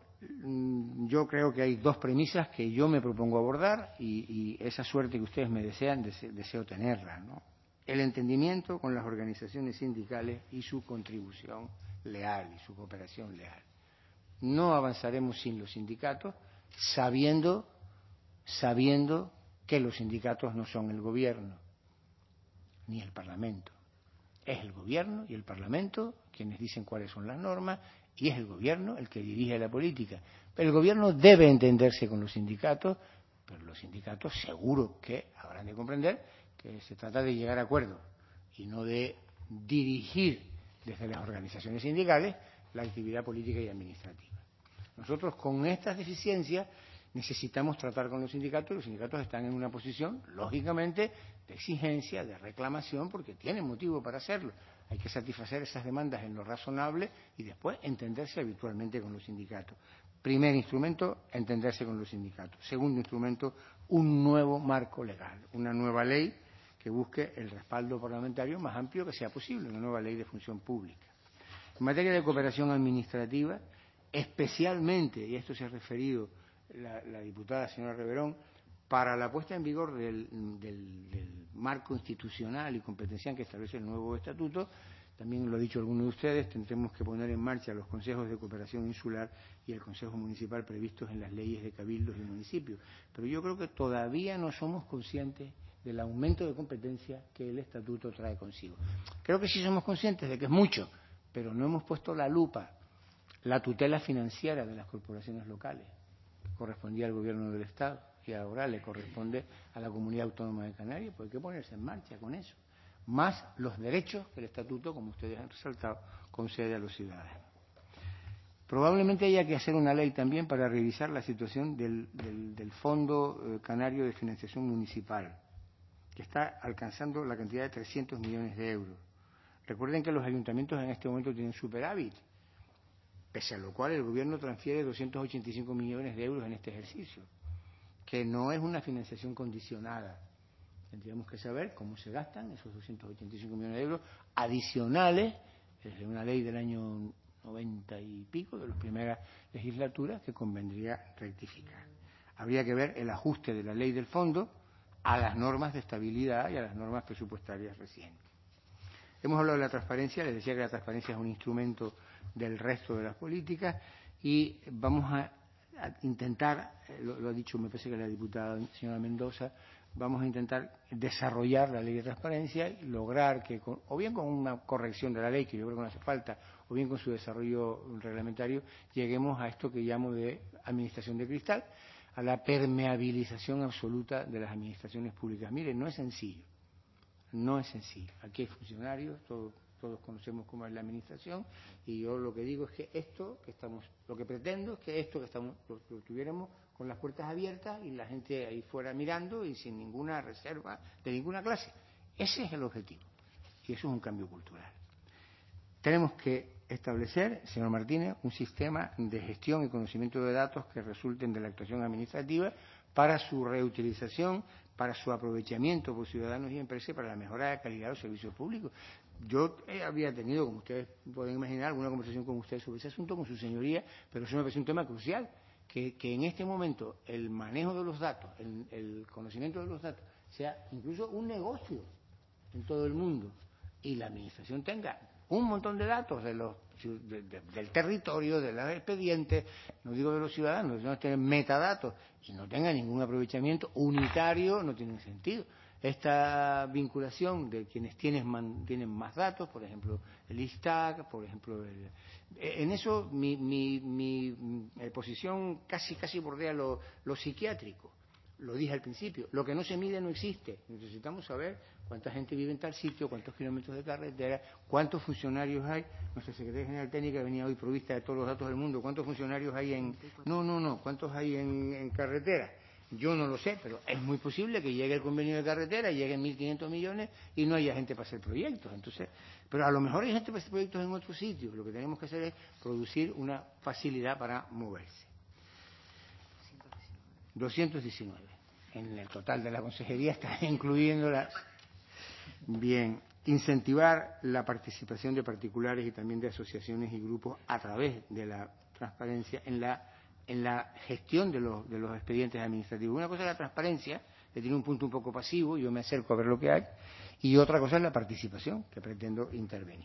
D: yo creo que hay dos premisas que yo me propongo abordar y, y esa suerte que ustedes me desean, dese, deseo tenerla, ¿no? El entendimiento con las organizaciones sindicales y su contribución leal y su cooperación leal. No avanzaremos sin los sindicatos, sabiendo, sabiendo que los sindicatos no son el gobierno ni el Parlamento. Es el gobierno y el Parlamento quienes dicen cuáles son las normas y es el gobierno el que dirige la política. Pero el gobierno debe entenderse con los sindicatos, pero los sindicatos seguro que habrán de comprender que se trata de llegar a acuerdos y no de dirigir desde las organizaciones sindicales la actividad política y administrativa. Nosotros con estas deficiencias necesitamos tratar con los sindicatos y los sindicatos están en una posición, lógicamente, de exigencia, de reclamación, porque tienen motivo para hacerlo. Hay que satisfacer esas demandas en lo razonable y después entenderse habitualmente con los sindicatos. Primer instrumento, entenderse con los sindicatos. Segundo instrumento, un nuevo marco legal, una nueva ley que busque el respaldo parlamentario más amplio que sea posible, una nueva ley de función pública. En materia de cooperación administrativa, especialmente, y a esto se ha referido la, la diputada señora Reverón, para la puesta en vigor del, del, del marco institucional y competencial que establece el nuevo estatuto, también lo ha dicho alguno de ustedes, tendremos que poner en marcha los consejos de cooperación insular y el consejo municipal previstos en las leyes de cabildos y municipios. Pero yo creo que todavía no somos conscientes del aumento de competencia que el estatuto trae consigo. Creo que sí somos conscientes de que es mucho, pero no hemos puesto la lupa. La tutela financiera de las corporaciones locales correspondía al gobierno del Estado y ahora le corresponde a la Comunidad Autónoma de Canarias, pues hay que ponerse en marcha con eso. Más los derechos que el Estatuto, como ustedes han resaltado, concede a los ciudadanos. Probablemente haya que hacer una ley también para revisar la situación del, del, del Fondo eh, Canario de Financiación Municipal, que está alcanzando la cantidad de trescientos millones de euros. Recuerden que los ayuntamientos en este momento tienen superávit pese a lo cual el Gobierno transfiere doscientos ochenta y cinco millones de euros en este ejercicio, que no es una financiación condicionada. Tendríamos que saber cómo se gastan esos doscientos ochenta y cinco millones de euros adicionales desde una ley del año noventa y pico, de la primera legislatura, que convendría rectificar. Habría que ver el ajuste de la ley del fondo a las normas de estabilidad y a las normas presupuestarias recientes. Hemos hablado de la transparencia, les decía que la transparencia es un instrumento del resto de las políticas y vamos a, a intentar, lo, lo ha dicho me parece que la diputada señora Mendoza, vamos a intentar desarrollar la ley de transparencia y lograr que, con, o bien con una corrección de la ley, que yo creo que no hace falta, o bien con su desarrollo reglamentario, lleguemos a esto que llamo de administración de cristal, a la permeabilización absoluta de las administraciones públicas. Miren, no es sencillo, no es sencillo. Aquí hay funcionarios, todos, todos conocemos cómo es la administración, y yo lo que digo es que esto que estamos, lo que pretendo es que esto que estamos, lo, lo tuviéramos con las puertas abiertas y la gente ahí fuera mirando y sin ninguna reserva de ninguna clase. Ese es el objetivo, y eso es un cambio cultural. Tenemos que establecer, señor Martínez, un sistema de gestión y conocimiento de datos que resulten de la actuación administrativa para su reutilización, para su aprovechamiento por ciudadanos y empresas y para la mejora de la calidad de los servicios públicos. Yo eh, había tenido, como ustedes pueden imaginar, alguna conversación con ustedes sobre ese asunto, con su señoría, pero eso me parece un tema crucial, que, que en este momento el manejo de los datos, el, el conocimiento de los datos, sea incluso un negocio en todo el mundo y la administración tenga un montón de datos de los, de, de, del territorio, de los expedientes, no digo de los ciudadanos, no tienen metadatos y no tenga ningún aprovechamiento unitario, no tiene sentido. Esta vinculación de quienes tienen, man, tienen más datos, por ejemplo, el ISTAC, por ejemplo, el, en eso mi, mi, mi, mi posición casi, casi bordea lo, lo psiquiátrico. Lo dije al principio, lo que no se mide no existe. Necesitamos saber cuánta gente vive en tal sitio, cuántos kilómetros de carretera, cuántos funcionarios hay. Nuestra Secretaría General Técnica venía hoy provista de todos los datos del mundo. ¿Cuántos funcionarios hay en...? No, no, no. ¿Cuántos hay en, en carretera? Yo no lo sé, pero es muy posible que llegue el convenio de carretera, lleguen mil quinientos millones y no haya gente para hacer proyectos. Entonces, pero a lo mejor hay gente para hacer proyectos en otros sitios. Lo que tenemos que hacer es producir una facilidad para moverse. doscientos diecinueve. En el total de la consejería está incluyendo las... Bien, incentivar la participación de particulares y también de asociaciones y grupos a través de la transparencia en la, en la gestión de los, de los expedientes administrativos. Una cosa es la transparencia, que tiene un punto un poco pasivo, yo me acerco a ver lo que hay, y otra cosa es la participación, que pretendo intervenir.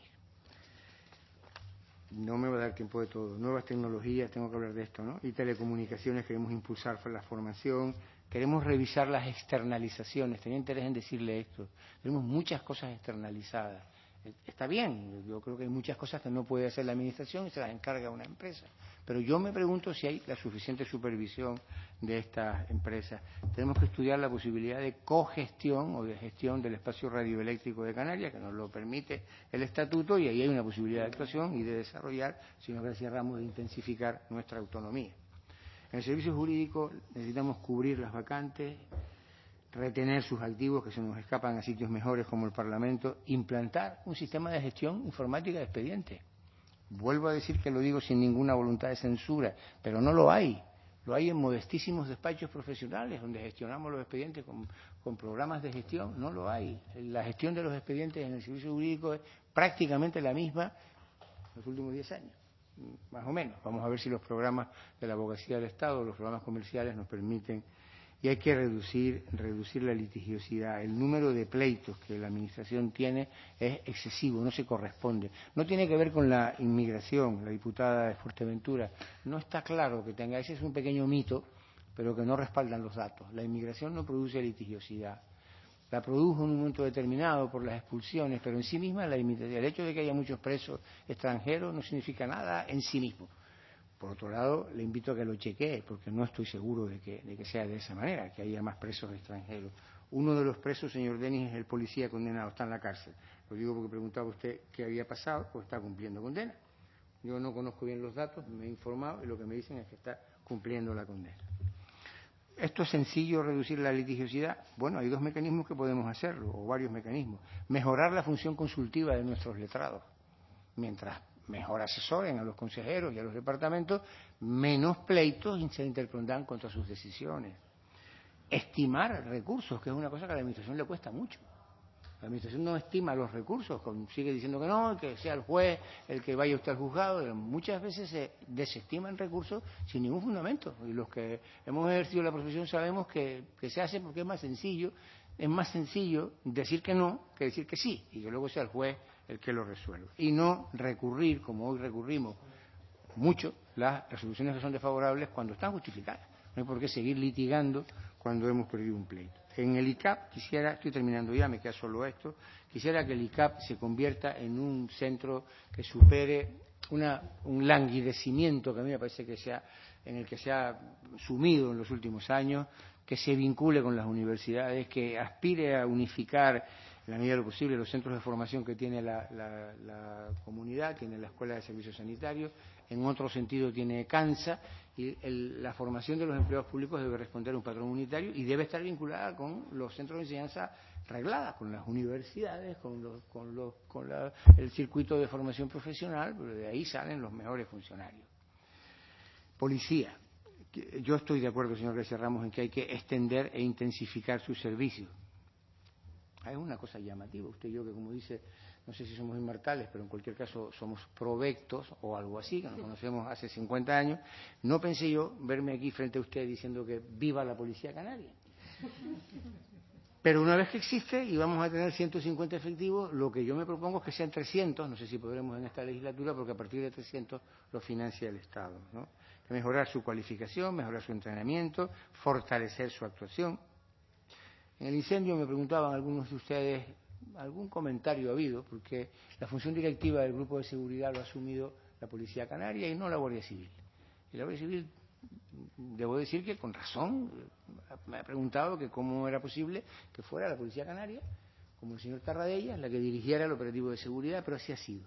D: No me va a dar tiempo de todo. Nuevas tecnologías, tengo que hablar de esto, ¿no? Y telecomunicaciones, queremos impulsar la formación, queremos revisar las externalizaciones. Tenía interés en decirle esto. Tenemos muchas cosas externalizadas. Está bien, yo creo que hay muchas cosas que no puede hacer la administración y se las encarga una empresa. Pero yo me pregunto si hay la suficiente supervisión de estas empresas. Tenemos que estudiar la posibilidad de cogestión o de gestión del espacio radioeléctrico de Canarias, que nos lo permite el estatuto, y ahí hay una posibilidad de actuación y de desarrollar, señor García Ramos, de intensificar nuestra autonomía. En el servicio jurídico necesitamos cubrir las vacantes, retener sus activos que se nos escapan a sitios mejores como el Parlamento, implantar un sistema de gestión informática de expedientes. Vuelvo a decir que lo digo sin ninguna voluntad de censura, pero no lo hay. Lo hay en modestísimos despachos profesionales donde gestionamos los expedientes con, con programas de gestión. No lo hay. La gestión de los expedientes en el servicio jurídico es prácticamente la misma en los últimos diez años, más o menos. Vamos a ver si los programas de la abogacía del Estado, los programas comerciales nos permiten. Y hay que reducir, reducir la litigiosidad. El número de pleitos que la Administración tiene es excesivo, no se corresponde. No tiene que ver con la inmigración, la diputada de Fuerteventura. No está claro que tenga, ese es un pequeño mito, pero que no respaldan los datos. La inmigración no produce litigiosidad. La produjo en un momento determinado por las expulsiones, pero en sí misma la inmigración. El hecho de que haya muchos presos extranjeros no significa nada en sí mismo. Por otro lado, le invito a que lo chequee, porque no estoy seguro de que, de que sea de esa manera, que haya más presos extranjeros. Uno de los presos, señor Denis, es el policía condenado, está en la cárcel. Lo digo porque preguntaba usted qué había pasado, pues está cumpliendo condena. Yo no conozco bien los datos, me he informado y lo que me dicen es que está cumpliendo la condena. ¿Esto es sencillo, reducir la litigiosidad? Bueno, hay dos mecanismos que podemos hacerlo, o varios mecanismos. Mejorar la función consultiva de nuestros letrados. Mientras mejor asesoren a los consejeros y a los departamentos, menos pleitos se interpondrán contra sus decisiones. Estimar recursos, que es una cosa que a la Administración le cuesta mucho. La Administración no estima los recursos, sigue diciendo que no, que sea el juez el que vaya usted al juzgado. Muchas veces se desestiman recursos sin ningún fundamento. Y los que hemos ejercido la profesión sabemos que, que se hace porque es más sencillo, es más sencillo decir que no que decir que sí, y que luego sea el juez el que lo resuelva. Y no recurrir, como hoy recurrimos mucho, las resoluciones que son desfavorables cuando están justificadas. No hay por qué seguir litigando cuando hemos perdido un pleito. En el I C A P quisiera, estoy terminando ya, me queda solo esto, quisiera que el I C A P se convierta en un centro que supere una, un languidecimiento que a mí me parece que sea, en el que se ha sumido en los últimos años, que se vincule con las universidades, que aspire a unificar en la medida de lo posible los centros de formación que tiene la, la, la comunidad, tiene la Escuela de Servicios Sanitarios, en otro sentido tiene CANSA, y el, la formación de los empleados públicos debe responder a un patrón unitario y debe estar vinculada con los centros de enseñanza reglada, con las universidades, con, los, con, los, con la, el circuito de formación profesional, pero de ahí salen los mejores funcionarios. Policía. Yo estoy de acuerdo, señor García Ramos, en que hay que extender e intensificar sus servicios. Es una cosa llamativa. Usted y yo, que como dice, no sé si somos inmortales, pero en cualquier caso somos provectos o algo así, que nos conocemos hace cincuenta años. No pensé yo verme aquí frente a usted diciendo que viva la Policía Canaria. Pero una vez que existe y vamos a tener ciento cincuenta efectivos, lo que yo me propongo es que sean trescientos, no sé si podremos en esta legislatura, porque a partir de trescientos lo financia el Estado, ¿no? Mejorar su cualificación, mejorar su entrenamiento, fortalecer su actuación. En el incendio me preguntaban algunos de ustedes, algún comentario ha habido, porque la función directiva del Grupo de Seguridad lo ha asumido la Policía Canaria y no la Guardia Civil. Y la Guardia Civil, debo decir que con razón, me ha preguntado que cómo era posible que fuera la Policía Canaria, como el señor Tarradellas, la que dirigiera el operativo de seguridad, pero así ha sido.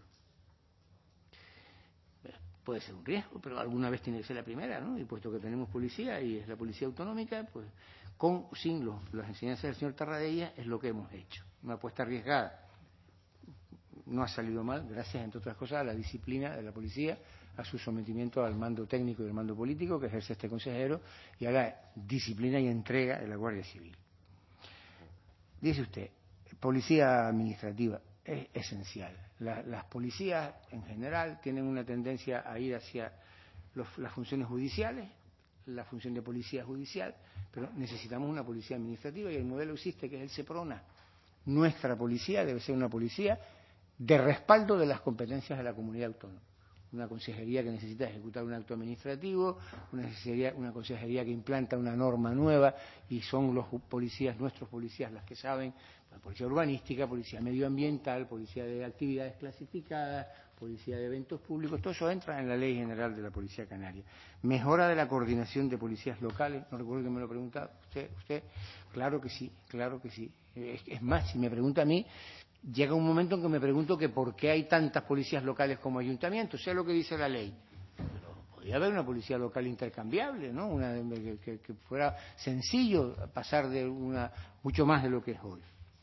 D: Puede ser un riesgo, pero alguna vez tiene que ser la primera, ¿no? Y puesto que tenemos policía y es la policía autonómica, pues con sin los, las enseñanzas del señor Tarradellas es lo que hemos hecho. Una apuesta arriesgada. No ha salido mal, gracias, entre otras cosas, a la disciplina de la policía, a su sometimiento al mando técnico y al mando político que ejerce este consejero y a la disciplina y entrega de la Guardia Civil. Dice usted, policía administrativa. Es esencial. La, las policías en general tienen una tendencia a ir hacia los, las funciones judiciales, la función de policía judicial, pero necesitamos una policía administrativa y el modelo existe, que es el SEPRONA. Nuestra policía debe ser una policía de respaldo de las competencias de la comunidad autónoma. Una consejería que necesita ejecutar un acto administrativo, una, consejería, una consejería que implanta una norma nueva y son los policías, nuestros policías, las que saben, la policía urbanística, policía medioambiental, policía de actividades clasificadas, policía de eventos públicos, todo eso entra en la Ley General de la Policía Canaria. Mejora de la coordinación de policías locales, no recuerdo que me lo preguntaba usted, usted, claro que sí, claro que sí. Es, es más, si me pregunta a mí, llega un momento en que me pregunto que por qué hay tantas policías locales como ayuntamientos, sé lo que dice la ley. Pero podría haber una policía local intercambiable, ¿no? Una que, que, que fuera sencillo pasar de una mucho más de lo que es hoy.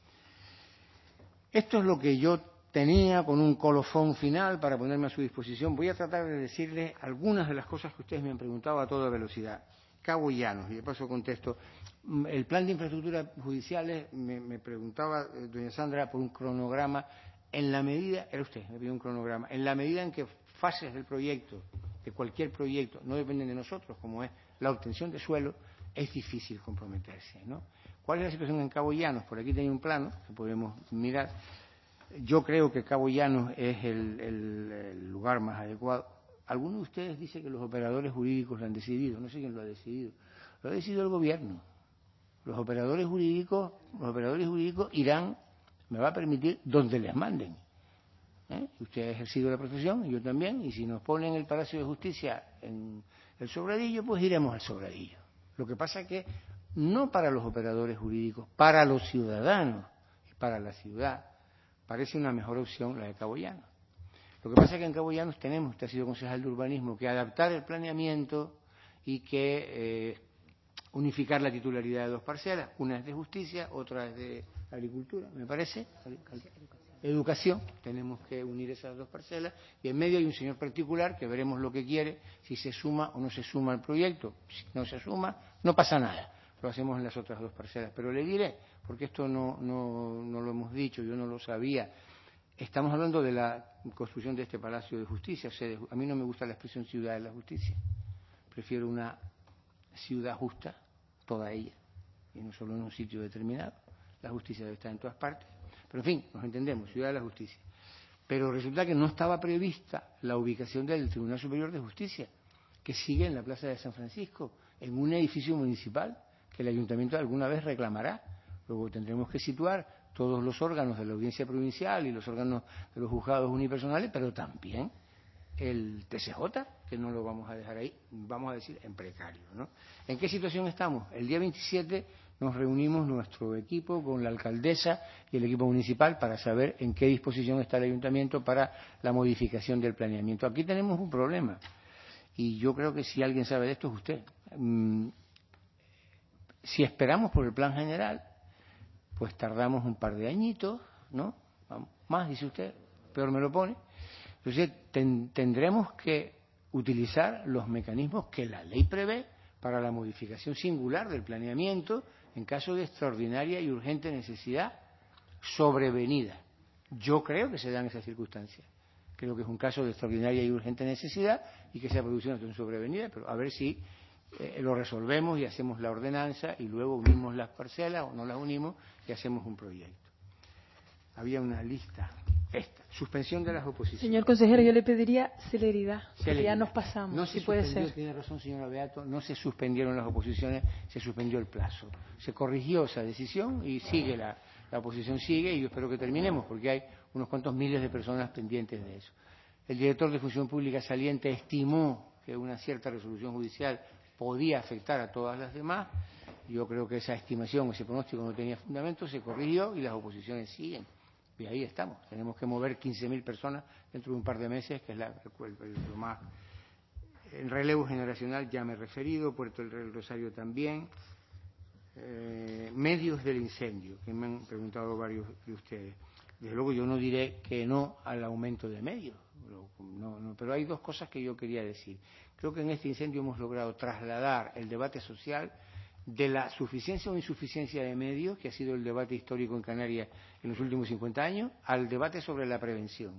D: Esto es lo que yo tenía con un colofón final para ponerme a su disposición. Voy a tratar de decirles algunas de las cosas que ustedes me han preguntado a toda velocidad. Cabo Llanos, y de paso contesto. El plan de infraestructuras judiciales, me, me preguntaba eh, doña Sandra por un cronograma. En la medida, era usted, me pidió un cronograma, en la medida en que fases del proyecto, de cualquier proyecto, no dependen de nosotros, como es la obtención de suelo, es difícil comprometerse, ¿no? ¿Cuál es la situación en Cabo Llanos? Por aquí tenía un plano que podemos mirar. Yo creo que Cabo Llanos es el, el, el lugar más adecuado. Algunos de ustedes dicen que los operadores jurídicos lo han decidido. No sé quién lo ha decidido. Lo ha decidido el gobierno. Los operadores jurídicos, los operadores jurídicos irán, me va a permitir, donde les manden. ¿Eh? Usted ha ejercido la profesión, y yo también, y si nos ponen el Palacio de Justicia en el Sobradillo, pues iremos al Sobradillo. Lo que pasa es que no para los operadores jurídicos, para los ciudadanos y para la ciudad, parece una mejor opción la de Cabo Llanos. Lo que pasa es que en Cabo Llanos tenemos, usted ha sido concejal de urbanismo, que adaptar el planeamiento y que eh, unificar la titularidad de dos parcelas. Una es de justicia, otra es de agricultura, me parece. educación, tenemos que unir esas dos parcelas, y en medio hay un señor particular que veremos lo que quiere, si se suma o no se suma al proyecto. Si no se suma, no pasa nada, lo hacemos en las otras dos parcelas. Pero le diré, porque esto no, no, no lo hemos dicho, yo no lo sabía, estamos hablando de la construcción de este Palacio de Justicia. O sea, a mí no me gusta la expresión ciudad de la justicia, prefiero una ciudad justa, toda ella, y no solo en un sitio determinado. La justicia debe estar en todas partes. Pero en fin, nos entendemos, Ciudad de la Justicia. Pero resulta que no estaba prevista la ubicación del Tribunal Superior de Justicia, que sigue en la Plaza de San Francisco, en un edificio municipal que el Ayuntamiento alguna vez reclamará. Luego tendremos que situar todos los órganos de la Audiencia Provincial y los órganos de los juzgados unipersonales, pero también el T C J, que no lo vamos a dejar ahí, vamos a decir, en precario, ¿no? ¿En qué situación estamos? El día veintisiete nos reunimos nuestro equipo con la alcaldesa y el equipo municipal para saber en qué disposición está el ayuntamiento para la modificación del planeamiento. Aquí tenemos un problema y yo creo que si alguien sabe de esto es usted. Mm, si esperamos por el plan general, pues tardamos un par de añitos, ¿no? Más, dice usted, peor me lo pone. Entonces ten, tendremos que utilizar los mecanismos que la ley prevé para la modificación singular del planeamiento en caso de extraordinaria y urgente necesidad sobrevenida. Yo creo que se dan esas circunstancias. Creo que es un caso de extraordinaria y urgente necesidad y que se ha producido una sobrevenida, pero a ver si eh, lo resolvemos y hacemos la ordenanza y luego unimos las parcelas o no las unimos y hacemos un proyecto. Había una lista. Esta, suspensión de las oposiciones.
A: Señor consejero, yo le pediría celeridad, porque
D: celeridad.
A: ya nos pasamos,
D: no se
A: si puede
D: suspendió,
A: ser.
D: Tiene razón, señora Beato, no se suspendieron las oposiciones, se suspendió el plazo. Se corrigió esa decisión y sigue la, la oposición sigue y yo espero que terminemos, porque hay unos cuantos miles de personas pendientes de eso. El director de Función Pública saliente estimó que una cierta resolución judicial podía afectar a todas las demás. Yo creo que esa estimación, ese pronóstico no tenía fundamento, se corrigió y las oposiciones siguen. Y ahí estamos. Tenemos que mover quince mil personas dentro de un par de meses, que es la, lo más. En relevo generacional ya me he referido, Puerto del Rosario también. Eh, medios del incendio, que me han preguntado varios de ustedes. Desde luego yo no diré que no al aumento de medios, no, no, pero hay dos cosas que yo quería decir. Creo que en este incendio hemos logrado trasladar el debate social de la suficiencia o insuficiencia de medios, que ha sido el debate histórico en Canarias en los últimos cincuenta años, al debate sobre la prevención.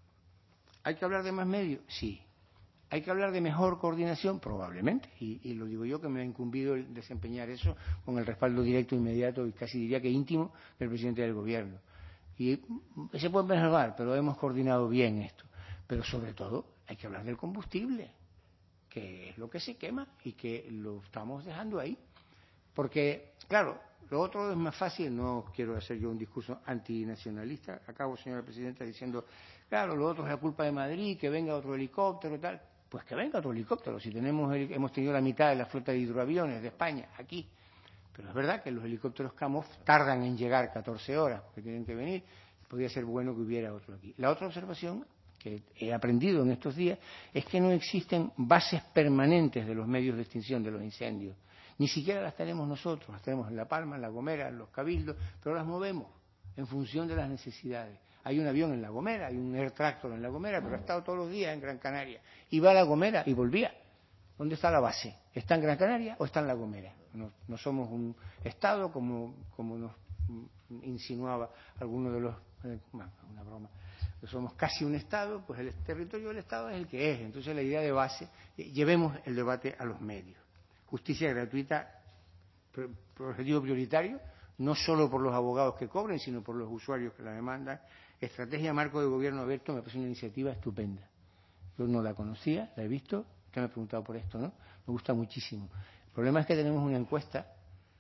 D: ¿Hay que hablar de más medios? Sí. ¿Hay que hablar de mejor coordinación? Probablemente. Y, y lo digo yo, que me ha incumbido el desempeñar eso con el respaldo directo, inmediato y casi diría que íntimo del presidente del Gobierno. Y se puede mejorar, pero hemos coordinado bien esto. Pero sobre todo hay que hablar del combustible, que es lo que se quema y que lo estamos dejando ahí. Porque, claro, lo otro es más fácil, no quiero hacer yo un discurso antinacionalista, acabo, señora presidenta, diciendo, claro, lo otro es la culpa de Madrid, que venga otro helicóptero y tal. Pues que venga otro helicóptero, si tenemos hemos tenido la mitad de la flota de hidroaviones de España aquí. Pero es verdad que los helicópteros Kamov tardan en llegar catorce horas, porque tienen que venir, podría ser bueno que hubiera otro aquí. La otra observación que he aprendido en estos días es que no existen bases permanentes de los medios de extinción de los incendios. Ni siquiera las tenemos nosotros, las tenemos en La Palma, en La Gomera, en Los Cabildos, pero las movemos en función de las necesidades. Hay un avión en La Gomera, hay un air tractor en La Gomera, pero ha estado todos los días en Gran Canaria. Iba a La Gomera y volvía. ¿Dónde está la base? ¿Está en Gran Canaria o está en La Gomera? No, no somos un Estado como, como nos insinuaba alguno de los... Eh, bueno, una broma. Somos casi un Estado, pues el territorio del Estado es el que es. Entonces la idea de base, eh, llevemos el debate a los medios. Justicia gratuita, por objetivo prioritario, no solo por los abogados que cobren, sino por los usuarios que la demandan. Estrategia marco de gobierno abierto me parece una iniciativa estupenda. Yo no la conocía, la he visto, usted me ha preguntado por esto, ¿no? Me gusta muchísimo. El problema es que tenemos una encuesta,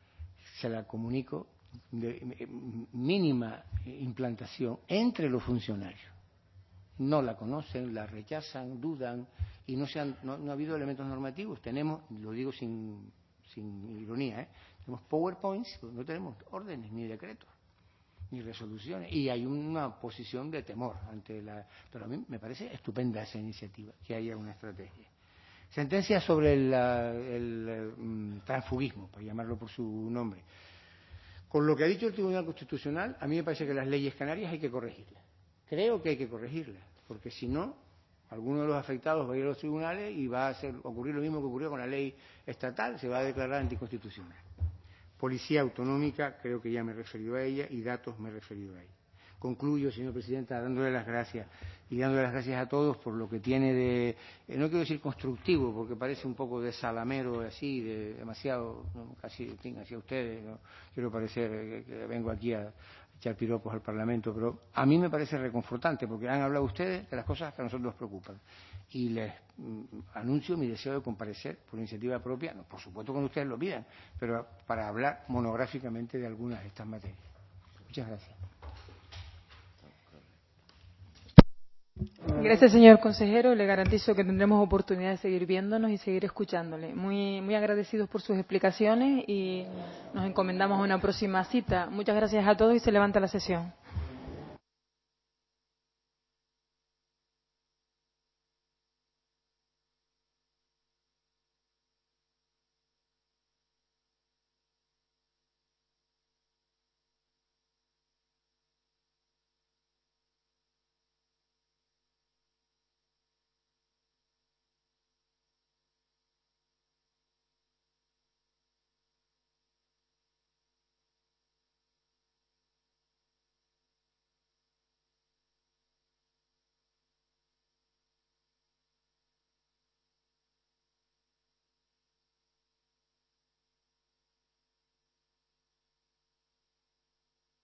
D: se la comunico, de mínima implantación entre los funcionarios. No la conocen, la rechazan, dudan y no, se han, no, no ha habido elementos normativos. Tenemos, lo digo sin, sin ironía, ¿eh? Tenemos PowerPoints, no tenemos órdenes ni decretos ni resoluciones y hay una posición de temor ante la. Pero a mí me parece estupenda esa iniciativa, que haya una estrategia. Sentencia sobre el, el, el transfugismo, para llamarlo por su nombre. Con lo que ha dicho el Tribunal Constitucional, a mí me parece que las leyes canarias hay que corregirlas. creo que hay que corregirlas, porque si no, alguno de los afectados va a ir a los tribunales y va a hacer, ocurrir lo mismo que ocurrió con la ley estatal, se va a declarar anticonstitucional. Policía autonómica, creo que ya me he referido a ella, y datos me he referido a ella. Concluyo, señora presidenta, dándole las gracias y dándole las gracias a todos por lo que tiene de, eh, no quiero decir constructivo, porque parece un poco de salamero así, de demasiado, ¿no? Casi, en fin, hacia ustedes, no quiero parecer eh, que vengo aquí a echar piropos al Parlamento, pero a mí me parece reconfortante, porque han hablado ustedes de las cosas que a nosotros nos preocupan. Y les mm, anuncio mi deseo de comparecer por iniciativa propia, no, por supuesto cuando ustedes lo pidan, pero para hablar monográficamente de algunas de estas materias. Muchas gracias.
A: Gracias, señor consejero. Le garantizo que tendremos oportunidad de seguir viéndonos y seguir escuchándole. Muy, muy agradecidos por sus explicaciones y nos encomendamos a una próxima cita. Muchas gracias a todos y se levanta la sesión.